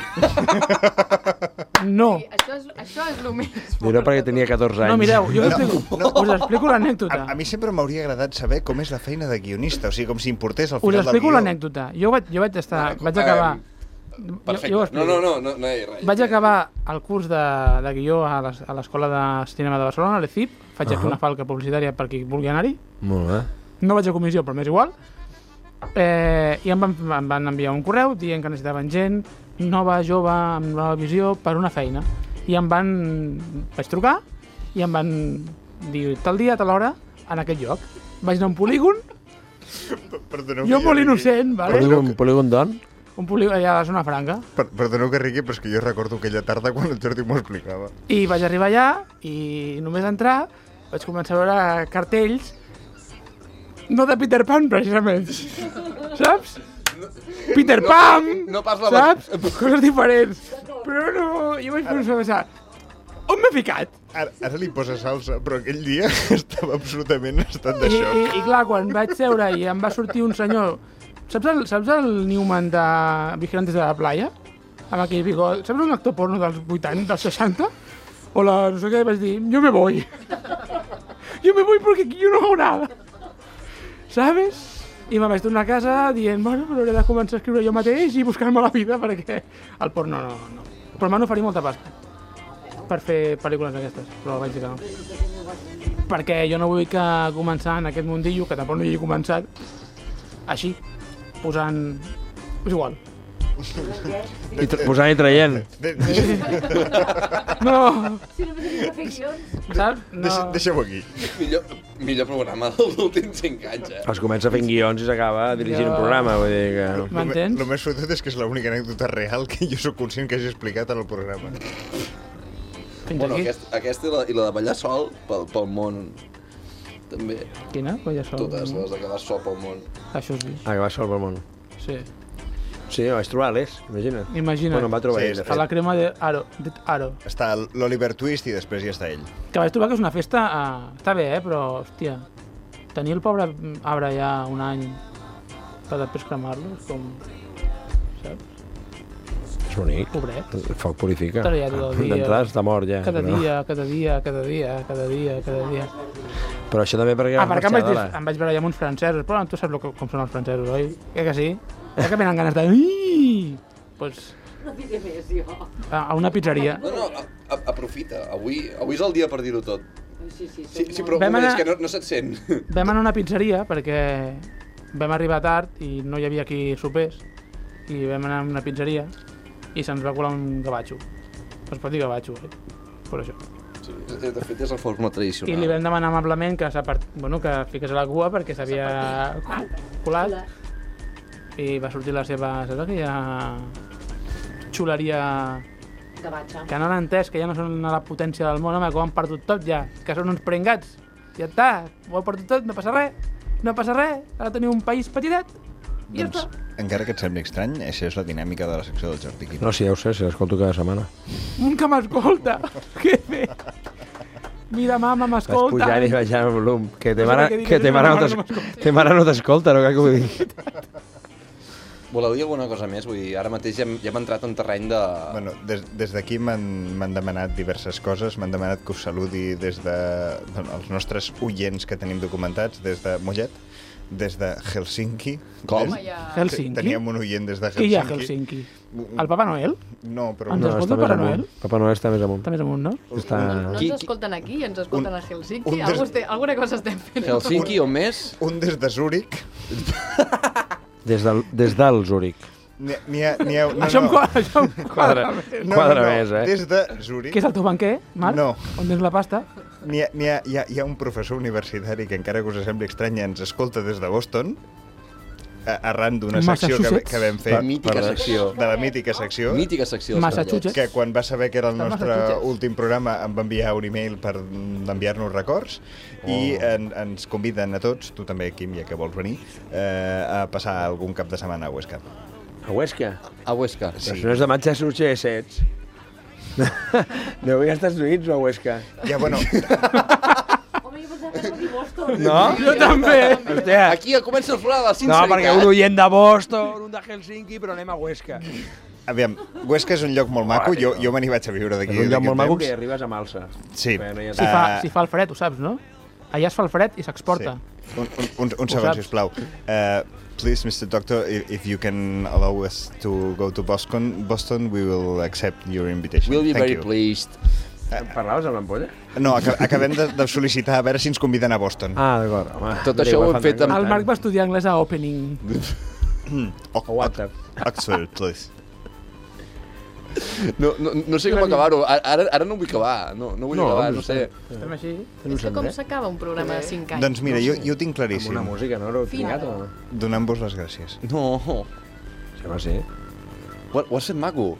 No. Això és el més... Diré perquè tenia 14 anys. No, mireu, jo us explico l'anècdota. A mi sempre m'hauria agradat saber com és la feina de guionista, o sigui, com si importés al final del guió. Us explico l'anècdota. Jo vaig acabar... Perfecte. No hi ha res. Vaig acabar el curs de guió a l'Escola de Cinema de Barcelona, a l'ECIP. Faig aquí una falca publicitària per qui vulgui anar-hi. Molt bé. No vaig a comissió, però m'és igual. I em van enviar un correu dient que necessitaven gent nova, jove, amb nova visió, per una feina. I vaig trucar i em van dir tal dia, tal hora, en aquest lloc. Vaig anar a un polígon, jo molt innocent, vale? Polígon d'on? Un polígon allà a la zona franca. Perdoneu que rigui, però és que jo recordo aquella tarda quan el Jordi m'ho explicava. I vaig arribar allà i només entrar vaig començar a veure cartells no de Peter Pan, precisament. Saps? Peter Pan! No pas la... Saps? Coses diferents. Però no, jo vaig pensar, on m'he ficat? Ara li posa salsa, però aquell dia estava absolutament en estat de xoc. I clar, quan vaig seure i em va sortir un senyor... Saps el Newman de Vigilantes de la Playa? Amb aquell bigot. Saps un actor porno dels 80, dels 60? Hola, no sé què, vaig dir, yo me voy. Yo me voy porque aquí yo no hago nada. ¿Sabes? I me vaig tornar a casa dient, bueno, però hauré de començar a escriure jo mateix i buscar-me la vida perquè el porno no. Però m'han oferit molta pasta per fer pel·lícules d'aquestes, però vaig dir que no. Perquè jo no vull que començar en aquest mundillo, que tampoc no hi he començat, així, posant... És igual. Posant i traient. No. Si no tenia ficcions. Saps? No. Deixeu aquí. Millor programa dels últims 5 anys, Es comença fent guions i s'acaba dirigint un programa, vull dir que... M'entens? El més fotut és que és l'única anècdota real que jo sóc conscient que hagi explicat en el programa. Bueno, aquesta i la de ballar sol pel món. També. Quina? Ballar sol? Totes les de quedar sol pel món. Això sí. Quedar sol pel món. Sí. Sí, vaig trobar l'Es, imagina't. Bueno, em va trobar ell, de a fet. la crema de Aro. Està l'Oliver Twist i després ja està ell. Que vaig trobar que és una festa... Està bé, però, hòstia, tenir el pobre arbre ja un any per després cremar-lo és com... Saps? És bonic. Pobret. El foc purifica. Està allà tot el dia. D'entrada està mort ja. Cada dia. Però això també perquè... perquè em vaig veure ja amb uns francesos, però tu saps com són els francesos, oi? Que sí? Que venen ganes de... Pues... No diré més, jo. A una pizzeria. No, aprofita. Avui és el dia per dir-ho tot. Sí, però és que no se't sent. Vam anar a una pizzeria perquè vam arribar tard i no hi havia qui sopés. I vam anar a una pizzeria i se'ns va colar un gavatxo. Es pot dir gavatxo, per això. Sí, de fet és la forma tradicional. I li vam demanar amablement que fiqués a la cua perquè s'havia colat. I va sortir la seva, saps aquella xuleria que no han entès que ja no són a la potència del món, home, que ho han perdut tot ja, que són uns pringats. Ja està, ho heu perdut tot, no passa res, ara teniu un país petitet i ja està. Encara que et sembli estrany, això és la dinàmica de la secció del Jordi Quim. No, sí, ja ho sé, si l'escolto cada setmana. Que m'escolta, que bé. Mira, mama, m'escolta. Vas pujant i baixant el volum. Que te mare no t'escolta, no cal que ho digui. Voleu dir alguna cosa més? Vull dir, ara mateix ja hem entrat en terreny de... Bueno, des d'aquí m'han demanat diverses coses. M'han demanat que us saludi des de els nostres oients que tenim documentats, des de Mollet, des de Helsinki. Com? Helsinki? Teníem un oient des de Helsinki. Qui hi ha a Helsinki? El Papa Noel? No, però... Ens escolta el Papa Noel? Papa Noel està més amunt. Està més amunt, no? No ens escolten aquí, ens escolten a Helsinki. Alguna cosa estem fent. Helsinki o més? Un des de Zúrich. Des del Zúrich. Això em quadra més, eh? Des de Zúrich. Què és el teu banquer, Marc? No. On tens la pasta? Hi ha un professor universitari que, encara que us sembli estrany, ens escolta des de Boston, arran d'una secció que vam fer. De la mítica secció. Mítica secció. Massachusetts. Que quan va saber que era el nostre últim programa em va enviar un e-mail per enviar-nos records i ens conviden a tots, tu també, Quim, ja que vols venir, a passar algun cap de setmana a Huesca. A Huesca? A Huesca. Sí. Si no és de Massachusetts. Deu ir als Estats Units o a Huesca? Ja, bueno... No? Jo també. Hòstia. Aquí comença el programa de la sinceritat. No, perquè un oient de Boston, un de Helsinki, però anem a Huesca. Aviam, Huesca és un lloc molt maco, jo me n'hi vaig a viure d'aquí. És un lloc molt maco que hi arribes amb alça. Sí. Si fa el fred, ho saps, no? Allà es fa el fred i s'exporta. Un segon, sisplau. Please, Mr. Doctor, if you can allow us to go to Boston, we will accept your invitation. We'll be very pleased. Parlaves amb l'ampolla? No, acabem de sol·licitar a veure si ens conviden a Boston. Ah, d'acord. Tot això ho hem fet amb... El Marc va estudiar anglès a Opening. Oxford, please. No sé com acabar-ho. Ara no vull acabar. No vull acabar, no sé. Estem així. És que com s'acaba un programa de 5 anys? Doncs mira, jo ho tinc claríssim. Amb una música, no? Ho tingat o no? Donant-vos les gràcies. No. Sí, va ser. Ho has fet maco.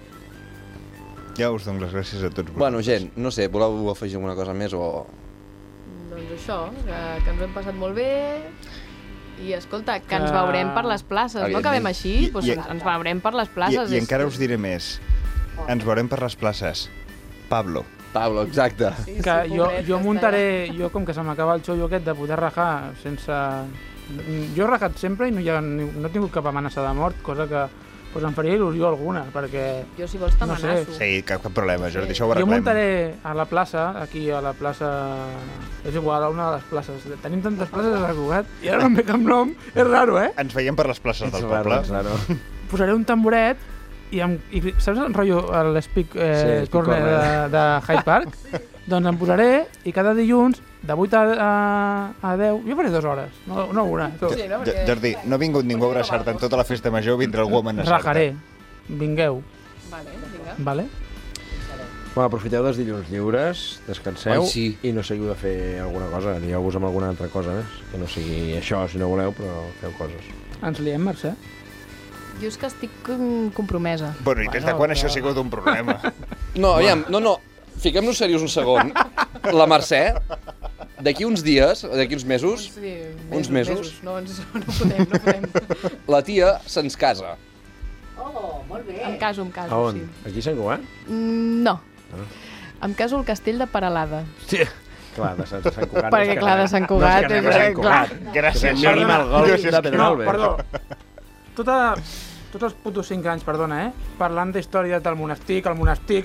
Ja us dono les gràcies a tots vosaltres. Bueno, gent, no sé, voleu afegir alguna cosa més o... Doncs això, que ens ho hem passat molt bé i, escolta, que ens veurem per les places. No acabem així? Doncs ens veurem per les places. I encara us diré més. Ens veurem per les places. Pablo, exacte. Que jo muntaré, com que se m'acaba el xollo aquest de poder rajar sense... Jo he rajat sempre i no he tingut cap amenaça de mort, cosa que em faria il·lusió alguna, perquè... Jo, si vols, t'amenaço. Sí, cap problema, Jordi, això ho arreglem. Jo muntaré a la plaça, aquí a la plaça... És igual, a una de les places. Tenim tantes places a Sant Cugat i ara no em ve cap nom. És raro, eh? Ens veiem per les places del poble. Posaré un tamboret i saps el rotllo, l'Speak Corner de Hyde Park? Doncs em posaré i cada dilluns de 8 a 10, jo faré 2 hores, no una. Sí, no, perquè... Jordi, no ha vingut ningú a abraçar-te en tota la festa major, vindrà algú a amenaçar-te. Rajaré, vingueu. Vale, vinga. Vale? Bueno, aprofiteu dels dilluns lliures, descanseu i no seguiu de fer alguna cosa, lieu-vos amb alguna altra cosa més, que no sigui això si no voleu, però feu coses. Ens liem, Mercè? Jo és que estic compromesa. Bueno, i des de quan això ha sigut un problema? No, aviam, no. Fiquem-nos serios un segon. La Mercè, d'aquí uns dies, d'aquí uns mesos... Sí, uns mesos. No podem. La tia se'ns casa. Oh, molt bé. Em caso, a on? sí. Aquí a Sant Cugat? No. Em caso al castell de Peralada. Sí. Clar, de Sant Cugat. Perquè, clar, de Sant Cugat... No és que anem a Sant Cugat. Gràcies. Mínim el gol de Penalbes. No, perdó. Tots els putos 5 anys, perdona, parlant d'històries del monestir, el monestir...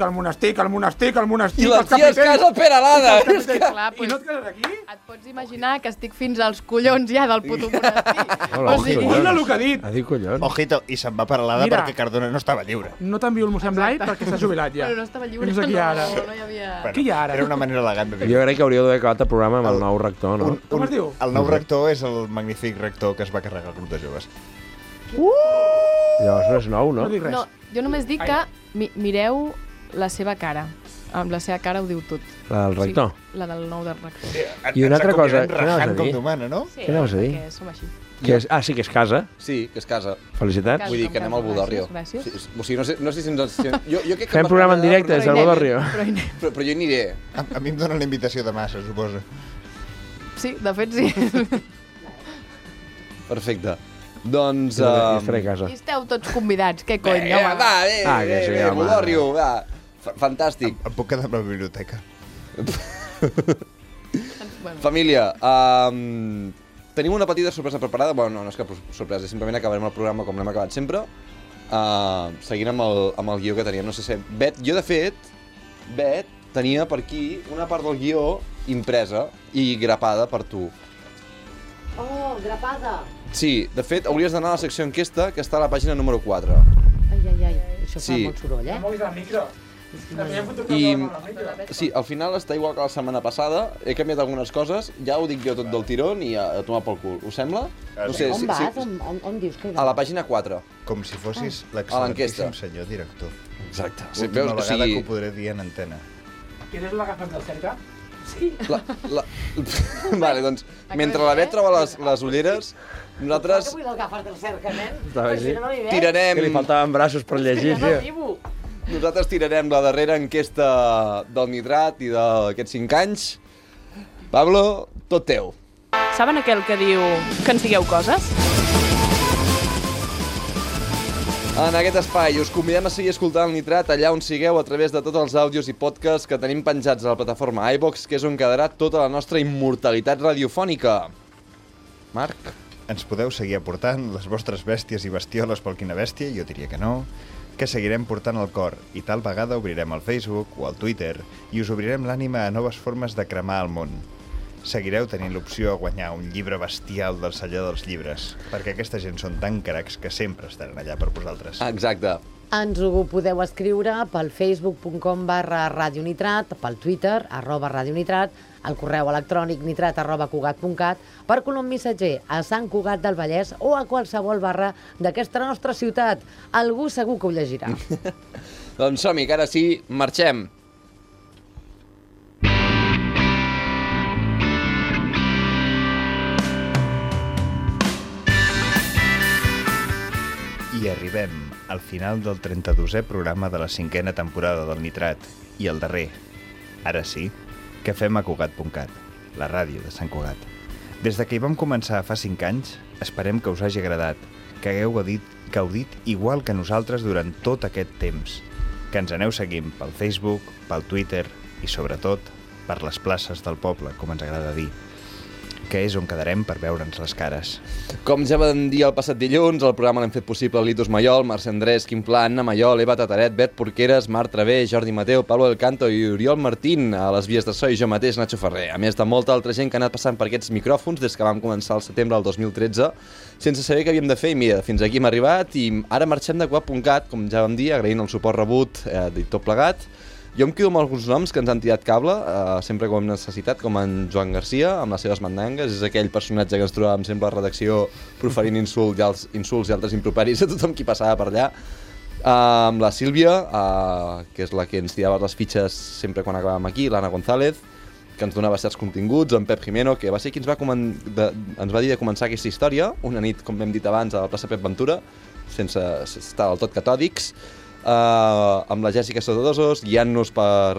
I la tia es casa a Peralada! I no et cases aquí? Et pots imaginar que estic fins als collons ja del puto monestir. Hola, el que ha dit. Ha dit collons. Ojito, i se'n va a Peralada perquè Cardona no estava lliure. No t'envio el mossèn Blai perquè s'ha jubilat ja. Però no estava lliure, no hi havia... Què hi ha ara? Era una manera elegant de dir. Jo crec que hauríeu d'haver acabat el programa amb el nou rector, no? Com es diu? El nou rector és el magnífic rector que es va carregar el grup de joves. Llavors no és nou, no? No, jo només dic que mireu la seva cara. Amb la seva cara ho diu tot. La del rector? Sí, la del nou del rector. I una altra cosa... Rajant com d'humana, no? Sí, què anaves a dir? perquè som així. Sí, que és casa. Sí, que és casa. Felicitats. Vull dir que anem al Bodorrio. Gràcies. O sigui, no sé si ens... Jo crec que Fem programa en directe des del Bodorrio. Però jo hi aniré. A mi em donen la invitació demà, se suposa. Sí, de fet sí. Perfecte. Doncs... I estaré a casa. I esteu tots convidats, què cony, home. Va, Bodorrio, va. Fantàstic. Em puc quedar amb la biblioteca. Família, tenim una petita sorpresa preparada. Bueno, no és cap sorpresa, simplement acabarem el programa com l'hem acabat sempre, seguint amb el guió que teníem. No sé si... Bet, jo de fet, tenia per aquí una part del guió impresa i grapada per tu. Oh, grapada! Sí, de fet, hauries d'anar a la secció enquesta, que està a la pàgina número 4. Ai, això fa molt soroll, No moguis el micro. I sí, al final està igual que la setmana passada. He canviat algunes coses, ja ho dic jo tot del tirón i a tomar pel cul. Us sembla? No sé, on vas? On dius que vas? A la pàgina 4. Com si fossis l'excel·lentíssim senyor director. Exacte. Última vegada que ho podré dir en antena. Quieres l'agafat del cerca? Sí. Vale, doncs, mentre la Bet troba les ulleres, nosaltres... Que vull l'agafar del cerca, nen? Estava així. Tirarem... Que li faltaven braços per llegir, tio. Nosaltres tirarem la darrera enquesta del nitrat i d'aquests 5 anys. Pablo, tot teu. Saben aquell que diu que ens digueu coses? En aquest espai us convidem a seguir escoltant el Nitrat allà on sigueu a través de tots els àudios i podcasts que tenim penjats a la plataforma iVox, que és on quedarà tota la nostra immortalitat radiofònica. Marc? Ens podeu seguir aportant les vostres bèsties i bestioles pel Quina Bèstia, jo diria que no, que seguirem portant al cor, i tal vegada obrirem el Facebook o el Twitter i us obrirem l'ànima a noves formes de cremar el món. Seguireu tenint l'opció a guanyar un llibre bestial del celler dels llibres, perquè aquesta gent són tan cracs que sempre estaran allà per vosaltres. Exacte. Ens ho podeu escriure pel facebook.com/radionitrat, pel Twitter, @radionitrat, al correu electrònic nitrat@cugat.cat, per colom missatger a Sant Cugat del Vallès o a qualsevol barra d'aquesta nostra ciutat. Algú segur que ho llegirà. Doncs som-hi, que ara sí, marxem. I arribem al final del 32è programa de la 5a temporada del Nitrat i el darrer, ara sí, que fem a Cugat.cat, la ràdio de Sant Cugat. Des de que hi vam començar fa 5 anys, esperem que us hagi agradat, que hagueu gaudit igual que nosaltres durant tot aquest temps, que ens aneu seguint pel Facebook, pel Twitter i, sobretot, per les places del poble, com ens agrada dir, que és on quedarem per veure'ns les cares. Com ja vam dir el passat dilluns, el programa l'hem fet possible Litus Mayol, Mercè Andrés, Quim Pla, Anna Mayol, Eva Tataret, Bet Porqueres, Marc Travé, Jordi Mateu, Pablo del Canto i Oriol Martín, a les vies de so i jo mateix, Nacho Ferrer, a més de molta altra gent que ha anat passant per aquests micròfons des que vam començar el setembre del 2013, sense saber què havíem de fer, i mira, fins aquí hem arribat i ara marxem de Cugat.cat, com ja vam dir, agraint el suport rebut i tot plegat. Jo em quedo amb alguns noms que ens han tirat cable, sempre que ho hem necessitat, com en Joan Garcia, amb les seves mandangues. És aquell personatge que ens trobàvem sempre a la redacció proferint insults i altres improperis a tothom qui passava per allà. Amb la Sílvia, que és la que ens tirava les fitxes sempre quan acabàvem aquí, l'Anna González, que ens donava certs continguts, en Pep Jimeno, que va ser qui ens va dir de començar aquesta història, una nit, com hem dit abans, a la plaça Pep Ventura, sense estar del tot catòdics, amb la Jèssica Sotodosos, guiant-nos per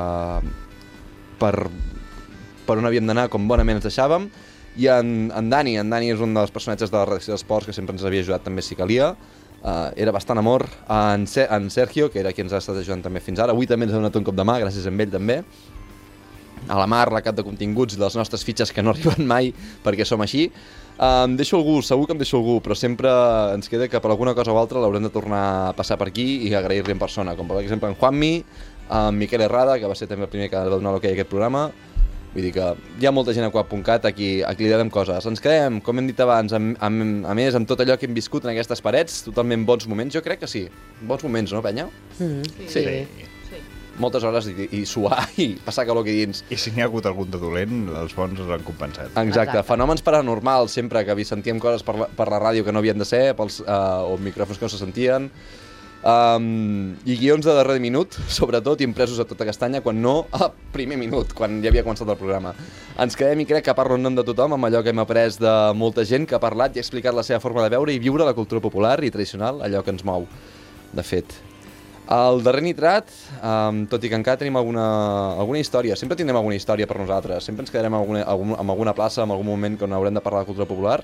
on havíem d'anar, com bonament ens deixàvem, i en Dani és un dels personatges de la redacció d'esports que sempre ens havia ajudat també si calia, era bastant amor, en Sergio, que era qui ens ha estat ajudant també fins ara, avui també ens ha donat un cop de mà, gràcies a ell també, a la Mar, la cap de continguts i les nostres fitxes que no arriben mai perquè som així. Em deixo algú, segur que em deixo algú, però sempre ens queda que per alguna cosa o altra l'haurem de tornar a passar per aquí i agrair-li en persona, com per exemple en Juanmi, en Miquel Herrada, que va ser també el primer que va donar l'ok a aquest programa. Vull dir que hi ha molta gent a Cugat.cat a qui li devem coses. Ens quedem, com hem dit abans, a més, amb tot allò que hem viscut en aquestes parets, totalment bons moments, jo crec que sí. Bons moments, no, penya? Sí. Moltes hores i suar i passar calor aquí dins. I si n'hi ha hagut algun de dolent, els bons els han compensat. Exacte. Fenòmens paranormals, sempre que sentíem coses per la ràdio que no havien de ser, o micròfons que no se sentien. I guions de darrer minut, sobretot, impresos a tota castanya, quan no a primer minut, quan ja havia començat el programa. Ens quedem, i crec que parlo en nom de tothom, amb allò que hem après de molta gent que ha parlat i ha explicat la seva forma de veure i viure la cultura popular i tradicional, allò que ens mou, de fet. El darrer nitrat, tot i que encara tenim alguna història, sempre tindrem alguna història per nosaltres, sempre ens quedarem en alguna plaça, en algun moment que haurem de parlar de cultura popular.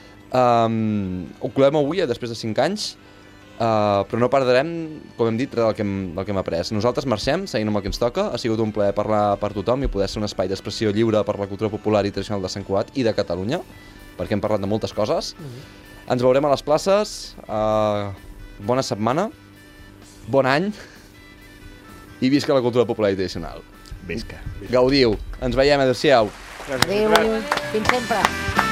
Ho cloem avui, després de 5 anys, però no perdrem, com hem dit, del que hem après. Nosaltres marxem, seguint amb el que ens toca. Ha sigut un plaer parlar per tothom i poder ser un espai d'expressió lliure per la cultura popular i tradicional de Sant Cugat i de Catalunya, perquè hem parlat de moltes coses. Ens veurem a les places. Bona setmana, bon any i visca la cultura popular i tradicional. Visca. Gaudiu. Ens veiem, adéu-siau. Adéu, fins sempre.